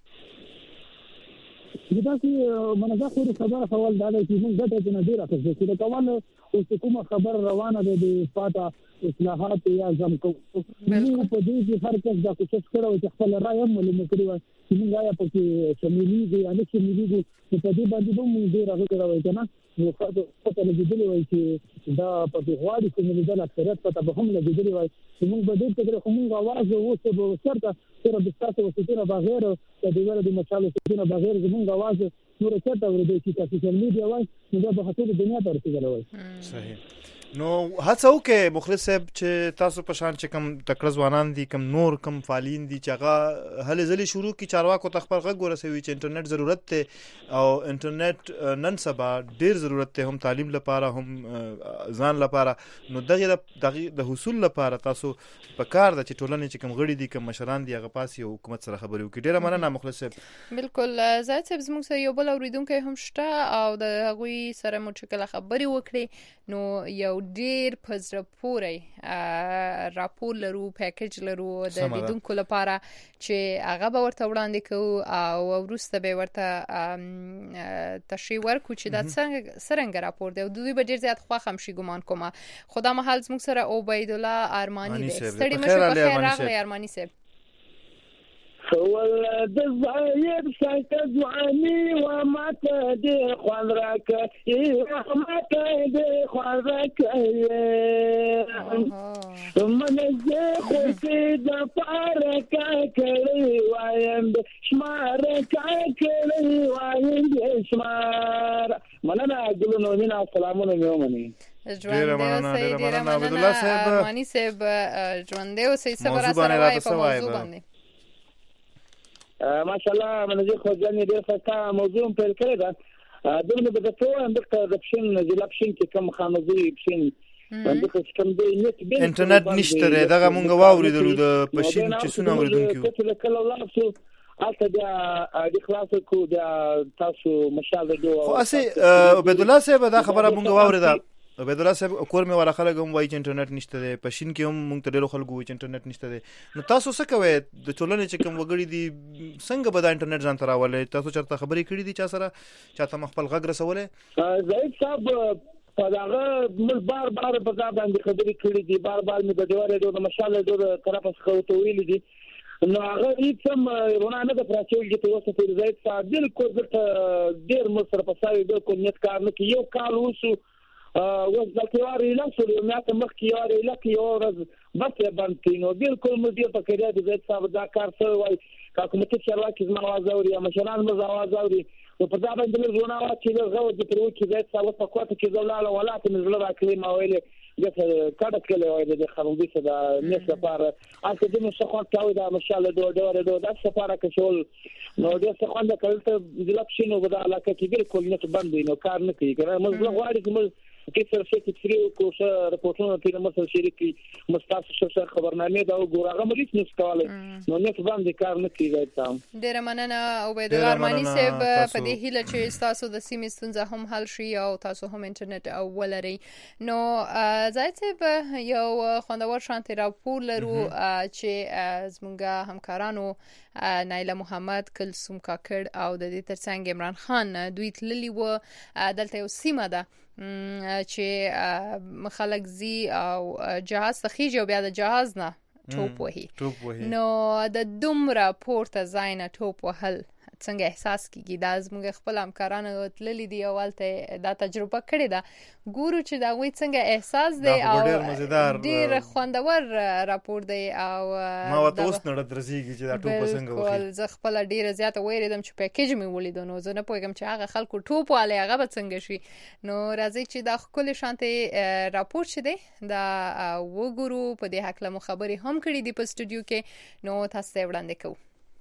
دا چې منځه خو خبره سوال دا دی چې موږ ګټه نه ډېره اخلو چې د کول او کومه خبر روانه ده د پاتا اصلاحات یا ځم کو موږ په دې کې هر کس دا کوشش کړو چې خپل رائے هم معلومه کړو چې موږ آیا په کې شاملې دي یا نه شاملې دي په دې باندې به موږ ډېر راغلي راوي کنه نو خاطر په لګیدلی وای چې دا په غواړي چې موږ د اکثریت په به هم لګیدلی وای چې موږ به دې ته خو موږ आवाज ووسه به ورته تر به تاسو وسیله بغیر د دې ور د مشال وسیله بغیر موږ आवाज نور چاته ورته چې تاسو میډیا وای نو دا به ټول دنیا ته رسیدلی وای. صحیح. نو هڅه وکړئ مخلص صاحب چې تاسو په شان چې کم تکړه ځوانان دي کم نور کم فعالین دي چې هغه هلې ځلې شروع کی چارواکو ته خبر غږ ورسوي چې انټرنیټ ضرورت ته او انټرنیټ نن سبا ډیر ضرورت ته هم تعلیم لپاره هم ځان لپاره نو دغه د حصول لپاره تاسو په کار د ټولنې چې کم غړي دي کم مشران دي هغه پاسي حکومت سره خبرې وکړي. ډیره مننه مخلص صاحب. بالکل زاید صاحب زموږ سره یو بل اوریدونکو هم شته او د هغوی سره مو چې کله خبرې وکړي نو یو ډیر پزره پورې راپور لرو پیکیج لرو د لیدونکو لپاره چې هغه به ورته وړاندې کوو او وروسته به ورته تشریح ورکړو چې دا څنګه راپور دی او دوی به ډیر زیات خوښ هم شي ګمان کوم. خدا مهال زموږ سره عبید الله ارمانی دی. ستړي مشه په خیر راغلی ارمانی صاحب. ولد الصغير ساكت وعني وما تدي خضرك وما تدي خضرك ثم نزيخ في دفارك كلي وين بشمارك كلي وين بشمار مننا اقولوا هنا السلام عليكم يومني ډیره مننه ډیره مننه عبد الله صاحب ارمانی صاحب ژوندې اوسئ صبر سره وای په موضوع باندې ماشاءالله منځي خو ځنې ډېر ښه موضوع پیل کړی دا دغه د ټول اندکه د پښین د لپښین کې کوم خانوزي پښین اندکه کوم دی نت به انټرنیټ نشته دغه مونږ واوریدلو د پښین چې څونه اوریدونکو کله کله ولاسو اته د اخلاص کو د تاسو مشال دی خو اسی عبد الله صاحب دا خبره مونږ واوریدا عبد الله صاحب کور مې ولا خلک هم وایي چې انټرنیټ نشته دی پښین کې هم مونږ ته ډېر خلکو وایي چې انټرنیټ نشته دی نو تاسو څه کوئ د ټولنې چې کوم وګړي دي څنګه به دا انټرنیټ ځان ته راولئ تاسو چېرته خبرې کړې دي چا سره چاته خپل غږ رسولی زاهد صاحب په دغه موږ بار بار په دا باندې خبرې کړې دي بار بار مې د ډیوارې د مشاله د طرفه څخه ورته ویلي دي نو هغه هیڅ هم رونه نه د پراچول کې اوسه په زاهد صاحب بالکل ډېر مو سره په ساوي د کو نیت کار نه کې یو کال وسو وز د کیواري لاسو یو ماته مخ کیواري لکه یو ورځ بس باندې نو بالکل مو دې په کړه د زید صاحب دا کار څه وای کوم څه چې راکې زما आवाज اوري یا مشران مو आवाज اوري نو په دا باندې موږ ونه واچې له غو د پرو کې زید صاحب په کوټه کې زلاله ولاته مې زړه راکړي ما ویلې د کډه کله وای د خروندې څخه د نس لپاره اته دې مو څه خو تاوي دا مشاله دوه دوه دوه د سفاره کې شول نو د څه خو د کلته د لپشینو په علاقه کې بالکل نه باندې نو کار نه کوي کنه موږ غواړو چې موږ کې سره چې فری کوڅه راپورټونه په مسل شریکي مستاسو سره خبرنامه دا وګورغه مریض نسکواله نو نه باندې کار نه کوي تام ډیر مننه عبید الله ارمانی صاحب په دې هیله چې تاسو د سیمې ستونزه هم حل شي او تاسو هم انټرنیټ او ولري نو زاید صاحب یو خوندور شانتي راپور لرو چې زمونږه همکارانو نایله محمد کلثوم کاکړ او د دې ترڅنګ عمران خان دوی تللی و دلته یو سیمه ده چې خلک زی او جهاز تخیج او بیا د جهاز نه ټوپ وهي نو د دومره پورته ځای نه ټوپ وهل څنګه احساس کیږي دا زموږ خپل همکارانو تللی دي او ولته دا تجربه کړې ده ګورو چې دا وی څنګه احساس دی او ډیر خوندور راپور دی او ما وته اوس نه درځيږي چې دا ټوپ څنګه وخی زه خپل ډیر زیاته ویریدم چې پیکیج مې ولیدو نو زه نه پوهیږم چې هغه خلکو ټوپ واله هغه به څنګه شي نو راځي چې دا خپل شانته راپور شه دی دا وګورو په دې حق له خبري هم کړې دي په سټوډیو کې نو تاسو ته وړاندې کوم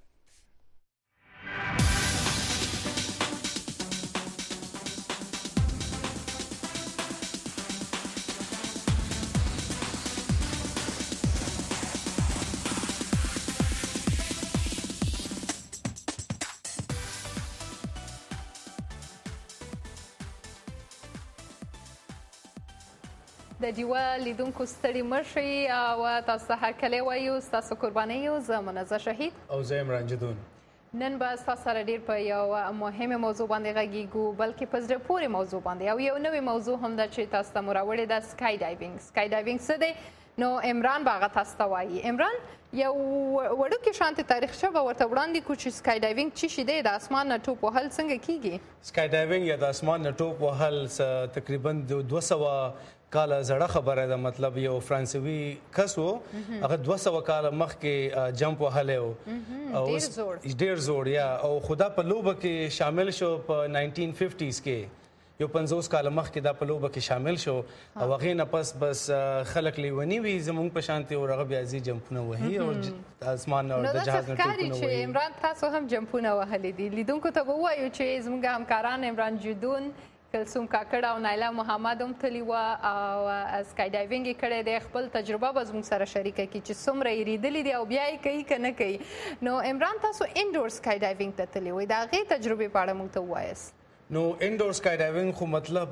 د دیوا لیدونکو ستړي مرشي او تاسو هر کله وایو تاسو قرباني یو زمونږه شهید او زه عمران جدون نن به تاسو سره ډیر په یو مهمه موضوع باندې غږیږو بلکې په زړه پورې موضوع باندې او یو نوې موضوع هم ده چې تاسو ته مراوړې ده سکای ډایوینګ سکای ډایوینګ څه دی نو عمران باغ تاسو ته وایي عمران یو وړوکی شانتي تاریخچه به ورته وړاندې کو چې سکای ډایوینګ څه شي دی د اسمان نه ټوپ وهل څنګه کیږي سکای ډایوینګ یا د اسمان نه ټوپ وهل تقریبا دوه سوه کاله زړه خبره ده مطلب یو فرانسوي کس و هغه دوه سوه کاله مخکې جمپ وهلی و او ډېر زوړ یا او خدا په لوبه کې شامل شو په ناینټین ففټیز کې یو پنځوس کاله مخکې دا په لوبه کې شامل شو او هغې نه پس بس خلک لیوني وي زموږ په شانتې او هغه بیا ځي جمپونه وهي او اسمان او د جهاز نه ټوپونه وهي عمران تاسو هم جمپونه وهلي دي لیدونکو ته به ووایو چې زموږ همکاران عمران جدون کلثوم کاکړ او نایلا محمد هم تللی وه او سکای ډایوینګ یې کړی دی خپل تجربه به زموږ سره شریکه کړي چې څومره یې لیدلي دي او بیا یې کوي که نه کوي نو عمران تاسو انډور سکای ډایوینګ ته تللی وئ د هغې تجربې په اړه موږ ته ووایاست نو انډور سکای ډایوینګ خو مطلب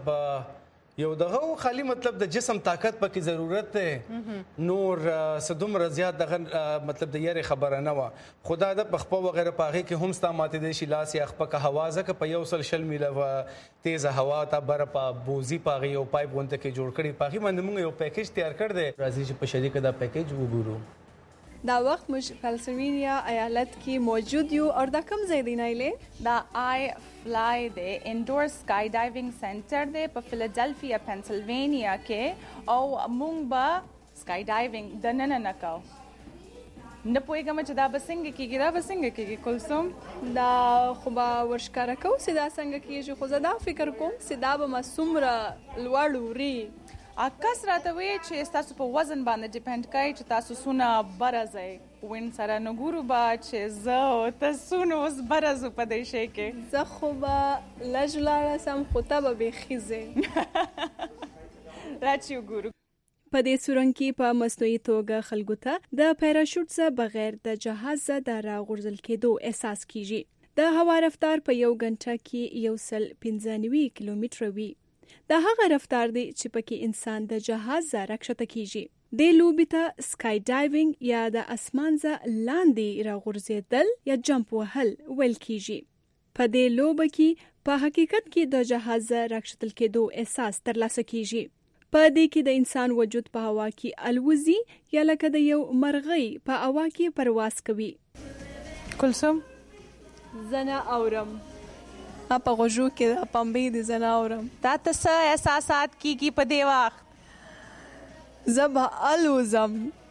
یو دغه خالی مطلب د جسم طاقت پکې ضرورت دی نور څه دومره زیات دغه مطلب د یارې خبره نه وه خدا د پخپه وغیره په هغې کې هم ستا ماتېدی شي لاس یا خپکه هوا ځکه په یو سل شل میله تیزه هوا ته بره په بوزي په هغې یو پایپ غونته کې جوړ کړي په هغې باندې موږ یو پیکیج تیار کړ دی راځي چې په شریکه دا پیکیج وګورو دا وخت موږ پنسلوینیا ایالت کې موجود یو او دا کوم ځای دی نایلې دا آی فلای دی انډور سکای ډایوینګ سنټر دی په فیلادلفیا پنسلوینیا کې او موږ به سکای ډایوینګ دننه نه کوو نه پوهېږم چې دا به څنګه کېږي دا به څنګه کېږي کلثوم دا خو به ورښکاره کوو چې دا څنګه کېږي خو زه دا فکر کوم چې دا به ما څومره لوړ وړي کس راته وایي چې ستاسو په وزن باندې ډیپینډ کوي چې تاسو څونه بره ځئ وین سره نه ګورو به چې زه او ته څونه اوس بره ځو په دې شی کې زه خو به لږ ولاړه سم خو ته به بیخي ځې راچې وګورو په دې سورنګ کې په مصنوعي توګه خلکو ته د پیراشوټ څخه بغیر د جهاز د راغورځل کېدو احساس کیږي د هوا رفتار په یو غنټه کې یو سل پنځه نوي کیلومتر وي دا هغه رفتار دی چې پکې انسان د جهاز راکښته کیږي د لوبې ته سکای ډایوینګ یا د اسمان څخه لاندې راغورځېدل یا جمپ وهل ویل کیږي په دې لوبه کې په حقیقت کې د جهاز راکښتل کېدو احساس ترلاسه کیږي په دې کې د انسان وجود په هوا کې الوزي یا لکه د یو مرغۍ په هوا کې پرواز کوي کلثوم زنه اورم په غوږو کې د پنبې د زنه اورم تا ته څه احساسات کیږي په دې وخت زه به الوزم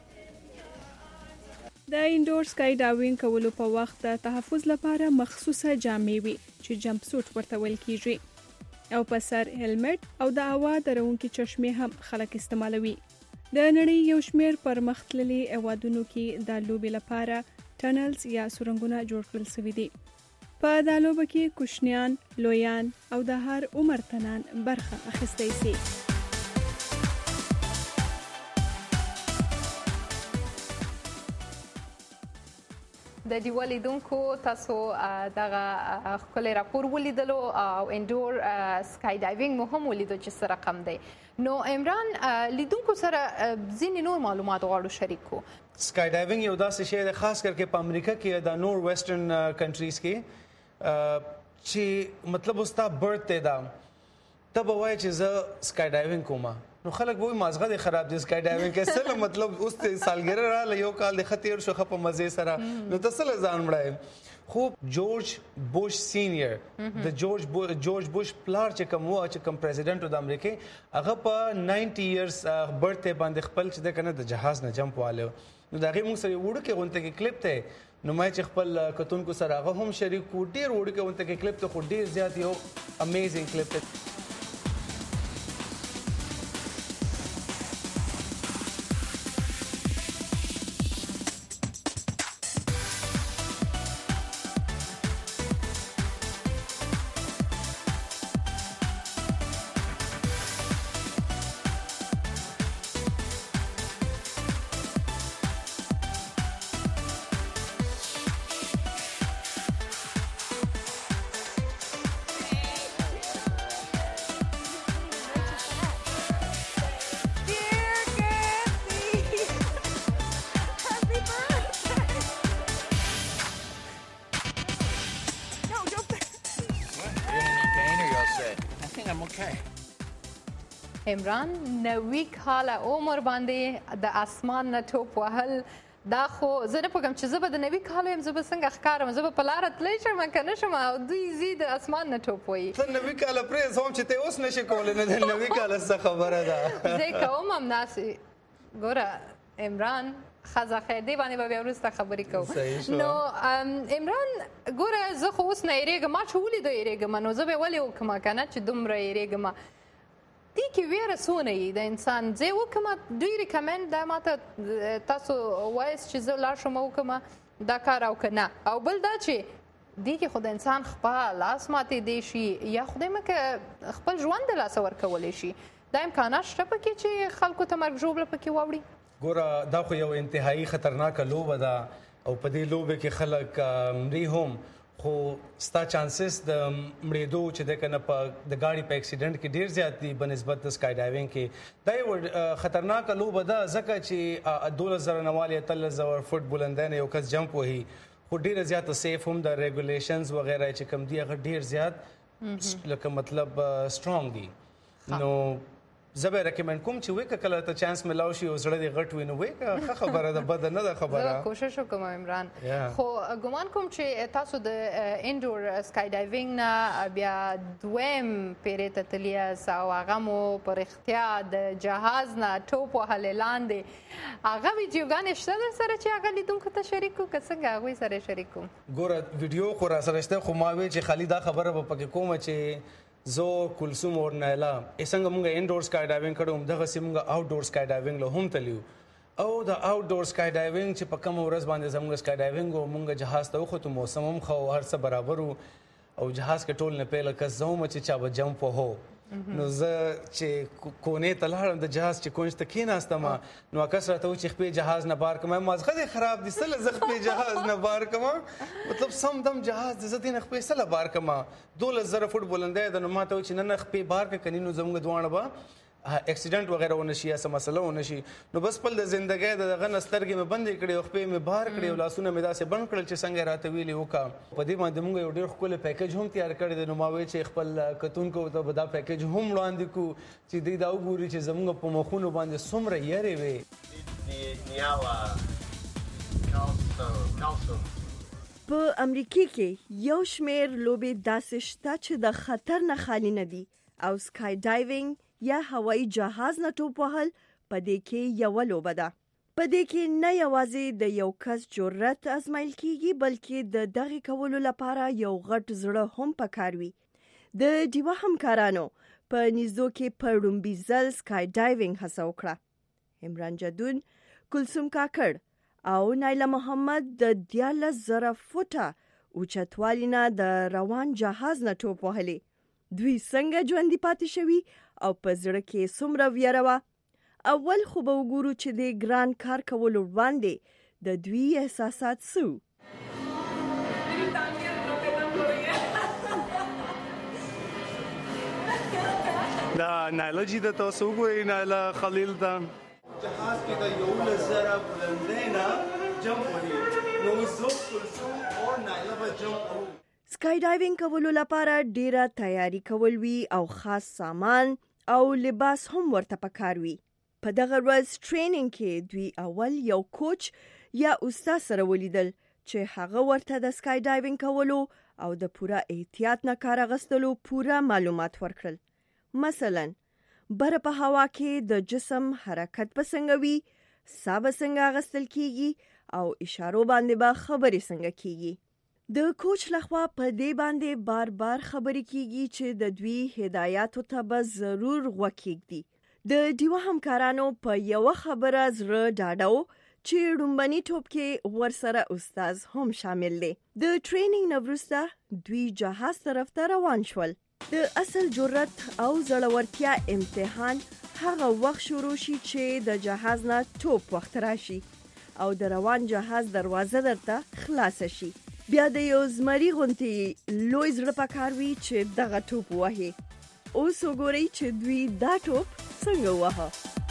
د انډور سکای ډایوینګ کولو په وخت د تحفظ لپاره مخصوصه جامې وي چې جمپ سوټ ورته ویل کیږي او په سر هیلمټ او د هوا درونکي چشمې هم خلک استعمالوي د نړۍ یو شمېر پرمختللي هیوادونو کې د لوبې لپاره ټنلز یا سورنګونه جوړ کړل شوي دي په دا لوبه کې کوچنیان لویان او د هر عمر تنان برخه اخیستی شي د دیوا لیدونکو تاسو دغه خپل راپور ولیدلو او انډور سکای ډایوینګ مو هم ولیدو چې څه رقم دی نو عمران لیدونکو سره ځینې نور معلومات غواړو شریک کو سکای ډایوینګ یو داسې شی دی خاص کرکه په امریکا کې د نور ویسټرن کنټریز کې چې مطلب اوس تا برت دی دا ته به وایې چې زه سکای ډایوینګ کوم نو خلک وایي مازغه دې خراب دي سکای ډایوینګ کې څه مطلب اوس ته سالګره رااله یو کال د خطیر شو خپ مزه سره نو ته څه ځان مړای خو جورج بوش سینیئر د جورج جورج بوش پلار چې کوم و چې کوم پریزیډنټ د امریکا هغه په ناینټي ایئرز برثډے باندې خپل چې د کنه د جهاز نه جمپ والو نو دا غي موږ سره وړو کې غونته کې کلیپ ته نو مې چې خپل کتونکو سره هغه هم شریک کو ډیر وړو کې غونته کې کلیپ ته خو ډیر زیات یو امیزینګ کلیپ ته عمران نوي کال عمر باندې د اسمان نه ټوپ وهل دا خو زه نه پوهېږم چې زه به د نوي کال یم زه به څنګه ښکارم زه به په لاره تللی شم که نه شم او دوی ځي د اسمان نه ټوپ وهي ته نوي کاله پرېږدم چې ته اوس نشې کولی نه د نوي کاله څه خبره ده زه یې کوم همداسې ګوره عمران ښځه خیر دی باندې به بیا وروسته خبرې کوو نو عمران ګوره زه خو اوس نه یېرېږم ما چې ولیدو یېرېږم نو زه به یې ولې وکړم که نه چې دومره یېرېږم دې کې ویره څونه یي د انسان زه یې وکړم دوی ریکمنډ دا ماته تاسو وایاست چې زه لاړ شم وکړم دا کار او که نه او بل دا چې دې کې خو د انسان خپل لاس ماتېدی شي یا خدای مکه خپل ژوند د لاسه ورکولی شي دا امکانات شته پکې چې خلکو ته مرګ ژوبله پکې واوړي ګوره دا خو یو انتهایی خطرناکه لوبه ده او په دې لوبه کې خلک مري هم خو ستا چانسز د مړېدو چې د کنه په د ګاډي په اکسیډنټ کې ډیر زیات دي بنسبت د سکای ډایوینګ کې دا یو خطرناکه لوبه ده ځکه چې دولس زره نوالي اتلس زره فوټ بلندۍ نه یو کس جمپ وهي خو ډیره زیاته سیف هم د ریګولیشنز وغیرہ چې کوم دي هغه ډیر زیات لکه مطلب سټرونګ دي نو زه به ریکمنډ کوم چې وې کله ته چانس ملاو شي او زړه دې غټ وي نو وې ښه خبره ده بده نه ده خبره زه کوشش وکړم عمران خو ګمان کوم چې تاسو د انډور سکای ډایوینګ نه بیا دویم پیرې ته تللي یاست او هغه مو په رښتیا د جهاز نه ټوپ وهلې لاندې هغه ویډیوګانې شته در سره چې هغه لیدونکو ته شریک کړو که څنګه هغوی سره شریک کړو ګوره ویډیو خو راسره شته خو ما وی چې خالي دا خبره به پکې کومه چې زو کلثوم اور نایلا څنګه مونږ انډور سکای ډایوینګ کړو دغه سیم مونږ آوټډور سکای ډایوینګ له هم تلیو او د آوټډور سکای ډایوینګ چې په کوم ورځ باندې زموږ سکای ډایوینګ او مونږ جهاز ته وخت موسم هم خو هر څه برابر او جهاز کې ټول نه پیله کس زوم چې چا به جمپ وهو نو زه چې کونې ته لاړم د جهاز چې کونج ته کېناستم نو اکس راته و چې خپې جهاز نه بار کړم مازغه دې خراب دي څه زه خپې جهاز نه بار کړم مطلب سم دم جهاز دې زه دې نه خپې څه بار کړم دولس زره فوټ بلندۍ ده نو ما ته و چې نه نه خپې بار کړه کني نو زموږ دواړه به اکسیډنټ وغیرہ ونه شي یا څه مسله ونه شي نو بس خپل د زندګۍ د دغه نه سترګې مې بندې کړې او خپې مې بار کړې او لاسونه مې داسې بند کړل چې څنګه راته ویلې وکړه په دې باندې موږ یو ډېر ښکلی پیکیج هم تیار کړی دی نو ما وایي چې خپل کتونکو ته به دا پیکیج هم وړاندې کړو چې دوی دا وګوري چې زموږ په مخونو باندې څومره یرې وې په امریکا کې یو شمیر لوبې داسې شته چې د خطر نه خالي نه دي او سکای ډایوینګ یا هوایي جهاز نه ټوپ وهل په دې کې یوه لوبه ده. په دې کې نه یوازې د یو کس جرأت ازمایل کیږي بلکې د دغه کولو لپاره یو غټ زړه هم پکار وي. د ډیوا همکارانو په نيزو کې په لومبي ځل سکای ډایوینګ هڅه وکړه. عمران جدون، کلثوم کاکړ او نایله محمد د دیارلس زره فوټه اوچتوالي نه د روان جهاز نه ټوپ وهلې. دوی څنګه ژوندي پاتې شوي او په زړه کې څومره ویره وه. اول خو به وګورو چې د ګران کار کولو وړاندې د دوی احساسات څه وو. دا نایله جي د تاسو وګورئ نایله خلیل ته جهاز کې د یولس زره بلندۍ نه جمپ وهي نو زه کلثوم او نایله به جمپ کوو. سکای ډایوینګ کولو لپاره ډیره تیاری کول وی او خاص سامان او لباس هم ورته پکار وي. په دغه ورځ ټریننګ کې دوی اول یو کوچ یا استاد سره ولیدل چې هغه ورته د سکای ډایوینګ کولو او د پوره احتیاط نه کار اخیستلو پوره معلومات ورکړل. مثلا بر په هوا کې د جسم حرکت په څنګه وي، ساه به څنګه اخیستل کیږي او اشارو باندې به خبرې څنګه کیږي. د کوچ لخوا په دې باندې بار بار خبرې کیږي چې د دوی هدایاتو ته به ضرور غوږ کیږدي. د ډیوه همکارانو په یوه خبره زړه ډاډه و چې ډومبني ټوپ کې ورسره استاد هم شامل دی. د ټریننګ نه وروسته دوی جهاز طرف ته روان شول. د اصل جرأت او زړورتیا امتحان هغه وخت شروع شي چې د جهاز نه ټوپ وخت راشي او د روان جهاز دروازه درته خلاص شي. بیا د یو زمري غونډې لوی زړه پکار وي چې دغه ټوپ وهي. اوس وګورئ چې دوی دا ټوپ څنګه وهه.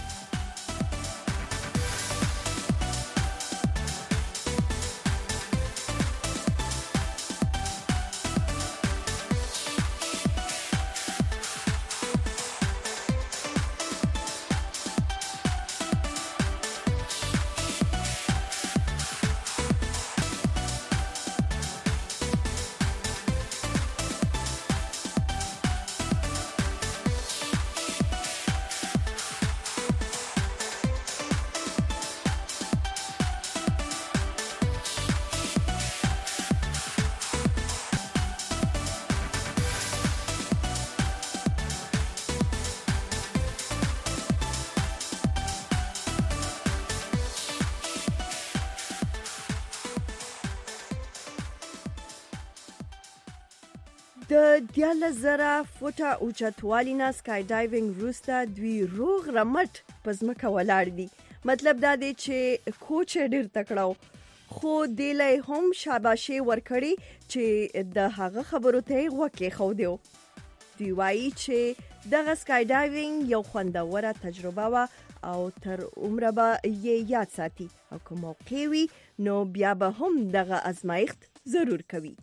د دیارلس زره فوټه اوچتوالي نه سکای ډایوینګ وروسته دوی روغ رمټ په ځمکه ولاړ دي. مطلب دا دی چې کوچ ډېر تکړه و خو دې له هم شاباشي ورکړي چې د هغه خبرو ته یې غوږ کېښودی و. دوی وایي چې دغه سکای ډایوینګ یو خوندوره تجربه وه او تر عمره به یې یاد ساتي او که موقع وي نو بیا به هم دغه ازمایښت ضرور کوي.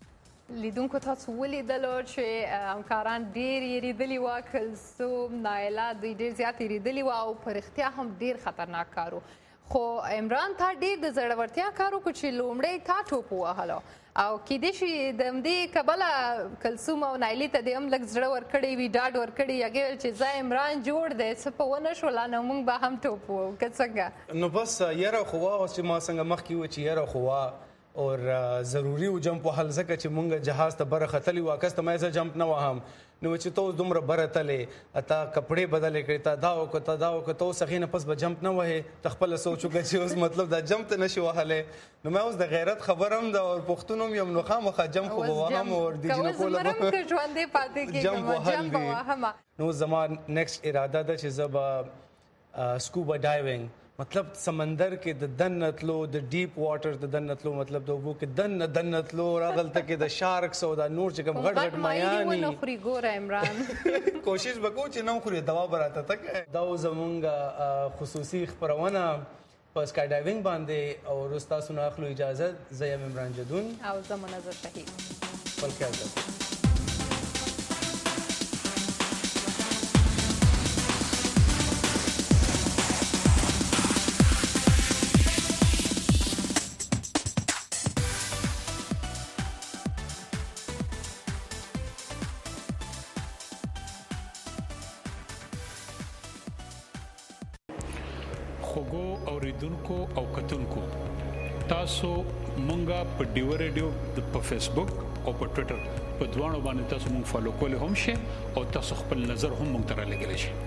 لیدونکو تاسو ولیدلو چې همکاران ډېر یریدلي وه، کلثوم، نایله دوی ډېر زیات یریدلي وه او په رښتیا هم ډېر خطرناک کار و. خو عمران تا ډېر د زړورتیا کار وکړو چې لومړی تا ټوپ ووهلو او کیدای شي د همدې کبله کلثوم او نایلې ته دې هم لږ زړه ورکړی وي، ډاډ ورکړی هغې ویل چې زه عمران جوړ دی څه په ونه شوله نو موږ به هم ټوپ ووهو. که څنګه نو بس یره خو وه اوس چې ما څنګه مخکې وه چې یره خو وه اور ضروری و جمپ وهل ځکه چې مونږ جهاز ته بره ختلی وه. کس ته ما زه جمپ نه وهم نو چې ته اوس دومره بره تلې تا کپړې بدلې کړې تا دا وکړه تا دا وکړه ته اوس هغې نه پس به جمپ نه وهې ته خپله سوچ وکړه چې اوس مطلب دا جمپ ته نشي وهلی. نو ما اوس د غیرت خبر هم ده او پښتون هم یم نو خامخا جمپ خو به وهم او د جینکو له جمپ وهل دي. نو زما نیکسټ اراده ده چې زه به سکوبا ډایوینګ مطلب سمندر کې د دننه تلو د ډیپ واټر د دننه تلو مطلب د اوبو کې دننه دننه تلو راغلته کې د شارکس او د نور چې کوم غټ غټ مایانی ونه خوري ګوره عمران کوشش وکړو چې نه خوري دوا براته تک دا زمونږ خصوصي خبرونه په سکای ډایوینګ باندې او رستا سونه اخلو اجازه زه یم عمران جدون او زه منظر شهید خپل خیال ساتئ. خوګو اوریدونکو او کتونکو تاسو مونږه په ډیو ریډیو په فیسبوک او په ټوئیټر په دوانو باندې تاسو مونږ فالو کولای هم شئ او تاسو خپل نظر هم مونږ ته رالیږلی شئ.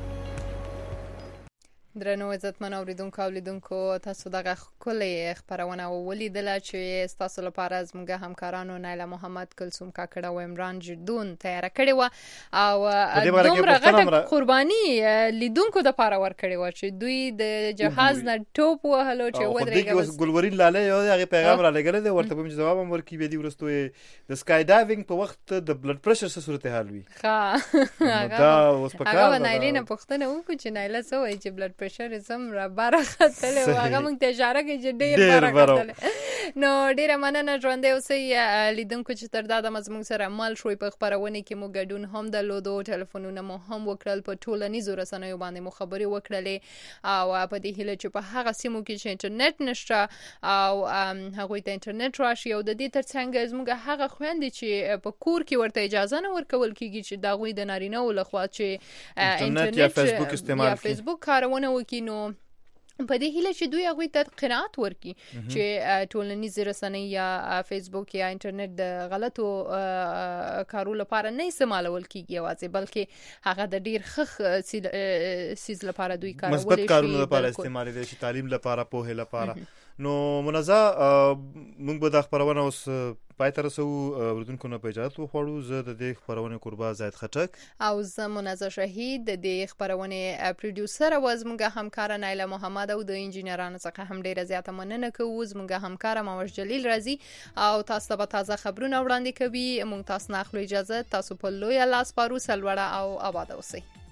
درنو عزتمن اوریدونکو او لیدونکو تاسو دغه ښکلې خپرونه ولیدله چې ستاسو لپاره زموږ همکارانو نایله محمد، کلثوم کاکړ او عمران جدون تیاره کړې وه او دومره غټه قرباني لیدونکو دپاره ورکړې وه چې دوی د جهاز نه ټوپ وهلو چې ودرېږه. ګلورین لاله یو هغې پیغام رالیږلی دی ورته به مې جواب هم ورکړي بیا دې وروستو یې د سکای ډایوینګ په وخت د بلډ پرشر څه صورتحال وي. ښه هغه به نایلې نه پوښتنه وکړو چې نایله څه وایي چې بلډ پرشر زم را بره ختلی و هغه موږ ته اشاره کوي چې ډېر بره ختلی. نو ډیره مننه ژوندۍ اوسئ لیدونکو چې تر دا د زموږ سره مل شوي په خپرونه کې مو ګډون هم درلودو، ټلیفونونه مو هم وکړل، په ټولنیزو رسنیو باندې مو خبرې وکړلې او په دې هیله چې په هغه سیمو کې چې انټرنیټ نشته او هغوی ته انټرنیټ راشي او د دې ترڅنګ زموږ هغه خویندې چې په کور کې ورته اجازه نه ورکول کیږي چې دا غوي د نارینه‌و لخوا چې انټرنیټ یا فیسبوک استعمال یا فیسبوک کارونه وکړي، نو په دې هیله چې دوی هغوی ته قناعت ورکړي چې ټولنیزې رسنۍ یا فیسبوک یا انټرنیټ د غلطو کارو لپاره نه استعمالول کیږي یوازې، بلکې هغه د ډیر ښه سیز لپاره دوی کارول شي، مثبت کارونه لپاره استعمالېدای شي، تعلیم لپاره، پوهه لپاره. نو منزه موږ به د خبرونه اوس پای ته رسو، اوردونکو نه په اجازه وخوړو. زه د دې خبرونه قربا زید خټک او زه منزه شهید، د دې خبرونه پروډوسر او زموږ همکار نایله محمد او د انجینرانو څخه هم ډیره زیاته مننه کوو. زموږ همکار ماوش جلیل رازی او تاسو ته تازه خبرونه وړاندې کوي. موږ تاسو نه اخلو اجازه، تاسو په لوی الله سپارو، سلوړه او آباد اوسئ.